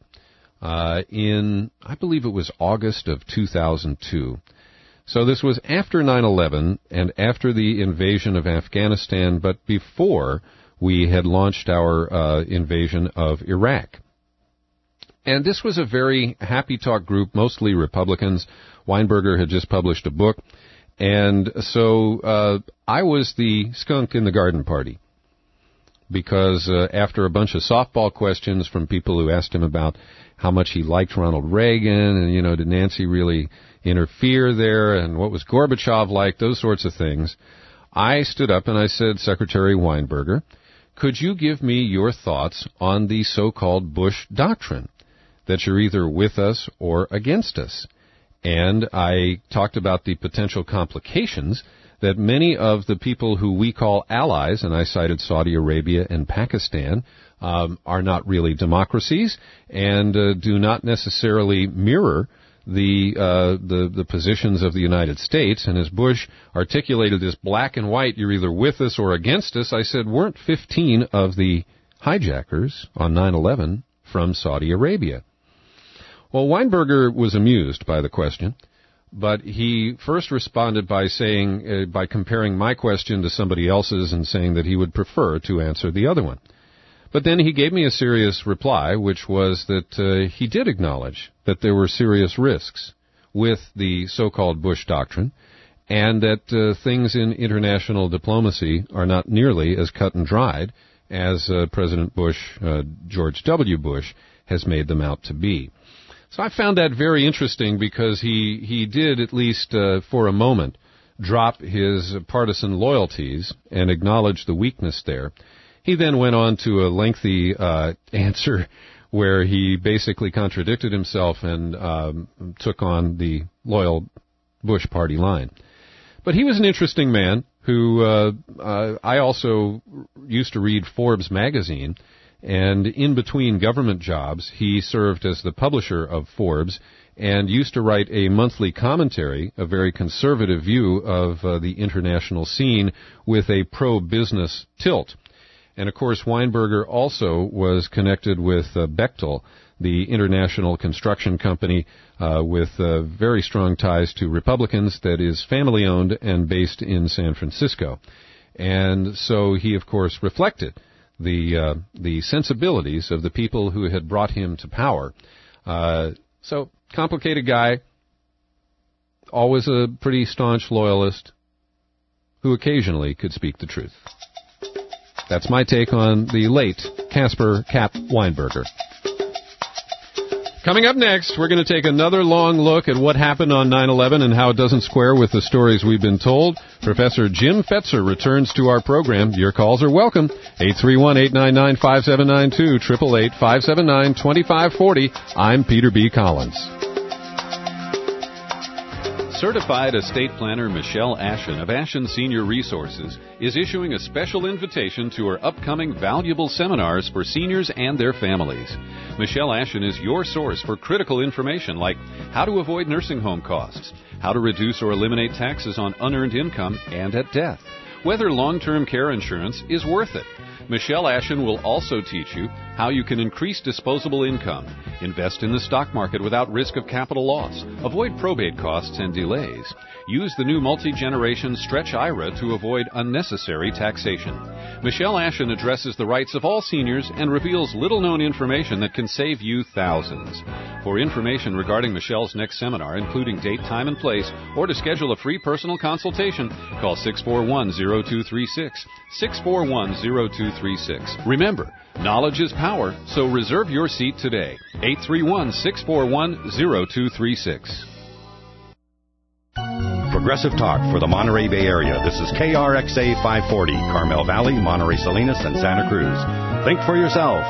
uh, in, I believe it was August of two thousand two. So this was after nine eleven and after the invasion of Afghanistan, but before we had launched our uh, invasion of Iraq. And this was a very happy talk group, mostly Republicans. Weinberger had just published a book. And so uh, I was the skunk in the garden party. Because uh, after a bunch of softball questions from people who asked him about how much he liked Ronald Reagan, and, you know, did Nancy really interfere there, and what was Gorbachev like, those sorts of things, I stood up and I said, Secretary Weinberger, could you give me your thoughts on the so-called Bush doctrine? That you're either with us or against us. And I talked about the potential complications that many of the people who we call allies, and I cited Saudi Arabia and Pakistan, um, are not really democracies and uh, do not necessarily mirror the, uh, the the positions of the United States. And as Bush articulated this black and white, you're either with us or against us, I said, weren't fifteen of the hijackers on nine eleven from Saudi Arabia? Well, Weinberger was amused by the question, but he first responded by saying, uh, by comparing my question to somebody else's and saying that he would prefer to answer the other one. But then he gave me a serious reply, which was that uh, he did acknowledge that there were serious risks with the so-called Bush doctrine, and that uh, things in international diplomacy are not nearly as cut and dried as uh, President Bush, uh, George W. Bush, has made them out to be. So I found that very interesting because he, he did, at least uh, for a moment, drop his partisan loyalties and acknowledge the weakness there. He then went on to a lengthy uh, answer where he basically contradicted himself and um, took on the loyal Bush party line. But he was an interesting man who uh, uh, I also used to read Forbes magazine. And in between government jobs, he served as the publisher of Forbes and used to write a monthly commentary, a very conservative view of uh, the international scene with a pro-business tilt. And, of course, Weinberger also was connected with uh, Bechtel, the international construction company uh, with uh, very strong ties to Republicans that is family-owned and based in San Francisco. And so he, of course, reflected the uh, the sensibilities of the people who had brought him to power. Uh, so, complicated guy, always a pretty staunch loyalist who occasionally could speak the truth. That's my take on the late Caspar Cap Weinberger. Coming up next, we're going to take another long look at what happened on nine eleven and how it doesn't square with the stories we've been told. Professor Jim Fetzer returns to our program. Your calls are welcome. eight three one, eight nine nine, five seven nine two, eight eight eight, five seven nine, two five four zero. I'm Peter B. Collins. Certified estate planner Michelle Ashen of Ashen Senior Resources is issuing a special invitation to her upcoming valuable seminars for seniors and their families. Michelle Ashen is your source for critical information like how to avoid nursing home costs, how to reduce or eliminate taxes on unearned income and at death, whether long-term care insurance is worth it. Michelle Ashen will also teach you how you can increase disposable income, invest in the stock market without risk of capital loss, avoid probate costs and delays, use the new multi-generation Stretch I R A to avoid unnecessary taxation. Michelle Ashen addresses the rights of all seniors and reveals little-known information that can save you thousands. For information regarding Michelle's next seminar, including date, time, and place, or to schedule a free personal consultation, call six four one, zero two three six, six four one, zero two three six. Remember, knowledge is power, so reserve your seat today. eight three one, six four one, zero two three six. Progressive Talk for the Monterey Bay Area. This is K R X A five forty, Carmel Valley, Monterey Salinas, and Santa Cruz. Think for yourself.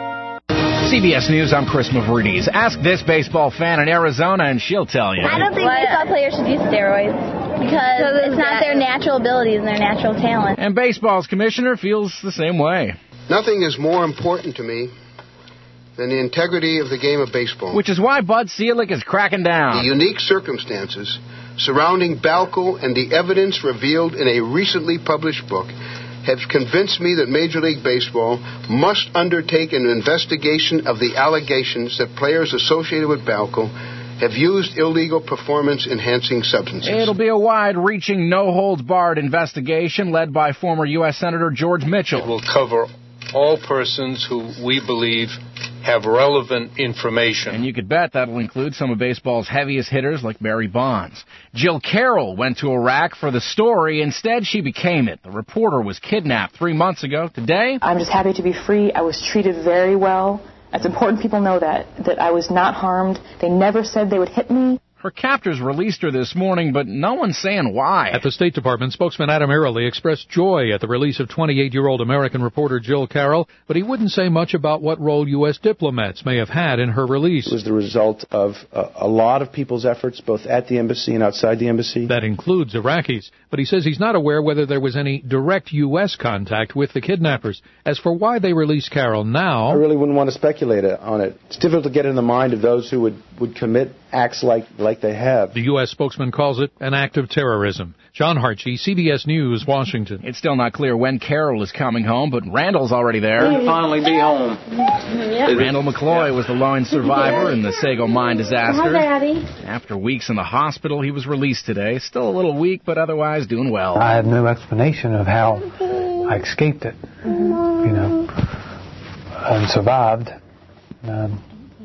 C B S News, I'm Chris Mavrides. Ask this baseball fan in Arizona and she'll tell you. I don't think baseball players should use steroids because it's not their natural abilities and their natural talent. And baseball's commissioner feels the same way. Nothing is more important to me than the integrity of the game of baseball. Which is why Bud Selig is cracking down. The unique circumstances surrounding Balco and the evidence revealed in a recently published book have convinced me that Major League Baseball must undertake an investigation of the allegations that players associated with Balco have used illegal performance-enhancing substances. It'll be a wide-reaching, no-holds-barred investigation led by former U S Senator George Mitchell. It will cover all persons who we believe have relevant information. And you could bet that'll include some of baseball's heaviest hitters like Barry Bonds. Jill Carroll went to Iraq for the story. Instead, she became it. The reporter was kidnapped three months ago. Today, I'm just happy to be free. I was treated very well. It's important people know that, that I was not harmed. They never said they would hit me. Her captors released her this morning, but no one's saying why. At the State Department, spokesman Adam Airley expressed joy at the release of twenty-eight-year-old American reporter Jill Carroll, but he wouldn't say much about what role U S diplomats may have had in her release. It was the result of a, a lot of people's efforts, both at the embassy and outside the embassy. That includes Iraqis, but he says he's not aware whether there was any direct U S contact with the kidnappers. As for why they released Carroll now, I really wouldn't want to speculate on it. It's difficult to get in the mind of those who would, would commit acts like, like they have. The U S spokesman calls it an act of terrorism. John Hartshee, C B S News, Washington. It's still not clear when Carroll is coming home, but Randall's already there. He'll finally be home. Yep. Randall McCloy was the lone survivor in the Sago mine disaster. Hi, Daddy. After weeks in the hospital, he was released today. Still a little weak, but otherwise doing well. I have no explanation of how I escaped it, you know, and survived. Um,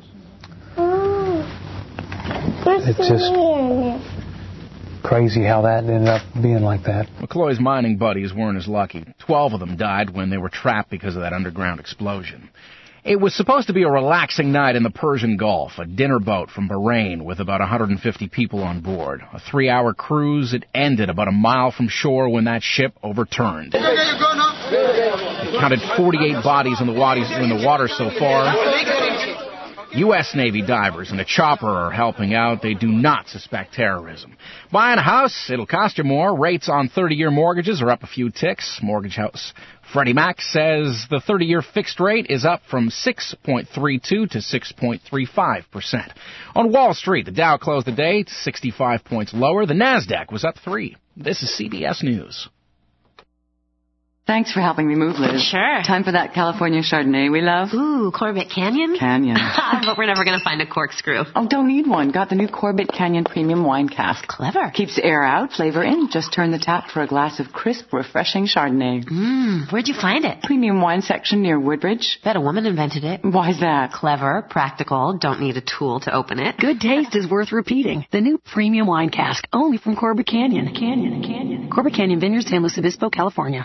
It's just crazy how that ended up being like that. McCloy's mining buddies weren't as lucky. Twelve of them died when they were trapped because of that underground explosion. It was supposed to be a relaxing night in the Persian Gulf, a dinner boat from Bahrain with about one hundred fifty people on board. A three-hour cruise. It ended about a mile from shore when that ship overturned. It counted forty-eight bodies in the water, in the water so far. U S Navy divers and a chopper are helping out. They do not suspect terrorism. Buying a house, it'll cost you more. Rates on thirty-year mortgages are up a few ticks. Mortgage house Freddie Mac says the thirty-year fixed rate is up from six point three two to six point three five percent. On Wall Street, the Dow closed the day sixty-five points lower. The NASDAQ was up three. This is C B S News. Thanks for helping me move, Liz. Sure. Time for that California Chardonnay we love. Ooh, Corbett Canyon? Canyon. But we're never going to find a corkscrew. Oh, don't need one. Got the new Corbett Canyon Premium Wine Cask. Clever. Keeps air out, flavor in. Just turn the tap for a glass of crisp, refreshing Chardonnay. Mmm, where'd you find it? Premium wine section near Woodbridge. Bet a woman invented it. Why's that? Clever, practical, don't need a tool to open it. Good taste is worth repeating. The new Premium Wine Cask, only from Corbett Canyon. Canyon, Canyon. Corbett Canyon Vineyard, San Luis Obispo, California.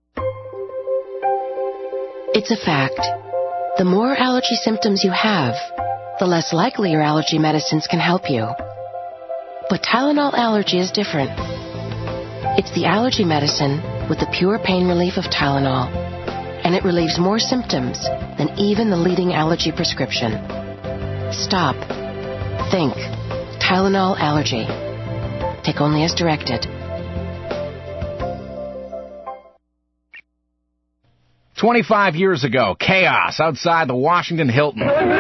It's a fact. The more allergy symptoms you have, the less likely your allergy medicines can help you. But Tylenol Allergy is different. It's the allergy medicine with the pure pain relief of Tylenol, and it relieves more symptoms than even the leading allergy prescription. Stop. Think. Tylenol Allergy. Take only as directed. twenty-five years ago, chaos outside the Washington Hilton.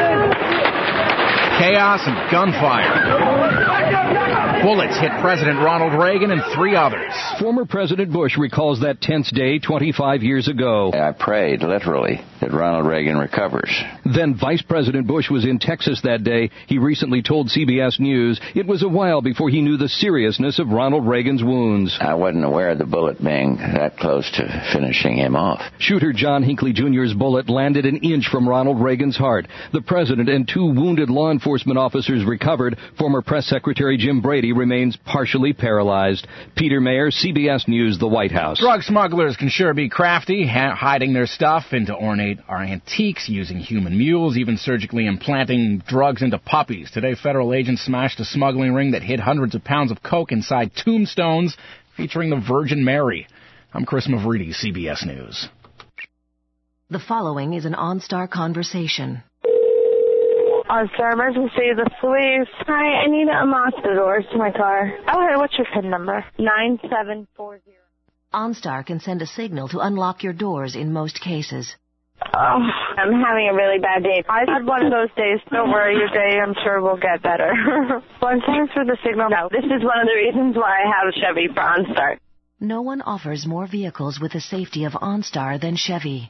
Chaos and gunfire. Bullets hit President Ronald Reagan and three others. Former President Bush recalls that tense day twenty-five years ago. I prayed, literally, that Ronald Reagan recovers. Then Vice President Bush was in Texas that day. He recently told C B S News it was a while before he knew the seriousness of Ronald Reagan's wounds. I wasn't aware of the bullet being that close to finishing him off. Shooter John Hinckley Junior's bullet landed an inch from Ronald Reagan's heart. The president and two wounded law enforcement officers recovered. Former Press Secretary Jim Brady remains partially paralyzed. Peter Mayer, C B S News, the White House. Drug smugglers can sure be crafty, ha- hiding their stuff into ornate or antiques, using human mules, even surgically implanting drugs into puppies. Today, federal agents smashed a smuggling ring that hid hundreds of pounds of coke inside tombstones featuring the Virgin Mary. I'm Chris Mavridi, C B S News. The following is an OnStar conversation. OnStar emergency, the police. Hi, I need to unlock the doors to my car. Okay, what's your P I N number? nine seven four zero. OnStar can send a signal to unlock your doors in most cases. Oh, I'm having a really bad day. I've had one of those days. Don't worry, your day, I'm sure, will get better. Well, thanks for the signal. No, this is one of the reasons why I have a Chevy for OnStar. No one offers more vehicles with the safety of OnStar than Chevy.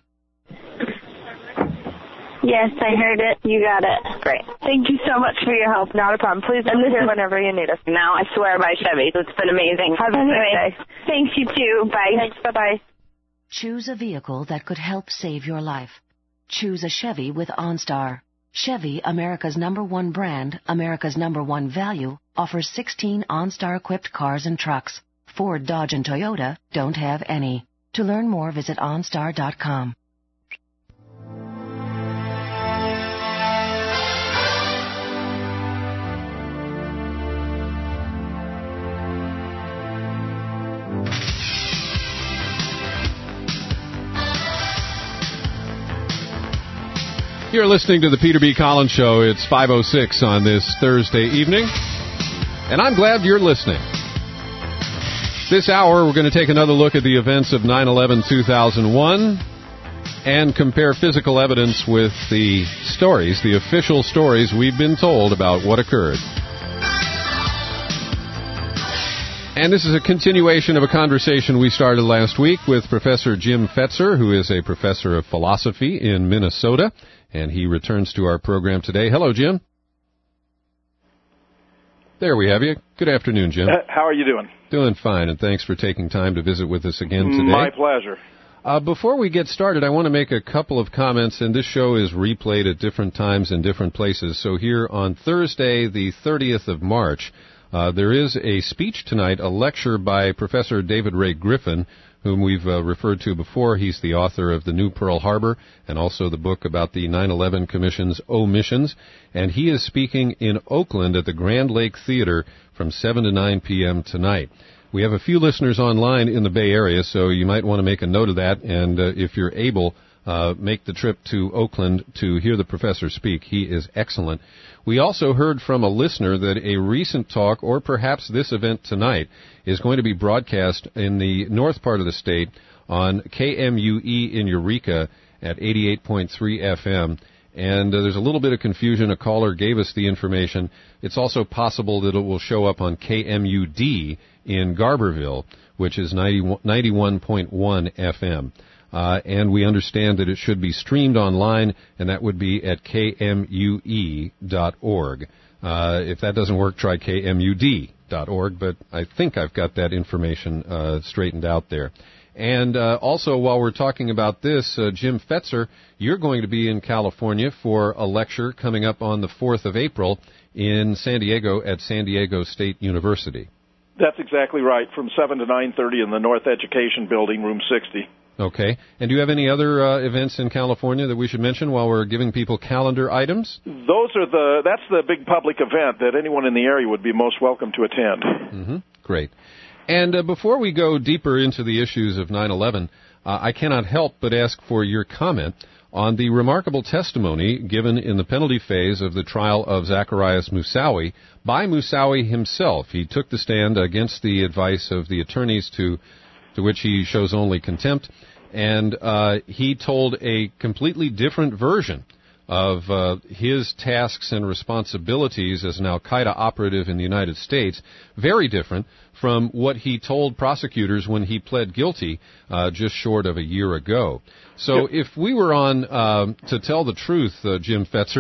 Yes, I heard it. You got it. Great. Thank you so much for your help. Not a problem. Please come here whenever you need us. Now, I swear by Chevy. It's been amazing. Have a good day. Thanks, you too. Bye. Thanks. Bye-bye. Choose a vehicle that could help save your life. Choose a Chevy with OnStar. Chevy, America's number one brand, America's number one value, offers sixteen OnStar-equipped cars and trucks. Ford, Dodge, and Toyota don't have any. To learn more, visit OnStar dot com. You're listening to the Peter B. Collins Show. It's five oh six on this Thursday evening, and I'm glad you're listening. This hour, we're going to take another look at the events of nine eleven two thousand one and compare physical evidence with the stories, the official stories we've been told about what occurred. And this is a continuation of a conversation we started last week with Professor Jim Fetzer, who is a professor of philosophy in Minnesota, and he returns to our program today. Hello, Jim. There we have you. Good afternoon, Jim. Uh, how are you doing? Doing fine, and thanks for taking time to visit with us again today. My pleasure. Uh, before we get started, I want to make a couple of comments, and this show is replayed at different times in different places. So here on Thursday, the thirtieth of March, Uh, there is a speech tonight, a lecture by Professor David Ray Griffin, whom we've uh, referred to before. He's the author of The New Pearl Harbor and also the book about the nine eleven Commission's omissions. And he is speaking in Oakland at the Grand Lake Theater from seven to nine p.m. tonight. We have a few listeners online in the Bay Area, so you might want to make a note of that. And uh, if you're able, uh, make the trip to Oakland to hear the professor speak. He is excellent. We also heard from a listener that a recent talk, or perhaps this event tonight, is going to be broadcast in the north part of the state on K M U E in Eureka at eighty-eight point three F M. And uh, there's a little bit of confusion. A caller gave us the information. It's also possible that it will show up on K M U D in Garberville, which is ninety-one point one F M. Uh, and we understand that it should be streamed online, and that would be at K M U E dot org. Uh, if that doesn't work, try K M U D dot org, but I think I've got that information uh, straightened out there. And uh, also, while we're talking about this, uh, Jim Fetzer, you're going to be in California for a lecture coming up on the fourth of April in San Diego at San Diego State University. That's exactly right, from seven to nine thirty in the North Education Building, room sixty. Okay. And do you have any other uh, events in California that we should mention while we're giving people calendar items? Those are the, that's the big public event that anyone in the area would be most welcome to attend. Mm-hmm. Great. And uh, before we go deeper into the issues of nine eleven, uh, I cannot help but ask for your comment on the remarkable testimony given in the penalty phase of the trial of Zacarias Moussaoui by Moussaoui himself. He took the stand against the advice of the attorneys to to which he shows only contempt, and uh, he told a completely different version of uh, his tasks and responsibilities as an al-Qaeda operative in the United States, very different from what he told prosecutors when he pled guilty uh, just short of a year ago. So if we were on uh, to tell the truth, uh, Jim Fetzer,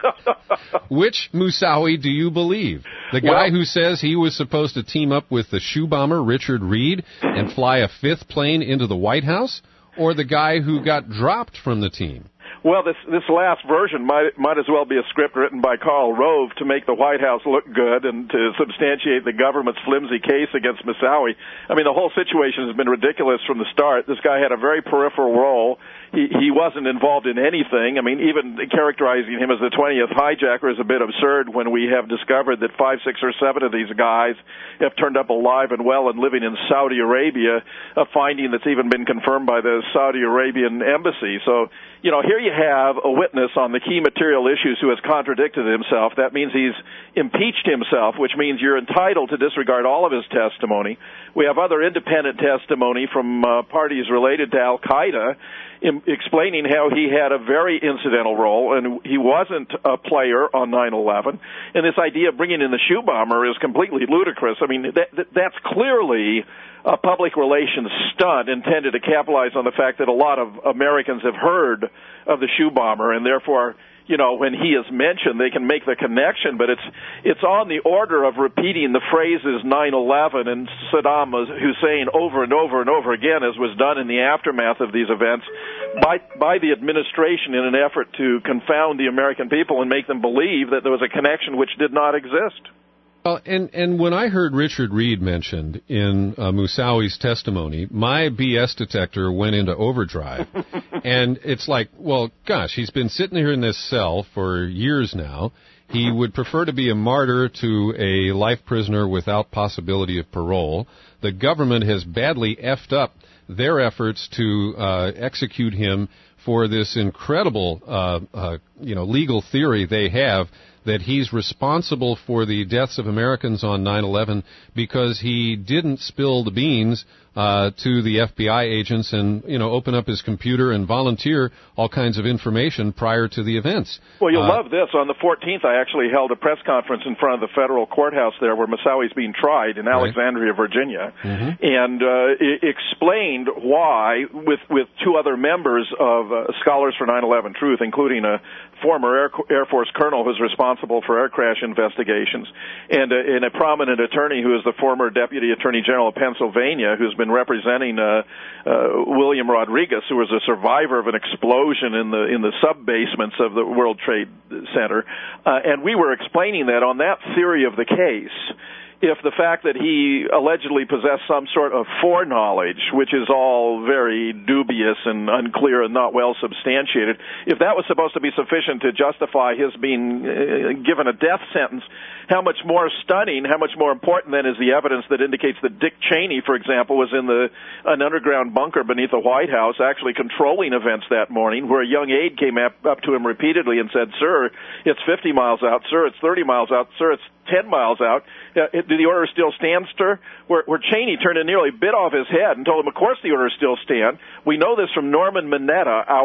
which Moussaoui do you believe? The guy well, who says he was supposed to team up with the shoe bomber Richard Reed and fly a fifth plane into the White House, or the guy who got dropped from the team? Well, this this last version might might as well be a script written by Karl Rove to make the White House look good and to substantiate the government's flimsy case against Moussaoui. I mean, the whole situation has been ridiculous from the start. This guy had a very peripheral role. He he wasn't involved in anything. I mean, even characterizing him as the twentieth hijacker is a bit absurd when we have discovered that five, six, or seven of these guys have turned up alive and well and living in Saudi Arabia, a finding that's even been confirmed by the Saudi Arabian embassy. So, you know, here you have a witness on the key material issues who has contradicted himself. That means he's impeached himself, which means you're entitled to disregard all of his testimony. We have other independent testimony from uh, parties related to al-Qaeda in explaining how he had a very incidental role and he wasn't a player on nine eleven. And this idea of bringing in the shoe bomber is completely ludicrous. I mean, that, that's clearly a public relations stunt intended to capitalize on the fact that a lot of Americans have heard of the shoe bomber, and therefore, you know, when he is mentioned, they can make the connection, but it's it's on the order of repeating the phrases nine eleven and Saddam Hussein over and over and over again, as was done in the aftermath of these events, by by the administration in an effort to confound the American people and make them believe that there was a connection which did not exist. Well, and, and when I heard Richard Reed mentioned in uh, Moussaoui's testimony, my B S detector went into overdrive. And it's like, well, gosh, he's been sitting here in this cell for years now. He would prefer to be a martyr to a life prisoner without possibility of parole. The government has badly effed up their efforts to uh, execute him for this incredible, uh, uh, you know, legal theory they have that he's responsible for the deaths of Americans on nine eleven because he didn't spill the beans uh, to the F B I agents and, you know, open up his computer and volunteer all kinds of information prior to the events. Well, you'll uh, love this. On the fourteenth, I actually held a press conference in front of the federal courthouse there where Moussaoui's being tried in Alexandria, right. Virginia, mm-hmm. and uh, I- explained why, with, with two other members of uh, Scholars for nine eleven Truth, including a former Air, Air Force colonel who's responsible for air crash investigations, and a, and a prominent attorney who is the former Deputy Attorney General of Pennsylvania, who's been representing uh, uh, William Rodriguez, who was a survivor of an explosion in the in the sub-basements of the World Trade Center. Uh, and we were explaining that on that theory of the case, if the fact that he allegedly possessed some sort of foreknowledge, which is all very dubious and unclear and not well substantiated, if that was supposed to be sufficient to justify his being uh, given a death sentence, how much more stunning, how much more important then is the evidence that indicates that Dick Cheney, for example, was in the an underground bunker beneath the White House actually controlling events that morning, where a young aide came up, up to him repeatedly and said, "Sir, it's fifty miles out. Sir, it's thirty miles out. Sir, it's ten miles out. Uh, do the order still stand, sir?" Where, where Cheney turned and nearly bit off his head and told him, of course the order still stand. We know this from Norman Mineta, our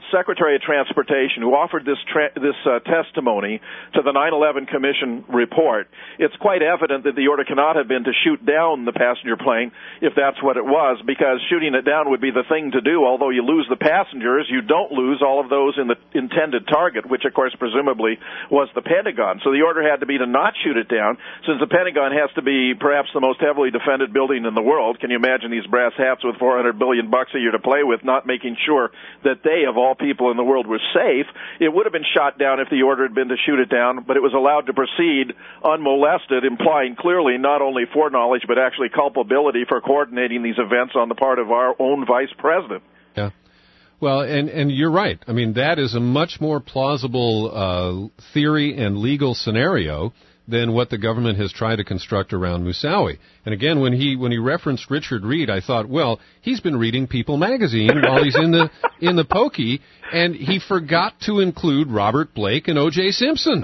Secretary of Transportation who offered this tra- this uh, testimony to the nine eleven Commission report, it's quite evident that the order cannot have been to shoot down the passenger plane if that's what it was, because shooting it down would be the thing to do. Although you lose the passengers, you don't lose all of those in the intended target, which, of course, presumably was the Pentagon. So the order had to be to not shoot it down, since the Pentagon has to be perhaps the most heavily defended building in the world. Can you imagine these brass hats with four hundred billion bucks a year to play with, not making sure that they, of all people in the world, were safe? It would have been shot down if the order had been to shoot it down, but it was allowed to proceed unmolested, implying clearly not only foreknowledge but actually culpability for coordinating these events on the part of our own vice president. Yeah. Well, and, and you're right. I mean, that is a much more plausible uh, theory and legal scenario than what the government has tried to construct around Moussaoui. And again, when he when he referenced Richard Reed, I thought, well, he's been reading People magazine while he's in the in the pokey, and he forgot to include Robert Blake and O J Simpson.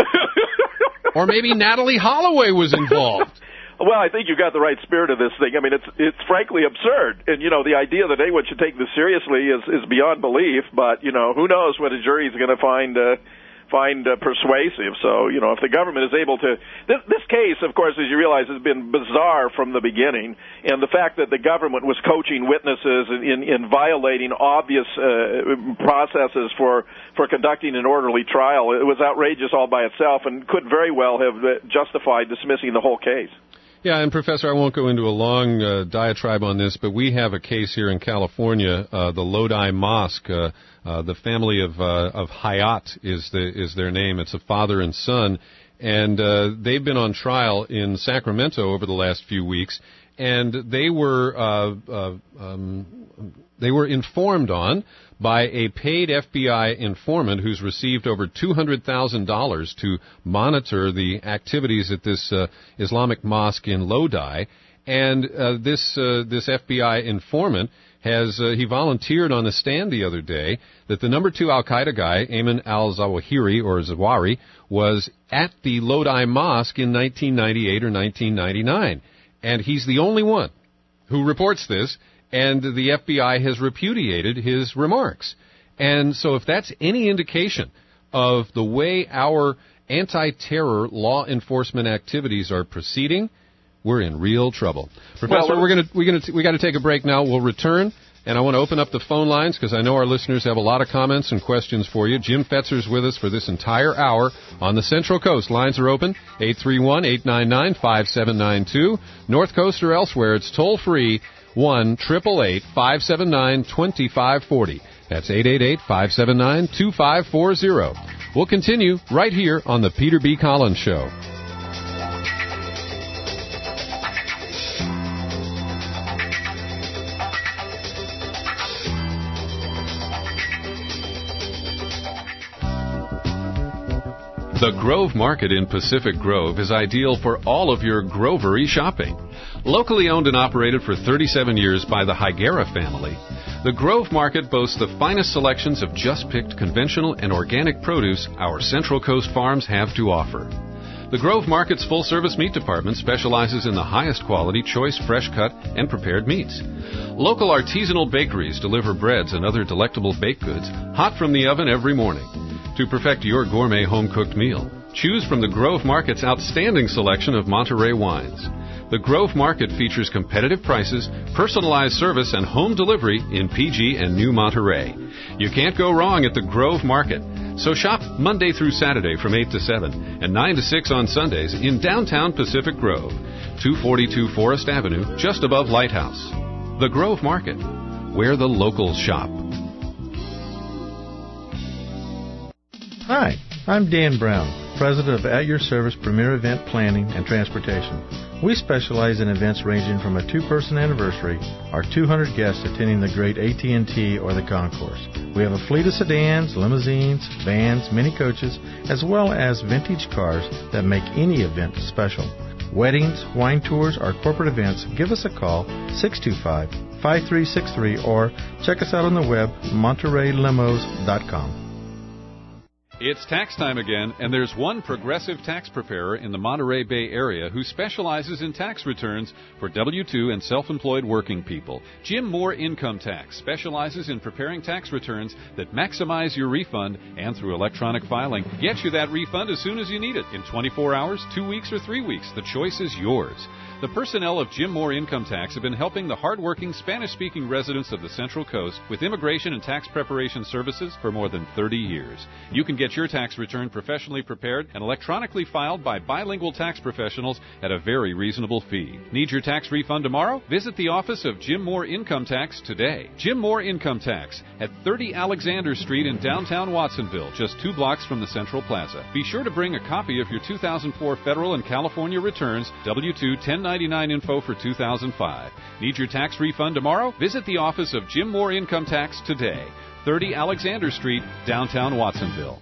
Or maybe Natalie Holloway was involved. Well, I think you got the right spirit of this thing. I mean, it's it's frankly absurd, and you know, the idea that anyone should take this seriously is is beyond belief. But you know, who knows what a jury is going to find uh, find uh, persuasive. So you know, if the government is able to, this, this case, of course, as you realize, has been bizarre from the beginning, and the fact that the government was coaching witnesses in in violating obvious uh, processes for for conducting an orderly trial, it was outrageous all by itself, and could very well have justified dismissing the whole case. Yeah, and Professor, I won't go into a long uh, diatribe on this, but we have a case here in California, uh, the Lodi Mosque. Uh, uh, the family of uh, of Hayat is the is their name. It's a father and son, and uh, they've been on trial in Sacramento over the last few weeks, and they were uh, uh, um, they were informed on by a paid F B I informant who's received over two hundred thousand dollars to monitor the activities at this uh, Islamic mosque in Lodi. And uh, this uh, this F B I informant has uh, he volunteered on the stand the other day that the number two Al-Qaeda guy, Ayman al-Zawahiri, or Zawahiri, was at the Lodi Mosque in nineteen ninety-eight or nineteen ninety-nine. And he's the only one who reports this, and the F B I has repudiated his remarks. And so if that's any indication of the way our anti-terror law enforcement activities are proceeding, we're in real trouble. Professor, well, we're going to we're going to we got to take a break now. We'll return, and I want to open up the phone lines because I know our listeners have a lot of comments and questions for you. Jim Fetzer's with us for this entire hour on the Central Coast. Lines are open, eight three one, eight nine nine, five seven nine two. North Coast or elsewhere, it's toll-free, one eight eight eight, five seven nine, two five four zero. That's eight eight eight, five seven nine, two five four zero. We'll continue right here on the Peter B. Collins Show. The Grove Market in Pacific Grove is ideal for all of your grovery shopping. Locally owned and operated for thirty-seven years by the Higuera family, the Grove Market boasts the finest selections of just-picked conventional and organic produce our Central Coast farms have to offer. The Grove Market's full-service meat department specializes in the highest quality, choice, fresh-cut, and prepared meats. Local artisanal bakeries deliver breads and other delectable baked goods hot from the oven every morning. To perfect your gourmet home-cooked meal, choose from the Grove Market's outstanding selection of Monterey wines. The Grove Market features competitive prices, personalized service, and home delivery in P G and New Monterey. You can't go wrong at the Grove Market. So shop Monday through Saturday from eight to seven and nine to six on Sundays in downtown Pacific Grove, two forty-two Forest Avenue, just above Lighthouse. The Grove Market, where the locals shop. Hi, I'm Dan Brown, President of At Your Service Premier Event Planning and Transportation. We specialize in events ranging from a two-person anniversary, our two hundred guests attending the great A T and T or the Concourse. We have a fleet of sedans, limousines, vans, mini coaches, as well as vintage cars that make any event special. Weddings, wine tours, or corporate events, give us a call, six two five, five three six three, or check us out on the web, monterey limos dot com. It's tax time again, and there's one progressive tax preparer in the Monterey Bay Area who specializes in tax returns for W two and self-employed working people. Jim Moore Income Tax specializes in preparing tax returns that maximize your refund and, through electronic filing, get you that refund as soon as you need it, in twenty-four hours, two weeks, or three weeks. The choice is yours. The personnel of Jim Moore Income Tax have been helping the hardworking Spanish-speaking residents of the Central Coast with immigration and tax preparation services for more than thirty years. You can get your tax return professionally prepared and electronically filed by bilingual tax professionals at a very reasonable fee. Need your tax refund tomorrow? Visit the office of Jim Moore Income Tax today. Jim Moore Income Tax at thirty Alexander Street in downtown Watsonville, just two blocks from the Central Plaza. Be sure to bring a copy of your two thousand four federal and California returns, W two ten ninety-nine info for two thousand five. Need your tax refund tomorrow? Visit the office of Jim Moore Income Tax today. thirty Alexander Street, downtown Watsonville.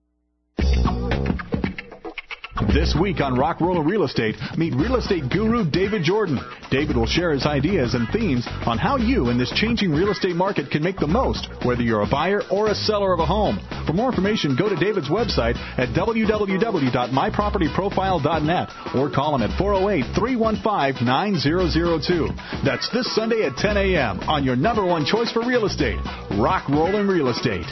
This week on Rock Roller Real Estate, meet real estate guru David Jordan. David will share his ideas and themes on how you in this changing real estate market can make the most, whether you're a buyer or a seller of a home. For more information, go to David's website at w w w dot my property profile dot net or call him at four oh eight, three one five, nine zero zero two. That's this Sunday at ten a.m. on your number one choice for real estate, Rock Rolling Real Estate.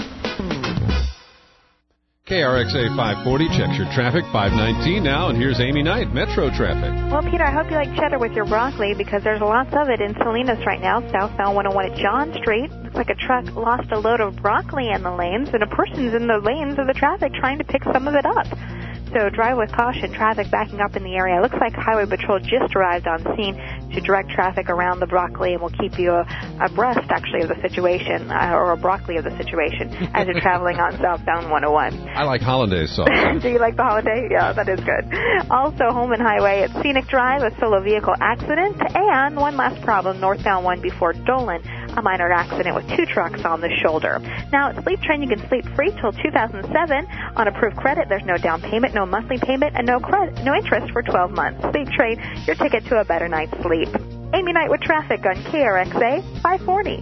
K R X A five forty checks your traffic, five nineteen now, and here's Amy Knight, Metro Traffic. Well, Peter, I hope you like cheddar with your broccoli because there's lots of it in Salinas right now, southbound one oh one at John Street. Looks like a truck lost a load of broccoli in the lanes, and a person's in the lanes of the traffic trying to pick some of it up. So drive with caution, traffic backing up in the area. It looks like Highway Patrol just arrived on scene to direct traffic around the broccoli, and will keep you abreast, actually, of the situation, uh, or a broccoli of the situation, as you're traveling on southbound one oh one. I like hollandaise sauce. Do you like the holiday? Yeah, that is good. Also, Holman Highway at Scenic Drive, a solo vehicle accident, and one last problem, northbound one before Dolan, a minor accident with two trucks on the shoulder. Now, at Sleep Train, you can sleep free till two thousand seven on approved credit. There's no down payment, no monthly payment, and no credit, no interest for twelve months. Sleep Train, your ticket to a better night's sleep. Amy Knight with traffic on K R X A five forty.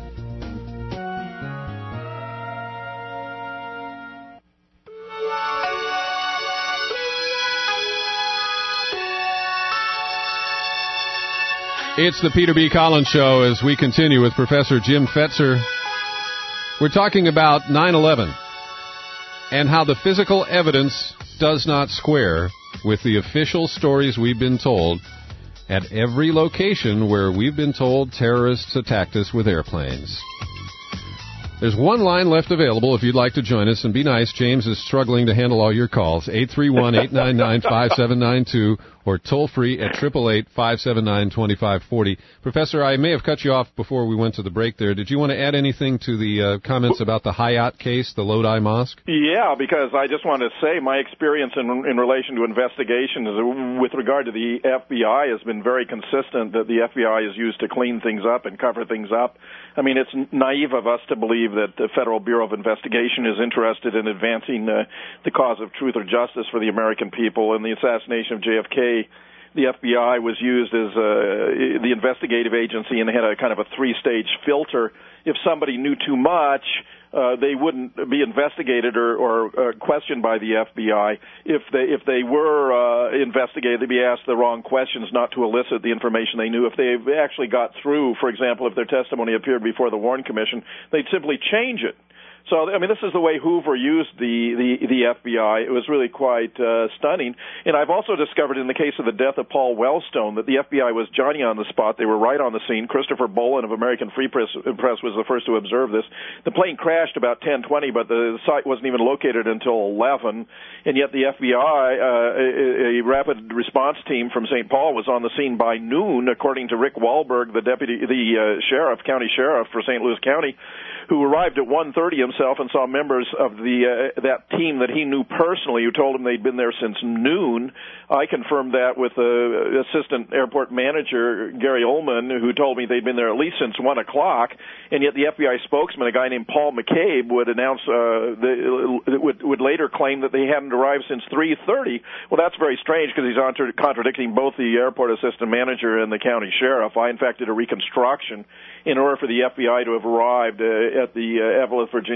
It's the Peter B. Collins Show as we continue with Professor Jim Fetzer. We're talking about nine eleven and how the physical evidence does not square with the official stories we've been told at every location where we've been told terrorists attacked us with airplanes. There's one line left available if you'd like to join us, and be nice. James is struggling to handle all your calls. eight three one, eight nine nine, five seven nine two or toll free at eight eight eight, five seven nine, two five four zero. Professor, I may have cut you off before we went to the break there. Did you want to add anything to the uh, comments about the Hayat case, the Lodi Mosque? Yeah, because I just wanted to say my experience in, in relation to investigations with regard to the F B I has been very consistent, that the F B I is used to clean things up and cover things up. I mean, it's naive of us to believe that the Federal Bureau of Investigation is interested in advancing uh, the cause of truth or justice for the American people. In the assassination of J F K, the F B I was used as uh, the investigative agency, and they had a kind of a three-stage filter. If somebody knew too much, uh, they wouldn't be investigated or, or uh, questioned by the F B I. If they if they were uh, investigated, they'd be asked the wrong questions, not to elicit the information they knew. If they actually got through, for example, if their testimony appeared before the Warren Commission, they'd simply change it. So, I mean, this is the way Hoover used the, the, the F B I. It was really quite uh, stunning. And I've also discovered in the case of the death of Paul Wellstone that the F B I was Johnny on the spot. They were right on the scene. Christopher Bolin of American Free Press, Press was the first to observe this. The plane crashed about ten twenty, but the site wasn't even located until eleven. And yet the F B I, uh, a, a rapid response team from Saint Paul, was on the scene by noon, according to Rick Wahlberg, the deputy, the uh, sheriff, county sheriff for Saint Louis County, who arrived at one thirty himself and saw members of the uh, that team that he knew personally, who told him they'd been there since noon. I confirmed that with the assistant airport manager, Gary Ullman, who told me they'd been there at least since one o'clock. And yet the F B I spokesman, a guy named Paul McCabe, would announce, uh, the, would, would later claim that they hadn't arrived since three thirty. Well, that's very strange because he's contradicting both the airport assistant manager and the county sheriff. I, in fact, did a reconstruction in order for the F B I to have arrived uh, at the uh, Evelyn, Virginia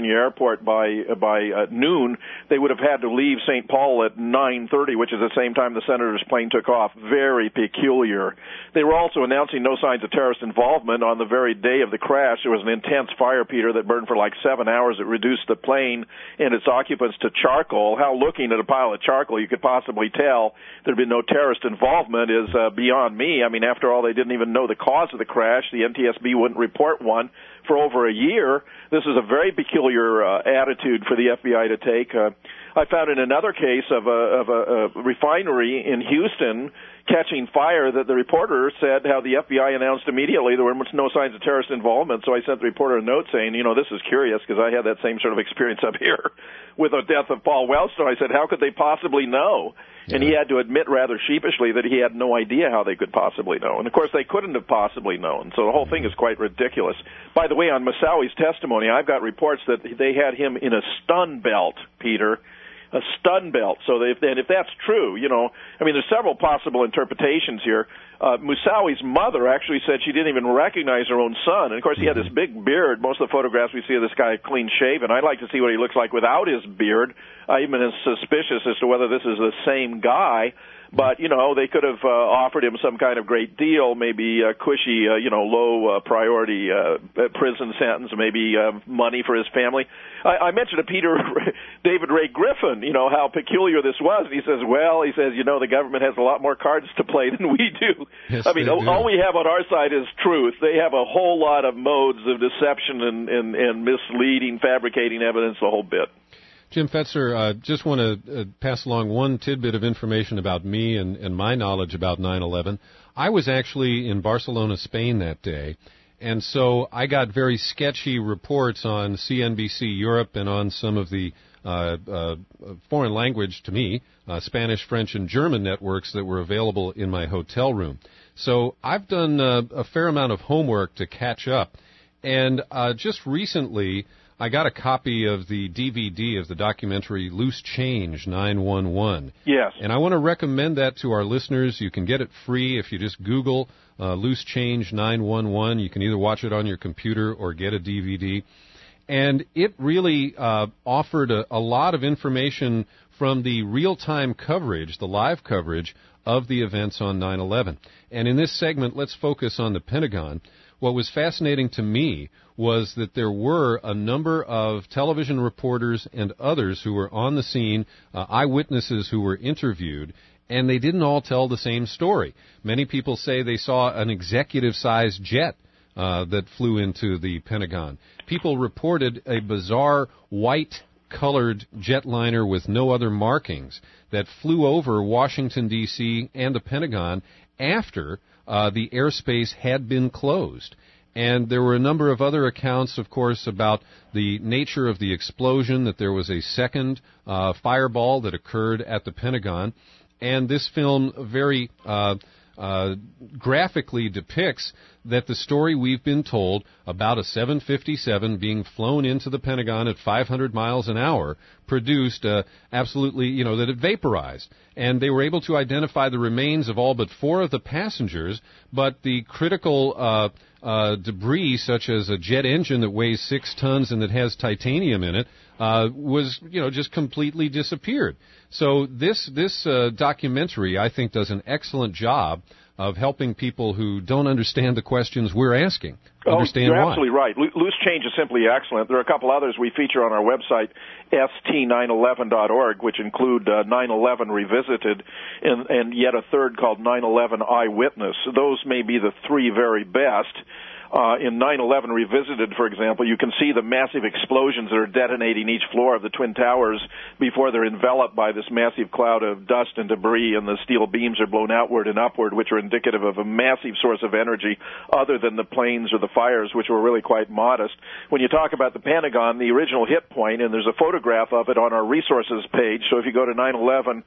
California airport by uh, by uh, noon, they would have had to leave Saint Paul at nine thirty, which is the same time the senator's plane took off. Very peculiar. They were also announcing no signs of terrorist involvement on the very day of the crash. There was an intense fire, Peter, that burned for like seven hours. It reduced the plane and its occupants to charcoal. How looking at a pile of charcoal you could possibly tell there'd been no terrorist involvement is uh, beyond me. I mean, after all, they didn't even know the cause of the crash. The N T S B wouldn't report one for over a year. This is a very peculiar uh, attitude for the F B I to take. Uh, I found in another case of a, of a, a refinery in Houston catching fire that the reporter said how the F B I announced immediately there were no signs of terrorist involvement. So I sent the reporter a note saying, you know, this is curious because I had that same sort of experience up here with the death of Paul Wellstone. I said, how could they possibly know? And he had to admit rather sheepishly that he had no idea how they could possibly know. And, of course, they couldn't have possibly known. So the whole thing is quite ridiculous. By the way, on Moussaoi's testimony, I've got reports that they had him in a stun belt, Peter, a stun belt. So if, and if that's true, you know, I mean, there's several possible interpretations here. Uh, Moussaoi's mother actually said she didn't even recognize her own son. And, of course, he had this big beard. Most of the photographs we see of this guy clean shaven. I'd like to see what he looks like without his beard. I'm even suspicious as to whether this is the same guy. But, you know, they could have uh, offered him some kind of great deal, maybe a cushy, uh, you know, low uh, priority uh, prison sentence, maybe uh, money for his family. I, I mentioned to Peter David Ray Griffin, you know, how peculiar this was. And he says, well, he says, you know, the government has a lot more cards to play than we do. Yes, I mean, all, all we have on our side is truth. They have a whole lot of modes of deception and, and, and misleading, fabricating evidence, the whole bit. Jim Fetzer, uh, just want to uh, pass along one tidbit of information about me and, and my knowledge about nine eleven. I was actually in Barcelona, Spain that day, and so I got very sketchy reports on C N B C Europe and on some of the uh, uh, foreign language, to me, uh, Spanish, French, and German networks that were available in my hotel room. So I've done uh, a fair amount of homework to catch up, and uh, just recently I got a copy of the D V D of the documentary Loose Change nine one one. Yes. And I want to recommend that to our listeners. You can get it free if you just Google uh, Loose Change nine one one. You can either watch it on your computer or get a D V D. And it really uh, offered a, a lot of information from the real-time coverage, the live coverage of the events on nine eleven. And in this segment, let's focus on the Pentagon. What was fascinating to me was that there were a number of television reporters and others who were on the scene, uh, eyewitnesses who were interviewed, and they didn't all tell the same story. Many people say they saw an executive-sized jet uh, that flew into the Pentagon. People reported a bizarre white-colored jetliner with no other markings that flew over Washington, D C and the Pentagon after uh, the airspace had been closed. And there were a number of other accounts, of course, about the nature of the explosion, that there was a second uh, fireball that occurred at the Pentagon. And this film very uh, uh, graphically depicts that the story we've been told about a seven fifty-seven being flown into the Pentagon at five hundred miles an hour produced uh, absolutely, you know, that it vaporized. And they were able to identify the remains of all but four of the passengers, but the critical uh, uh, debris, such as a jet engine that weighs six tons and that has titanium in it, uh, was, you know, just completely disappeared. So this this uh, documentary, I think, does an excellent job of helping people who don't understand the questions we're asking understand oh, you're why. Absolutely right. Lo- Loose Change is simply excellent. There are a couple others we feature on our website, S T nine eleven dot org, which include uh, nine eleven Revisited, and, and yet a third called nine eleven Eyewitness. Those may be the three very best. Uh, in nine eleven Revisited, for example, you can see the massive explosions that are detonating each floor of the Twin Towers before they're enveloped by this massive cloud of dust and debris, and the steel beams are blown outward and upward, which are indicative of a massive source of energy other than the planes or the fires, which were really quite modest. When you talk about the Pentagon, the original hit point, and there's a photograph of it on our resources page, so if you go to nine eleven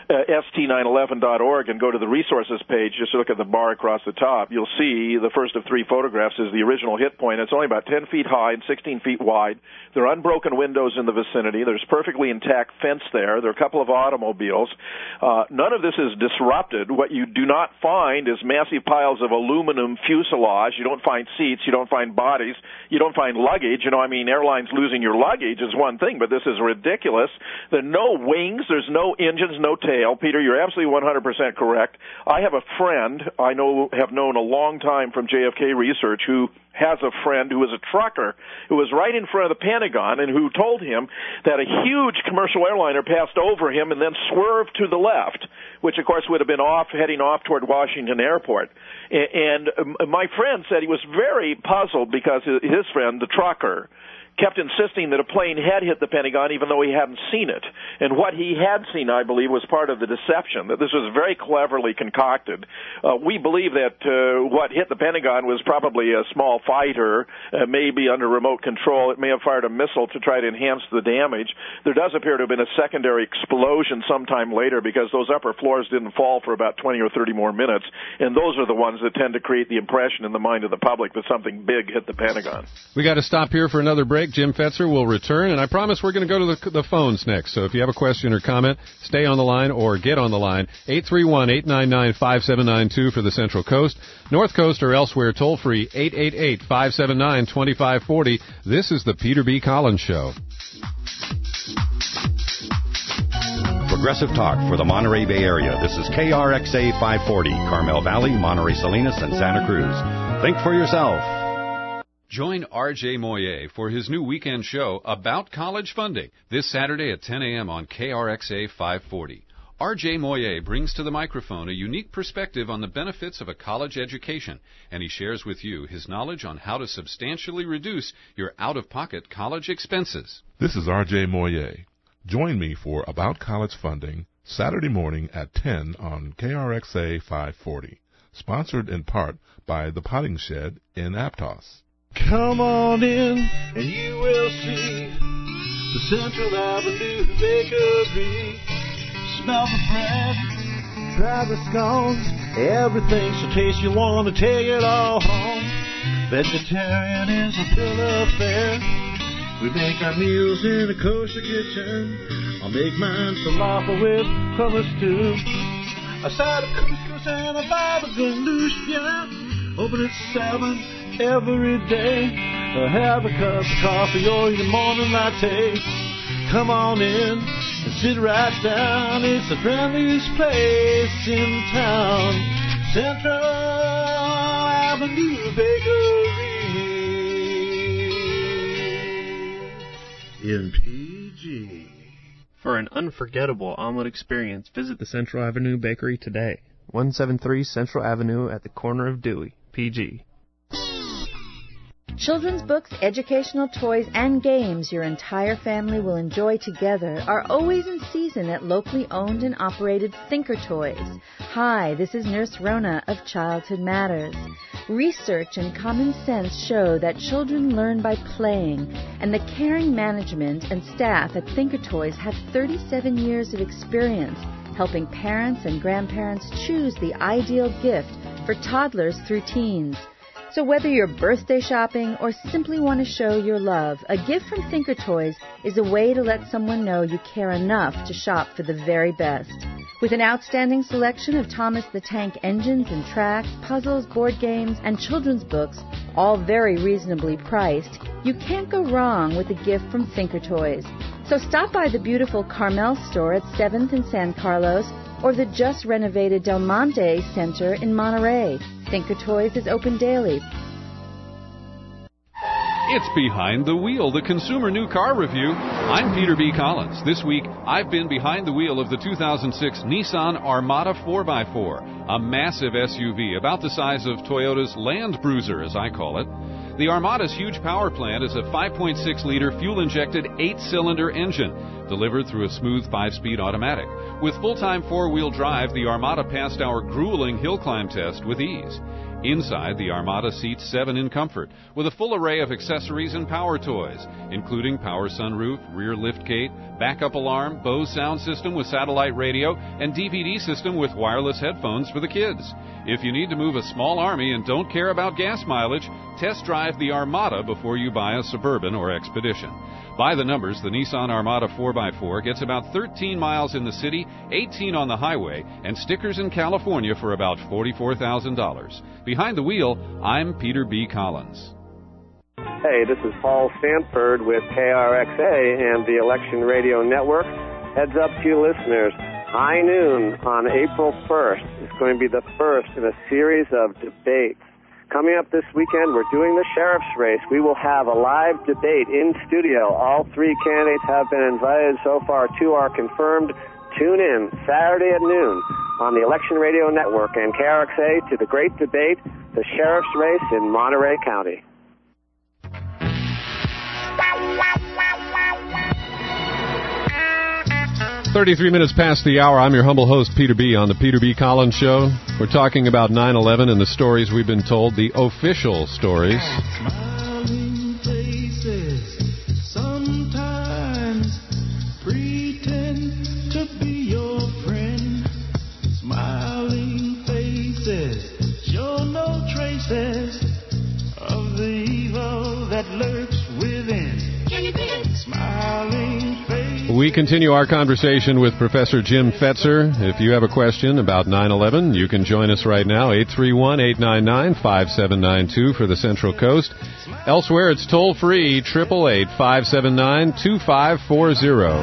uh, S T nine eleven dot org and go to the resources page, just look at the bar across the top, you'll see the first of three photographs is the original hit point. It's only about ten feet high and sixteen feet wide. There are unbroken windows in the vicinity. There's perfectly intact fence there. There are a couple of automobiles. Uh, none of this is disrupted. What you do not find is massive piles of aluminum fuselage. You don't find seats. You don't find bodies. You don't find luggage. You know, I mean, airlines losing your luggage is one thing, but this is ridiculous. There are no wings. There's no engines, no tail. Peter, you're absolutely one hundred percent correct. I have a friend I know have known a long time from J F K research who has a friend who was a trucker who was right in front of the Pentagon and who told him that a huge commercial airliner passed over him and then swerved to the left, which of course would have been off, heading off toward Washington Airport. And my friend said he was very puzzled because his friend, the trucker, kept insisting that a plane had hit the Pentagon even though he hadn't seen it. And what he had seen, I believe, was part of the deception, that this was very cleverly concocted. Uh, we believe that uh, what hit the Pentagon was probably a small fighter, uh, maybe under remote control. It may have fired a missile to try to enhance the damage. There does appear to have been a secondary explosion sometime later because those upper floors didn't fall for about twenty or thirty more minutes, and those are the ones that tend to create the impression in the mind of the public that something big hit the Pentagon. We got to stop here for another break. Jim Fetzer will return, and I promise we're going to go to the, the phones next. So if you have a question or comment, stay on the line or get on the line. eight three one, eight nine nine, five seven nine two for the Central Coast. North Coast or elsewhere, toll free, eight eight eight, five seven nine, two five four zero. This is the Peter B. Collins Show. Progressive Talk for the Monterey Bay Area. This is K R X A five forty, Carmel Valley, Monterey Salinas, and Santa Cruz. Think for yourself. Join R J Moyer for his new weekend show about college funding this Saturday at ten a.m. on K R X A five forty. R J Moyer brings to the microphone a unique perspective on the benefits of a college education, and he shares with you his knowledge on how to substantially reduce your out-of-pocket college expenses. This is R J Moyer. Join me for About College Funding Saturday morning at ten on K R X A five forty, sponsored in part by The Potting Shed in Aptos. Come on in and you will see the Central Avenue Bakery. Smell the bread, try the scones, everything so tasty you want to take it all home. Vegetarian is a bill of fare. We make our meals in a kosher kitchen. I'll make mine falafel with hummus too. A side of couscous and a baba ganoush, yeah. Open at seven. Every day, or have a cup of coffee or your morning latte. Come on in and sit right down. It's the friendliest place in town. Central Avenue Bakery in P G. For an unforgettable omelet experience, visit the Central Avenue Bakery today. one seventy-three Central Avenue at the corner of Dewey, P G. Children's books, educational toys, and games your entire family will enjoy together are always in season at locally owned and operated Thinker Toys. Hi, this is Nurse Rona of Childhood Matters. Research and common sense show that children learn by playing, and the caring management and staff at Thinker Toys have thirty-seven years of experience helping parents and grandparents choose the ideal gift for toddlers through teens. So whether you're birthday shopping or simply want to show your love, a gift from Thinker Toys is a way to let someone know you care enough to shop for the very best. With an outstanding selection of Thomas the Tank engines and tracks, puzzles, board games, and children's books, all very reasonably priced, you can't go wrong with a gift from Thinker Toys. So stop by the beautiful Carmel store at seventh and San Carlos or the just renovated Del Monte Center in Monterey. Thinker Toys is open daily. It's Behind the Wheel, the Consumer New Car Review. I'm Peter B. Collins. This week, I've been behind the wheel of the two thousand six Nissan Armada four by four, a massive S U V about the size of Toyota's Land Cruiser, as I call it. The Armada's huge power plant is a five point six liter fuel-injected eight-cylinder engine delivered through a smooth five-speed automatic. With full-time four-wheel drive, the Armada passed our grueling hill climb test with ease. Inside, the Armada seats seven in comfort, with a full array of accessories and power toys, including power sunroof, rear liftgate, backup alarm, Bose sound system with satellite radio, and D V D system with wireless headphones for the kids. If you need to move a small Army and don't care about gas mileage, test drive the Armada before you buy a Suburban or Expedition. By the numbers, the Nissan Armada four by four gets about thirteen miles in the city, eighteen on the highway, and stickers in California for about forty-four thousand dollars. Behind the wheel, I'm Peter B. Collins. Hey, this is Paul Stanford with K R X A and the Election Radio Network. Heads up to you listeners, high noon on April first is going to be the first in a series of debates. Coming up this weekend, we're doing the sheriff's race. We will have a live debate in studio. All three candidates have been invited so far. Two are confirmed. Tune in Saturday at noon on the Election Radio Network and K R X A to the great debate, the sheriff's race in Monterey County. thirty-three minutes past the hour. I'm your humble host, Peter B. on the Peter B. Collins Show. We're talking about nine eleven and the stories we've been told, the official stories. Smiling faces sometimes pretend to be your friend. Smiling faces show no traces of the evil that lurks within. Smiling faces. We continue our conversation with Professor Jim Fetzer. If you have a question about nine eleven, you can join us right now, eight three one, eight nine nine, five seven nine two for the Central Coast. Elsewhere, it's toll-free, eight eight eight, five seven nine, two five four zero.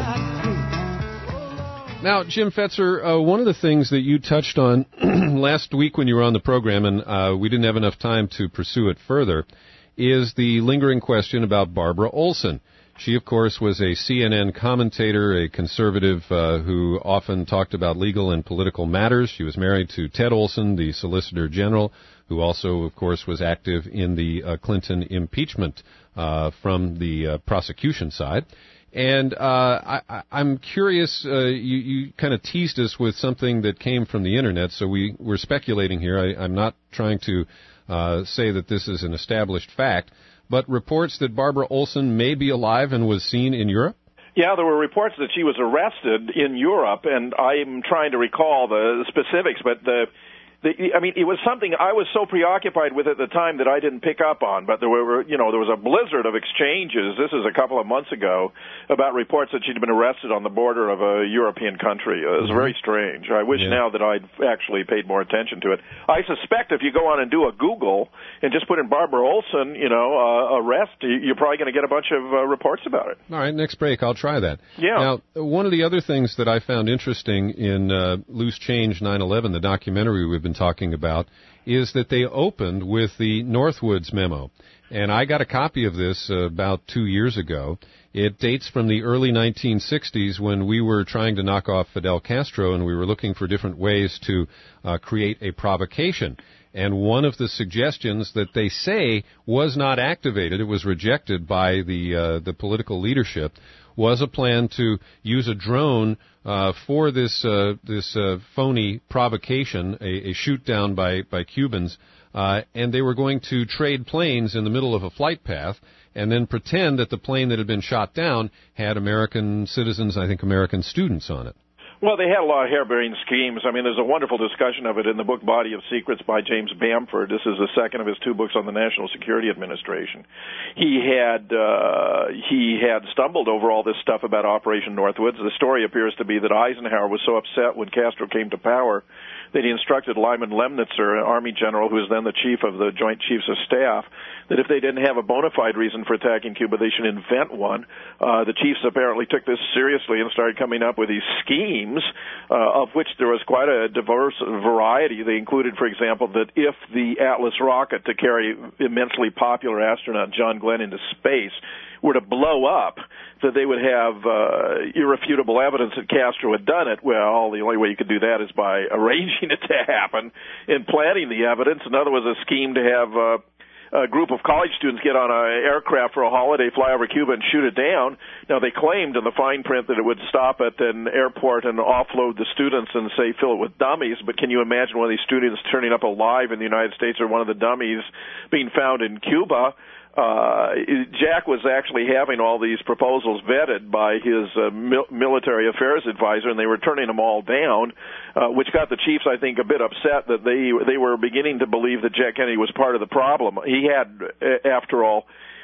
Now, Jim Fetzer, uh, one of the things that you touched on last week when you were on the program, and uh, we didn't have enough time to pursue it further, is the lingering question about Barbara Olson. She, of course, was a C N N commentator, a conservative uh, who often talked about legal and political matters. She was married to Ted Olson, the Solicitor General, who also, of course, was active in the uh, Clinton impeachment uh, from the uh, prosecution side. And uh, I, I'm curious, uh, you, you kind of teased us with something that came from the Internet, so we, we're speculating here. I, I'm not trying to uh, say that this is an established fact, but reports that Barbara Olson may be alive and was seen in Europe? Yeah, there were reports that she was arrested in Europe, and I'm trying to recall the specifics, but the The, I mean, it was something I was so preoccupied with at the time that I didn't pick up on, but there were, you know, there was a blizzard of exchanges, this is a couple of months ago, about reports that she'd been arrested on the border of a European country. It was very strange. I wish yeah. now that I'd actually paid more attention to it. I suspect if you go on and do a Google and just put in Barbara Olson, you know, uh, arrest, you're probably going to get a bunch of uh, reports about it. All right, next break, I'll try that. Yeah. Now, one of the other things that I found interesting in uh, Loose Change nine eleven, the documentary we've been talking about, is that they opened with the Northwoods memo. And I got a copy of this uh, about two years ago. It dates from the early nineteen sixties when we were trying to knock off Fidel Castro and we were looking for different ways to uh, create a provocation. And one of the suggestions that they say was not activated, it was rejected by the uh, the political leadership, was a plan to use a drone uh, for this uh, this uh, phony provocation, a, a shoot down by by Cubans, uh, and they were going to trade planes in the middle of a flight path, and then pretend that the plane that had been shot down had American citizens, I think American students on it. Well, they had a lot of harebrained schemes. I mean, there's a wonderful discussion of it in the book Body of Secrets by James Bamford. This is the second of his two books on the National Security Administration. He had uh, he had stumbled over all this stuff about Operation Northwoods. The story appears to be that Eisenhower was so upset when Castro came to power that he instructed Lyman Lemnitzer, an Army general who was then the chief of the Joint Chiefs of Staff, that if they didn't have a bona fide reason for attacking Cuba, they should invent one. Uh, the chiefs apparently took this seriously and started coming up with these schemes, uh, of which there was quite a diverse variety. They included, for example, that if the Atlas rocket to carry immensely popular astronaut John Glenn into space were to blow up, that they would have uh, irrefutable evidence that Castro had done it. Well, the only way you could do that is by arranging it to happen and planting the evidence. Another was a scheme to have uh, a group of college students get on an aircraft for a holiday, fly over Cuba, and shoot it down. Now, they claimed in the fine print that it would stop at an airport and offload the students and, say, fill it with dummies. But can you imagine one of these students turning up alive in the United States or one of the dummies being found in Cuba? Uh, Jack was actually having all these proposals vetted by his uh, mil- military affairs advisor, and they were turning them all down, uh, which got the chiefs, I think, a bit upset that they they were beginning to believe that Jack Kennedy was part of the problem. He had, after all,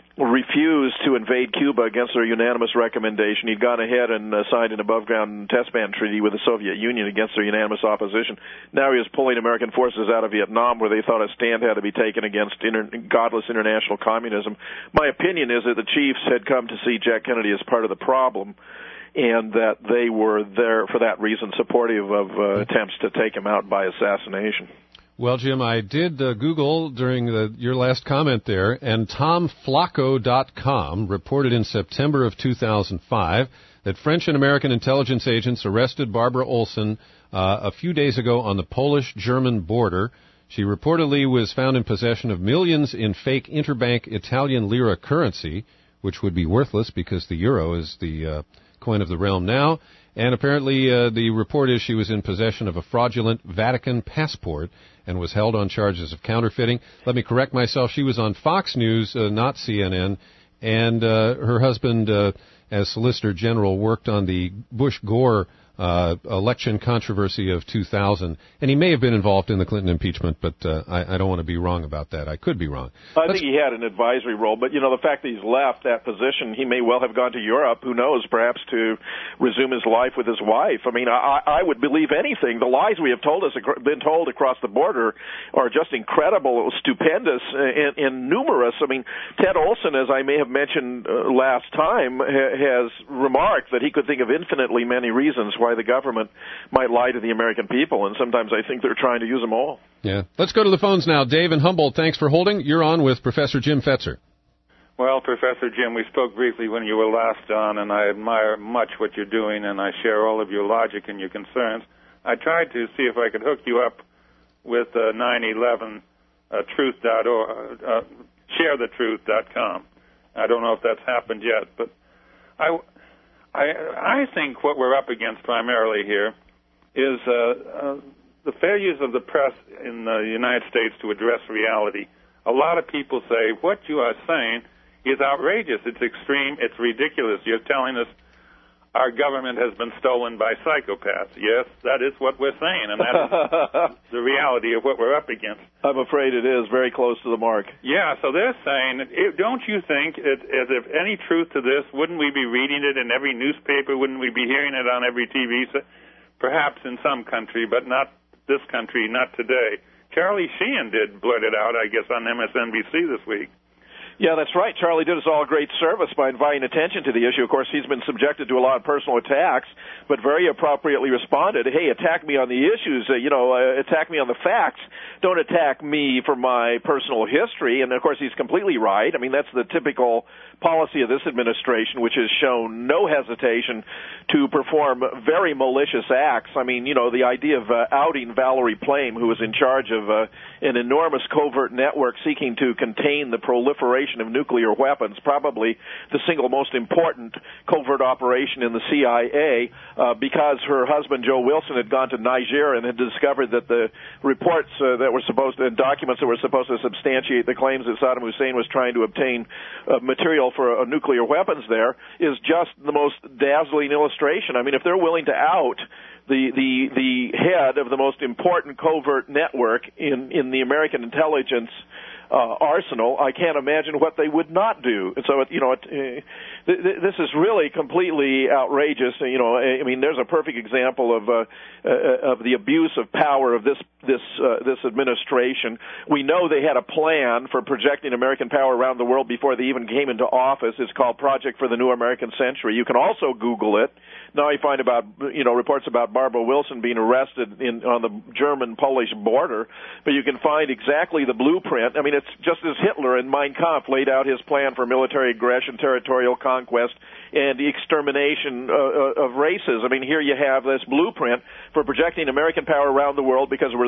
refused to invade Cuba against their unanimous recommendation. He'd gone ahead and uh, signed an above-ground test ban treaty with the Soviet Union against their unanimous opposition. Now he was pulling American forces out of Vietnam, where they thought a stand had to be taken against inter- godless international communism. My opinion is that the chiefs had come to see Jack Kennedy as part of the problem, and that they were there for that reason supportive of uh, attempts to take him out by assassination. Well, Jim, I did uh, Google during the, your last comment there, and Tom Flacco dot com reported in September of two thousand five that French and American intelligence agents arrested Barbara Olson uh, a few days ago on the Polish-German border. She reportedly was found in possession of millions in fake interbank Italian lira currency, which would be worthless because the euro is the uh, coin of the realm now. And apparently uh, the report is she was in possession of a fraudulent Vatican passport and was held on charges of counterfeiting. Let me correct myself. She was on Fox News, uh, not C N N, and uh, her husband, uh, as Solicitor General, worked on the Bush-Gore uh, election controversy of two thousand. And he may have been involved in the Clinton impeachment, but uh, I, I don't want to be wrong about that. I could be wrong. I Let's think he had an advisory role, but, you know, the fact that he's left that position, he may well have gone to Europe, who knows, perhaps to resume his life with his wife. I mean, I, I would believe anything. The lies we have told us, been told across the border are just incredible, stupendous, and, and numerous. I mean, Ted Olson, as I may have mentioned uh, last time, ha- has remarked that he could think of infinitely many reasons why the government might lie to the American people, and sometimes I think they're trying to use them all. Yeah. Let's go to the phones now. Dave in Humboldt, thanks for holding. You're on with Professor Jim Fetzer. Well, Professor Jim, we spoke briefly when you were last on, and I admire much what you're doing, and I share all of your logic and your concerns. I tried to see if I could hook you up with uh, nine eleven truth dot org, uh, share the truth dot com. I don't know if that's happened yet, but I, I, I think what we're up against primarily here is uh, uh, the failures of the press in the United States to address reality. A lot of people say, what you are saying is outrageous. It's extreme. It's ridiculous. You're telling us our government has been stolen by psychopaths. Yes, that is what we're saying, and that is the reality of what we're up against. I'm afraid it is very close to the mark. Yeah, so they're saying, don't you think, it, as if any truth to this, wouldn't we be reading it in every newspaper? Wouldn't we be hearing it on every T V? So, perhaps in some country, but not this country, not today. Charlie Sheehan did blurt it out, I guess, on M S N B C this week. Yeah, that's right. Charlie did us all a great service by inviting attention to the issue. Of course, he's been subjected to a lot of personal attacks, but very appropriately responded. Hey, attack me on the issues, uh, you know, uh, attack me on the facts. Don't attack me for my personal history. And, of course, he's completely right. I mean, that's the typical policy of this administration, which has shown no hesitation to perform very malicious acts. I mean, you know, the idea of uh, outing Valerie Plame, who was in charge of uh, an enormous covert network seeking to contain the proliferation of nuclear weapons, probably the single most important covert operation in the C I A, uh, because her husband Joe Wilson had gone to Niger and had discovered that the reports uh, that were supposed to, and documents that were supposed to substantiate the claims that Saddam Hussein was trying to obtain uh, material for uh, nuclear weapons there is just the most dazzling illustration. I mean, if they're willing to out the the the head of the most important covert network in in the American intelligence Uh, arsenal, I can't imagine what they would not do. And so, it, you know, it, uh, th- th- this is really completely outrageous. You know, I mean, there's a perfect example of uh, uh, of the abuse of power of this this uh, this administration. We know they had a plan for projecting American power around the world before they even came into office. It's called Project for the New American Century. You can also Google it. Now you find about, you know, reports about Barbara Wilson being arrested in on the German-Polish border, but you can find exactly the blueprint. I mean, it's just as Hitler in Mein Kampf laid out his plan for military aggression, territorial conquest, and the extermination uh, of races. I mean, here you have this blueprint for projecting American power around the world because we're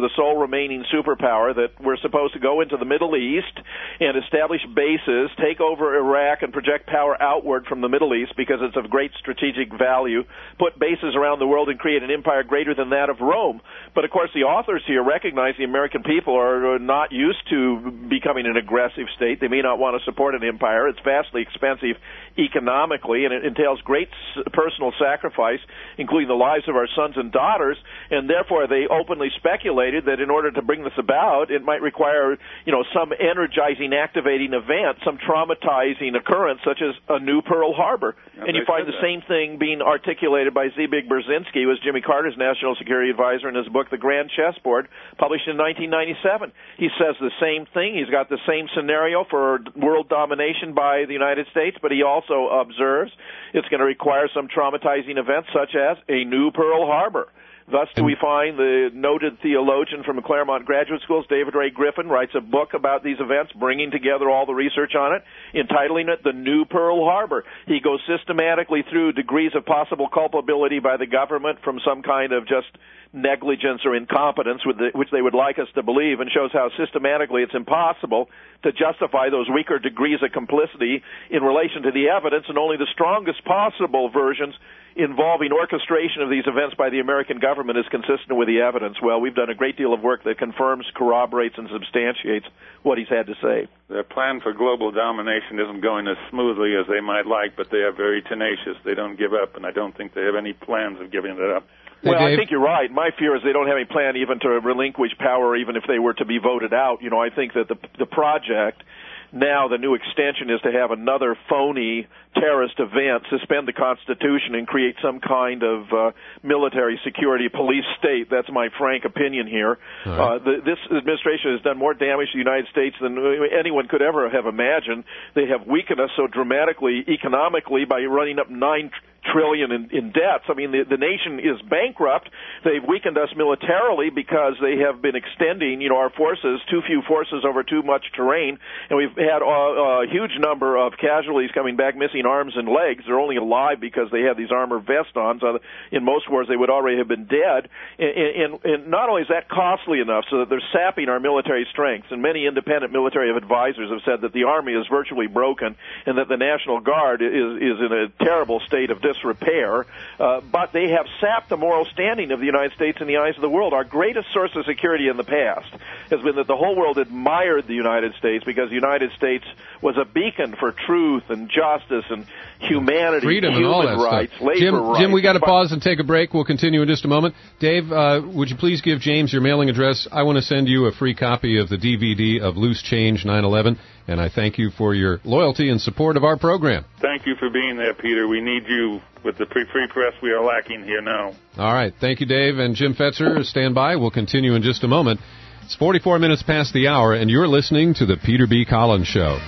the sole remaining superpower, that we're supposed to go into the Middle East and establish bases, take over Iraq, and project power outward from the Middle East because it's of great strategic value, put bases around the world and create an empire greater than that of Rome. But, of course, the authors here recognize the American people are not used to becoming an aggressive state. They may not want to support an empire. It's vastly expensive economically, and it entails great personal sacrifice, including the lives of our sons and daughters, and therefore they openly speculated that in order to bring this about, it might require, you know, some energizing, activating event, some traumatizing occurrence, such as a new Pearl Harbor. Yeah, and you find the that. same thing being articulated by Zbig Brzezinski, who was Jimmy Carter's national security advisor, in his book, The Grand Chessboard, published in nineteen ninety-seven. He says the same thing. He's got the same scenario for world domination by the United States, but he also observes it's going to require some traumatizing events, such as a new Pearl Harbor. Thus do we find the noted theologian from Claremont Graduate Schools, David Ray Griffin, writes a book about these events, bringing together all the research on it, entitling it The New Pearl Harbor. He goes systematically through degrees of possible culpability by the government from some kind of just negligence or incompetence, with the, which they would like us to believe, and shows how systematically it's impossible to justify those weaker degrees of complicity in relation to the evidence, and only the strongest possible versions involving orchestration of these events by the American government is consistent with the evidence. Well, we've done a great deal of work that confirms, corroborates, and substantiates what he's had to say. Their plan for global domination isn't going as smoothly as they might like, but they are very tenacious. They don't give up, and I don't think they have any plans of giving it up. Well, I think you're right. My fear is they don't have any plan even to relinquish power, even if they were to be voted out. You know, I think that the the project now, the new extension, is to have another phony terrorist event, suspend the Constitution, and create some kind of uh, military security police state. That's my frank opinion here. Right. Uh, the, this administration has done more damage to the United States than anyone could ever have imagined. They have weakened us so dramatically economically by running up nine trillion in, in debts. I mean, the, the nation is bankrupt. They've weakened us militarily because they have been extending, you know, our forces, too few forces over too much terrain, and we've had a, a huge number of casualties coming back missing arms and legs. They're only alive because they have these armor vests on. So in most wars, they would already have been dead. And, and, and not only is that costly enough, so that they're sapping our military strengths, and many independent military advisors have said that the Army is virtually broken and that the National Guard is, is in a terrible state of disrepair, uh, but they have sapped the moral standing of the United States in the eyes of the world. Our greatest source of security in the past has been that the whole world admired the United States because the United States was a beacon for truth and justice and humanity, freedom, human and all that rights, stuff. labor Jim, rights. Jim, we got to pause and take a break. We'll continue in just a moment. Dave, uh, would you please give James your mailing address? I want to send you a free copy of the D V D of Loose Change nine eleven, and I thank you for your loyalty and support of our program. Thank you for being there, Peter. We need you. With the free press, we are lacking here now. All right. Thank you, Dave. And Jim Fetzer, stand by. We'll continue in just a moment. It's forty-four minutes past the hour, and you're listening to the Peter B. Collins Show.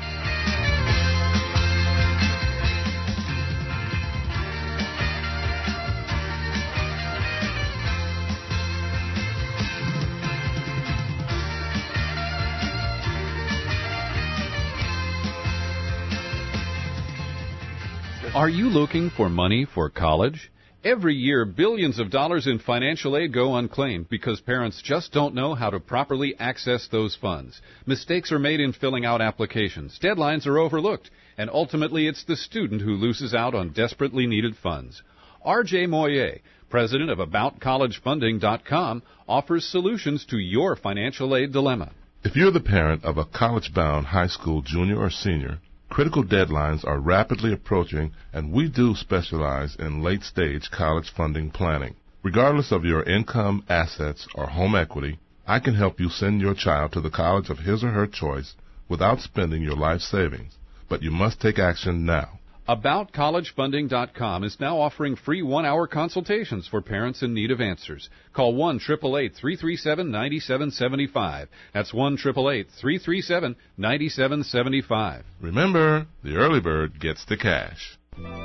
Are you looking for money for college? Every year, billions of dollars in financial aid go unclaimed because parents just don't know how to properly access those funds. Mistakes are made in filling out applications. Deadlines are overlooked. And ultimately, it's the student who loses out on desperately needed funds. R J Moyer, president of About College Funding dot com, offers solutions to your financial aid dilemma. If you're the parent of a college-bound high school junior or senior, critical deadlines are rapidly approaching, and we do specialize in late-stage college funding planning. Regardless of your income, assets, or home equity, I can help you send your child to the college of his or her choice without spending your life savings. But you must take action now. About College Funding dot com is now offering free one-hour consultations for parents in need of answers. Call one eight eight eight, three three seven, nine seven seven five. That's one eight eight eight, three three seven, nine seven seven five. Remember, the early bird gets the cash.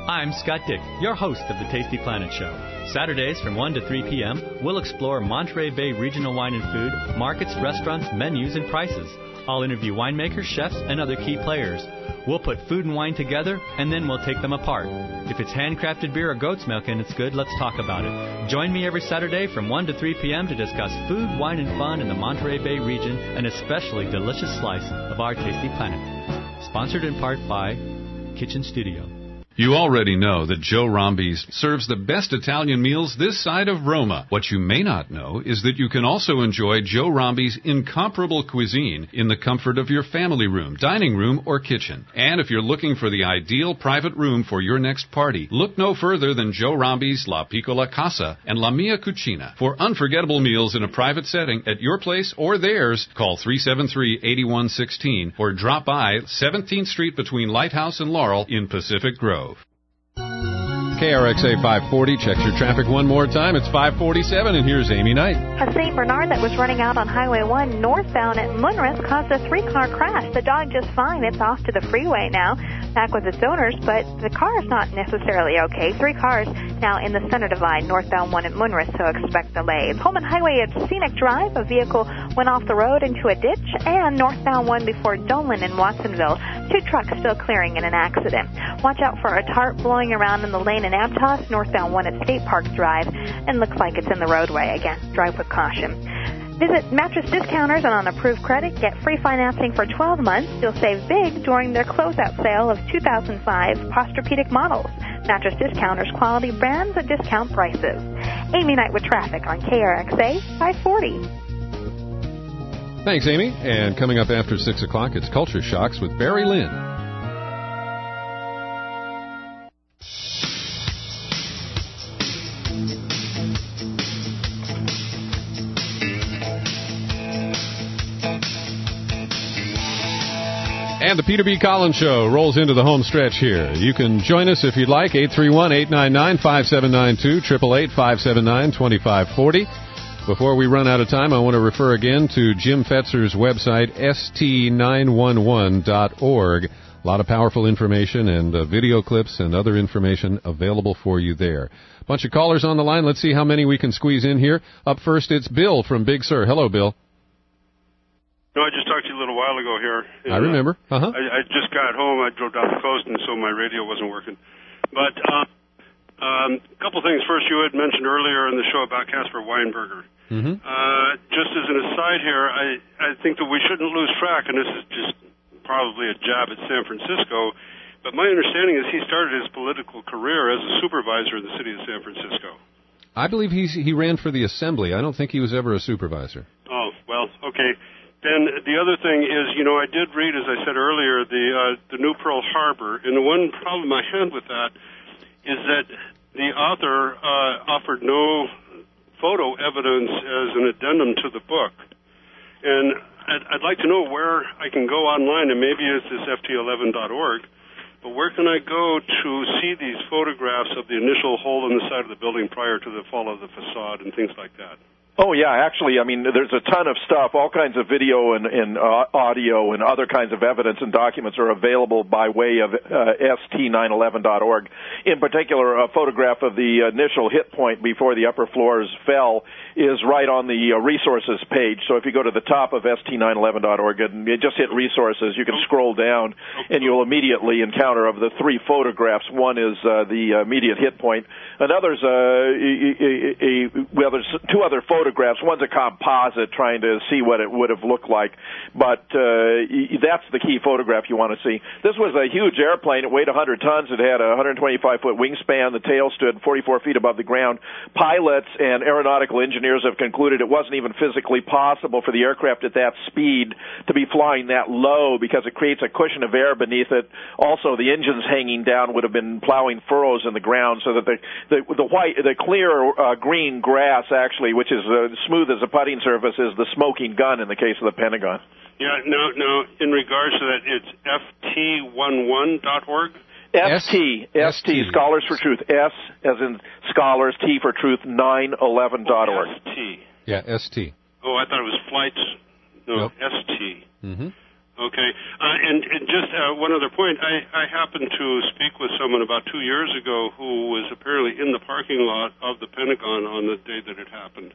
I'm Scott Dick, your host of the Tasty Planet Show. Saturdays from one to three p.m., we'll explore Monterey Bay regional wine and food, markets, restaurants, menus, and prices. I'll interview winemakers, chefs, and other key players. We'll put food and wine together, and then we'll take them apart. If it's handcrafted beer or goat's milk and it's good, let's talk about it. Join me every Saturday from one to three p.m. to discuss food, wine, and fun in the Monterey Bay region, an especially delicious slice of our tasty planet. Sponsored in part by Kitchen Studio. You already know that Joe Rombi's serves the best Italian meals this side of Roma. What you may not know is that you can also enjoy Joe Rombi's incomparable cuisine in the comfort of your family room, dining room, or kitchen. And if you're looking for the ideal private room for your next party, look no further than Joe Rombi's La Piccola Casa and La Mia Cucina. For unforgettable meals in a private setting at your place or theirs, call three seven three, eight one one six or drop by seventeenth Street between Lighthouse and Laurel in Pacific Grove. K R X A five forty checks your traffic one more time. It's five forty-seven, and here's Amy Knight. A Saint Bernard that was running out on Highway one northbound at Munris caused a three-car crash. The dog just fine. It's off to the freeway now, back with its owners, but the car is not necessarily okay. Three cars now in the center divide, northbound one at Munris, so expect delays. Holman Highway at Scenic Drive, a vehicle went off the road into a ditch, and northbound one before Dolan in Watsonville. Two trucks still clearing in an accident. Watch out for a tarp blowing around in the lane in Aptos, northbound one at State Park Drive, and looks like it's in the roadway. Again, drive with caution. Visit Mattress Discounters, and on approved credit, get free financing for twelve months. You'll save big during their closeout sale of two thousand five Posturepedic models. Mattress Discounters, quality brands at discount prices. Amy Knight with traffic on K R X A five forty. Thanks, Amy. And coming up after six o'clock, it's Culture Shocks with Barry Lynn. And the Peter B. Collins Show rolls into the home stretch here. You can join us if you'd like, eight three one, eight nine nine, five seven nine two, eight eight eight, five seven nine, two five four zero. Before we run out of time, I want to refer again to Jim Fetzer's website, S T nine one one dot org. A lot of powerful information and uh, video clips and other information available for you there. Bunch of callers on the line. Let's see how many we can squeeze in here. Up first, it's Bill from Big Sur. Hello, Bill. No, I just talked to you a little while ago here. I remember. Uh-huh. I, I just got home. I drove down the coast, and so my radio wasn't working. But uh, um, a couple things. First, you had mentioned earlier in the show about Caspar Weinberger. Mm-hmm. Uh, just as an aside here, I, I think that we shouldn't lose track, and this is just probably a jab at San Francisco, but my understanding is he started his political career as a supervisor in the city of San Francisco. I believe he's, he ran for the assembly. I don't think he was ever a supervisor. Oh, well, okay. Then the other thing is, you know, I did read, as I said earlier, the uh, the New Pearl Harbor, and the one problem I had with that is that the author uh, offered no photo evidence as an addendum to the book. And I'd, I'd like to know where I can go online, and maybe it's this F T eleven dot org, but where can I go to see these photographs of the initial hole in the side of the building prior to the fall of the facade and things like that? Oh, yeah, actually, I mean, there's a ton of stuff, all kinds of video and, and uh, audio and other kinds of evidence and documents are available by way of uh, S T nine eleven dot org. In particular, a photograph of the initial hit point before the upper floors fell is right on the uh, resources page. So if you go to the top of S T nine eleven dot org and you just hit resources, you can scroll down and you'll immediately encounter of the three photographs. One is uh, the immediate hit point. Another's uh, a, a, a, well, there's two other photographs. One's a composite trying to see what it would have looked like, but uh, that's the key photograph you want to see. This was a huge airplane. It weighed one hundred tons. It had a one hundred twenty-five foot wingspan. The tail stood forty-four feet above the ground. Pilots and aeronautical engineers have concluded it wasn't even physically possible for the aircraft at that speed to be flying that low because it creates a cushion of air beneath it. Also, the engines hanging down would have been plowing furrows in the ground so that the the, the white, the clear uh, green grass actually, which is uh, smooth as a putting surface, is the smoking gun in the case of the Pentagon. Yeah, no, no. In regards to that, it's F T eleven dot org. S T, S T, Scholars for Truth. S as in scholars, T for truth, nine eleven dot org. S T. Yeah, S T. Oh, I thought it was flights. No, nope. S T. Mm-hmm. Okay, uh, and, and just uh, one other point. I, I happened to speak with someone about two years ago who was apparently in the parking lot of the Pentagon on the day that it happened.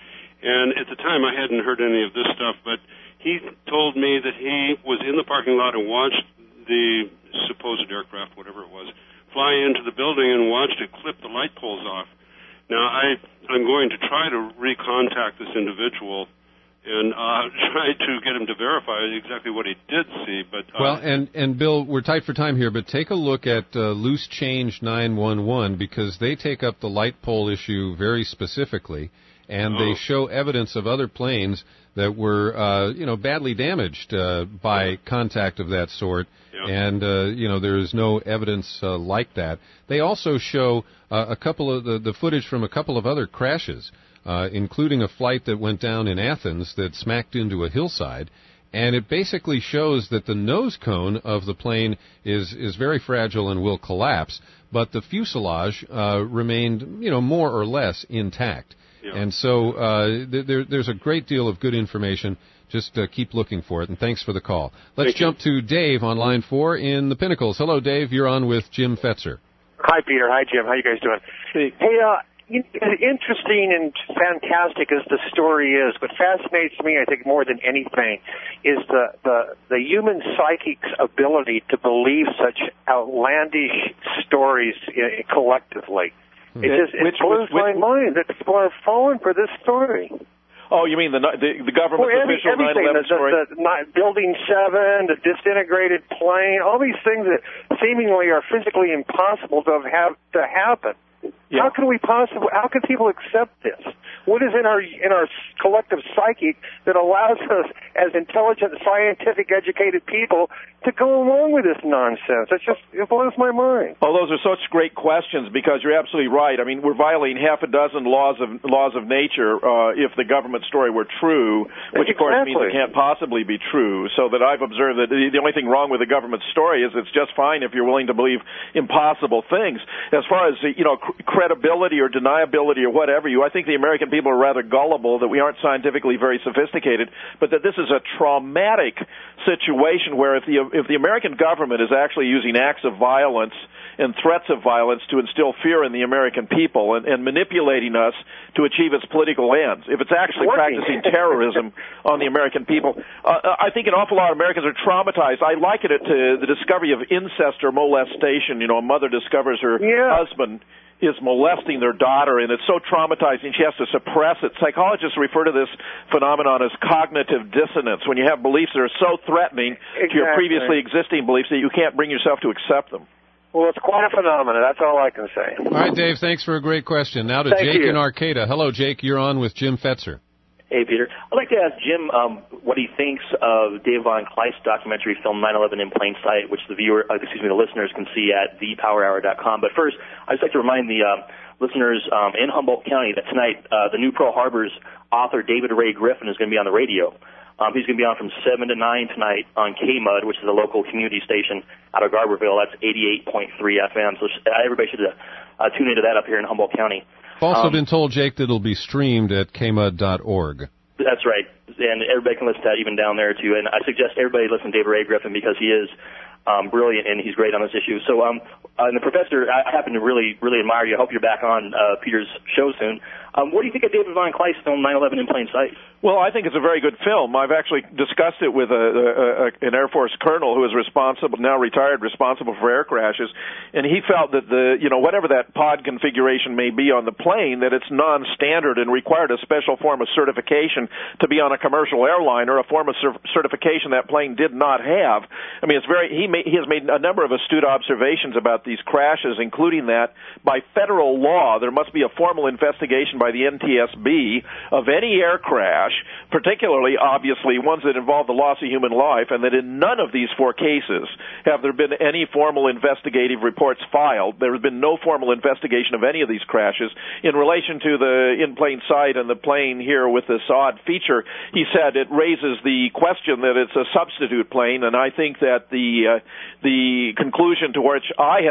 And at the time, I hadn't heard any of this stuff, but he told me that he was in the parking lot and watched the supposed aircraft, whatever it was, fly into the building and watched it clip the light poles off. Now, I, I'm going to try to recontact this individual and uh, try to get him to verify exactly what he did see. But uh, well, and and Bill, we're tight for time here, but take a look at uh, Loose Change nine one one, because they take up the light pole issue very specifically, and oh. they show evidence of other planes that were, uh, you know, badly damaged uh, by yeah. contact of that sort. Yeah. And, uh, you know, there is no evidence uh, like that. They also show uh, a couple of the, the footage from a couple of other crashes. Uh, including a flight that went down in Athens that smacked into a hillside, and it basically shows that the nose cone of the plane is is very fragile and will collapse, but the fuselage uh, remained, you know, more or less intact. Yeah. And so uh, th- there, there's a great deal of good information. Just uh, keep looking for it, and thanks for the call. Let's Thank jump you. to Dave on line four in the Pinnacles. Hello, Dave. You're on with Jim Fetzer. Hi, Peter. Hi, Jim. How you guys doing? Hey, hey uh, interesting and fantastic as the story is, what fascinates me, I think, more than anything, is the, the, the human psychic's ability to believe such outlandish stories uh, collectively. Hmm. It just it which, blows which, my which, mind that people are falling for this story. Oh, you mean the the, the government's well, every, official nine eleven story? The, the, the Building seven, the disintegrated plane, all these things that seemingly are physically impossible to have to happen. Yeah. How can we possibly? How can people accept this? What is in our in our collective psyche that allows us, as intelligent, scientific, educated people, to go along with this nonsense? It just it blows my mind. Oh, those are such great questions, because you're absolutely right. I mean, we're violating half a dozen laws of laws of nature uh, if the government story were true, which exactly. of course means it can't possibly be true. So that I've observed that the only thing wrong with the government story is it's just fine if you're willing to believe impossible things. As far as you know, credibility or deniability or whatever you, I think the American people are rather gullible, that we aren't scientifically very sophisticated, but that this is a traumatic situation where if the if the American government is actually using acts of violence and threats of violence to instill fear in the American people and, and manipulating us to achieve its political ends, if it's actually practicing terrorism on the American people, uh, I think an awful lot of Americans are traumatized. I liken it to the discovery of incest or molestation. You know, a mother discovers her yeah. husband is molesting their daughter, and it's so traumatizing she has to suppress it. Psychologists refer to this phenomenon as cognitive dissonance, when you have beliefs that are so threatening exactly. to your previously existing beliefs that you can't bring yourself to accept them. Well, it's quite a phenomenon. That's all I can say. All right, Dave, thanks for a great question. Now to Thank Jake you. in Arcata. Hello, Jake. You're on with Jim Fetzer. Hey, Peter. I'd like to ask Jim um, what he thinks of Dave Von Kleist's documentary film nine eleven in Plain Sight, which the viewer, uh, excuse me, the listeners can see at the power hour dot com. But first, I'd just like to remind the uh, listeners um, in Humboldt County that tonight uh, the new Pearl Harbor's author David Ray Griffin is going to be on the radio. Um, he's going to be on from seven to nine tonight on K M U D, which is a local community station out of Garberville. That's eighty-eight point three F M. So uh, everybody should uh, uh, tune into that up here in Humboldt County. I've also um, been told, Jake, that it'll be streamed at K M U D dot org. That's right. And everybody can listen to that even down there, too. And I suggest everybody listen to David Ray Griffin because he is um, brilliant and he's great on this issue. So, um, uh, and the professor, I happen to really, really admire you. I hope you're back on uh, Peter's show soon. Um, what do you think of David Von Kleist's film nine eleven in Plain Sight? Well, I think it's a very good film. I've actually discussed it with a, a, a, an Air Force colonel who is responsible, now retired, responsible for air crashes, and he felt that the, you know, whatever that pod configuration may be on the plane, that it's non-standard and required a special form of certification to be on a commercial airline, or a form of cer- certification that plane did not have. I mean, it's very. He, may, he has made a number of astute observations about these crashes, including that by federal law there must be a formal investigation by the N T S B of any air crash, particularly, obviously, ones that involve the loss of human life, and that in none of these four cases have there been any formal investigative reports filed. There has been no formal investigation of any of these crashes. In relation to the in plain sight and the plane here with this odd feature, he said it raises the question that it's a substitute plane, and I think that the uh, the conclusion to which I have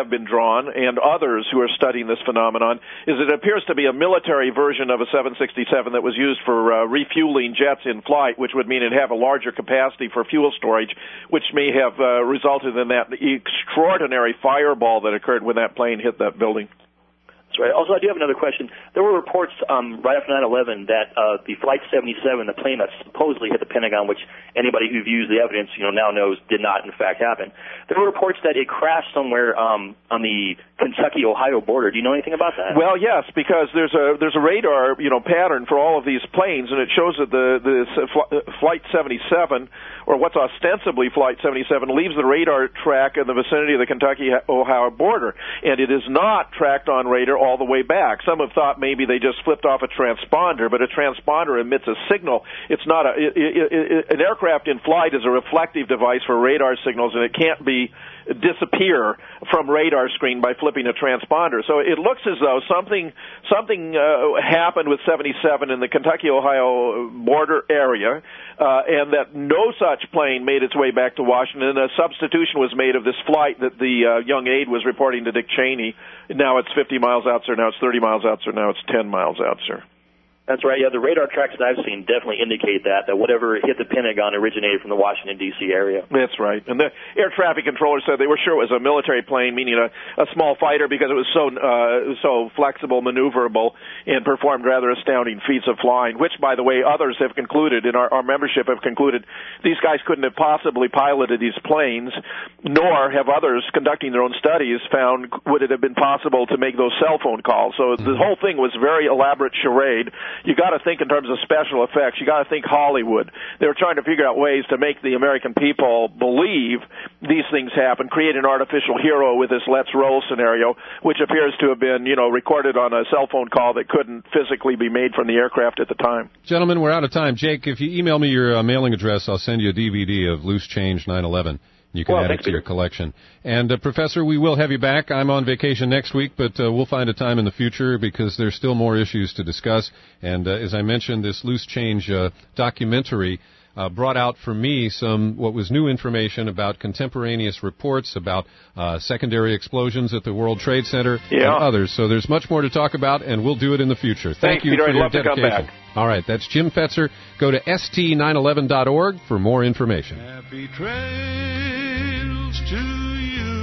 have been drawn, and others who are studying this phenomenon, is it appears to be a military version of a seven sixty-seven that was used for uh, refueling jets in flight, which would mean it'd have a larger capacity for fuel storage, which may have uh, resulted in that extraordinary fireball that occurred when that plane hit that building. That's right. Also, I do have another question. There were reports um, right after nine eleven that uh, the Flight seventy-seven, the plane that supposedly hit the Pentagon, which anybody who views the evidence, you know, now knows did not in fact happen. There were reports that it crashed somewhere um, on the Kentucky-Ohio border. Do you know anything about that? Well, yes, because there's a there's a radar, you know, pattern for all of these planes, and it shows that the the Flight seventy-seven, or what's ostensibly Flight seventy-seven, leaves the radar track in the vicinity of the Kentucky-Ohio border, and it is not tracked on radar all the way back. Some have thought maybe they just flipped off a transponder, but a transponder emits a signal. It's not a it, it, it, an aircraft in flight is a reflective device for radar signals, and it can't be disappear from radar screen by flipping a transponder. So it looks as though something something uh, happened with seventy-seven in the Kentucky-Ohio border area, uh, and that no such plane made its way back to Washington. A substitution was made of this flight that the uh, young aide was reporting to Dick Cheney. Now it's fifty miles out, sir. Now it's thirty miles out, sir. Now it's ten miles out, sir. That's right. Yeah, the radar tracks that I've seen definitely indicate that, that whatever hit the Pentagon originated from the Washington, D C area. That's right. And the air traffic controller said they were sure it was a military plane, meaning a, a small fighter, because it was so uh, so flexible, maneuverable, and performed rather astounding feats of flying, which, by the way, others have concluded, in our, our membership have concluded, these guys couldn't have possibly piloted these planes, nor have others conducting their own studies found would it have been possible to make those cell phone calls. So the whole thing was very elaborate charade. You got to think in terms of special effects. You got to think Hollywood. They were trying to figure out ways to make the American people believe these things happen, create an artificial hero with this let's roll scenario, which appears to have been, you know, recorded on a cell phone call that couldn't physically be made from the aircraft at the time. Gentlemen, we're out of time. Jake, if you email me your uh, mailing address, I'll send you a D V D of Loose Change nine eleven. You can well, add it to your collection. And, uh, Professor, we will have you back. I'm on vacation next week, but uh, we'll find a time in the future because there's still more issues to discuss. And uh, as I mentioned, this Loose Change uh, documentary uh, brought out for me some what was new information about contemporaneous reports about uh, secondary explosions at the World Trade Center yeah. and others. So there's much more to talk about, and we'll do it in the future. Thank Thanks, you Peter. for I'd your love dedication. To come back. All right, that's Jim Fetzer. Go to S T nine eleven dot org for more information. Happy trails to you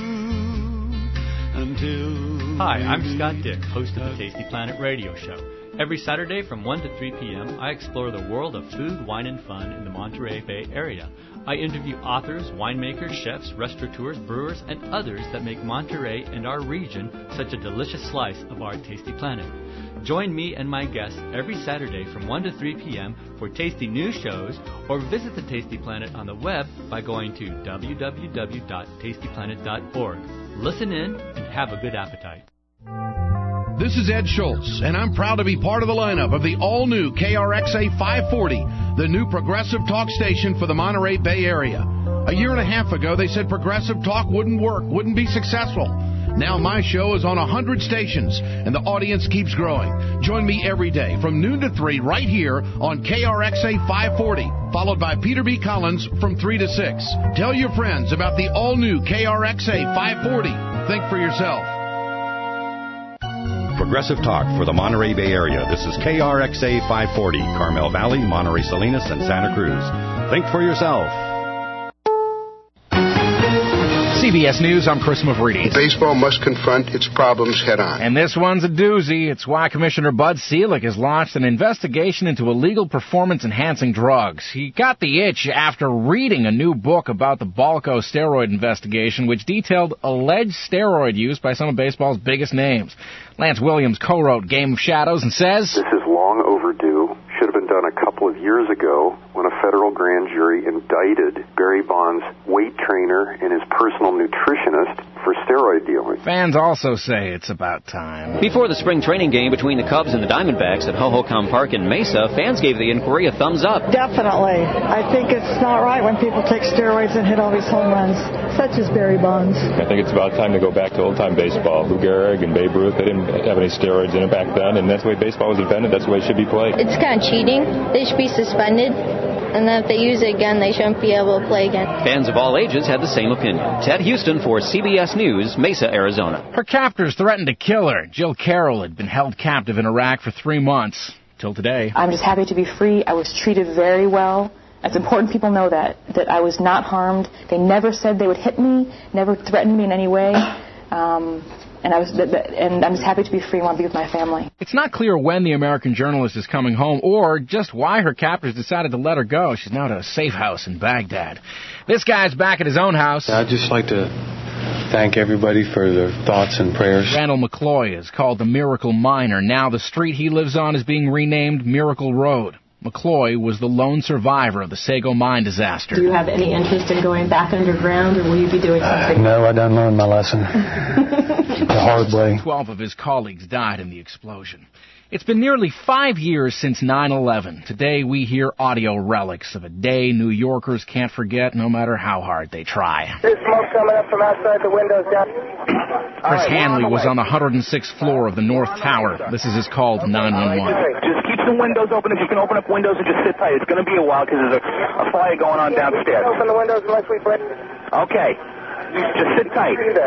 until... Hi, I'm Scott Dick, host of the Tasty Planet radio show. Every Saturday from one to three p.m., I explore the world of food, wine, and fun in the Monterey Bay Area. I interview authors, winemakers, chefs, restaurateurs, brewers, and others that make Monterey and our region such a delicious slice of our Tasty Planet. Join me and my guests every Saturday from one to three p.m. for tasty news shows, or visit the Tasty Planet on the web by going to w w w dot tasty planet dot org. Listen in and have a good appetite. This is Ed Schultz, and I'm proud to be part of the lineup of the all-new K R X A five forty, the new progressive talk station for the Monterey Bay Area. A year and a half ago, they said progressive talk wouldn't work, wouldn't be successful. Now my show is on one hundred stations, and the audience keeps growing. Join me every day from noon to three right here on K R X A five forty, followed by Peter B. Collins from three to six. Tell your friends about the all-new K R X A five forty. Think for yourself. Progressive Talk for the Monterey Bay Area. This is K R X A five forty, Carmel Valley, Monterey Salinas, and Santa Cruz. Think for yourself. C B S News, I'm Chris Mavridis. Baseball must confront its problems head on. And this one's a doozy. It's why Commissioner Bud Selig has launched an investigation into illegal performance-enhancing drugs. He got the itch after reading a new book about the Balco steroid investigation, which detailed alleged steroid use by some of baseball's biggest names. Lance Williams co-wrote Game of Shadows and says, "This is long overdue. Should have been done a couple of years ago when a federal grand jury indicted Barry Bonds' weight trainer and his personal nutritionist for steroid dealing." Fans also say it's about time. Before the spring training game between the Cubs and the Diamondbacks at Hohokam Park in Mesa, fans gave the inquiry a thumbs up. Definitely. I think it's not right when people take steroids and hit all these home runs, such as Barry Bonds. I think it's about time to go back to old-time baseball. Lou Gehrig and Babe Ruth, they didn't have any steroids in it back then, and that's the way baseball was invented. That's the way it should be played. It's kind of cheating. They should be suspended. and then if they use it again, they shouldn't be able to play again. Fans of all ages had the same opinion. Ted Houston for C B S News, Mesa, Arizona. Her captors threatened to kill her. Jill Carroll had been held captive in Iraq for three months, till today. I'm just happy to be free. I was treated very well. It's important people know that, that I was not harmed. They never said they would hit me, never threatened me in any way. Um, and I was, and I'm just happy to be free and want to be with my family. It's not clear when the American journalist is coming home or just why her captors decided to let her go. She's now at a safe house in Baghdad. This guy's back at his own house. I'd just like to thank everybody for their thoughts and prayers. Randall McCloy is called the Miracle Miner. Now the street he lives on is being renamed Miracle Road. McCloy was the lone survivor of the Sago mine disaster. Do you have any interest in going back underground, or will you be doing something? Uh, no, I done learned my lesson the hard way. Twelve of his colleagues died in the explosion. It's been nearly five years since nine eleven. Today we hear audio relics of a day New Yorkers can't forget no matter how hard they try. There's smoke coming up from outside the windows down. Chris right, Hanley was on the one hundred sixth floor of the North Tower. This is his call to nine one one. Just keep some windows open. If you can open up windows and just sit tight. It's going to be a while because there's a, a fire going on downstairs. Open the windows unless we break. Okay. Just sit tight.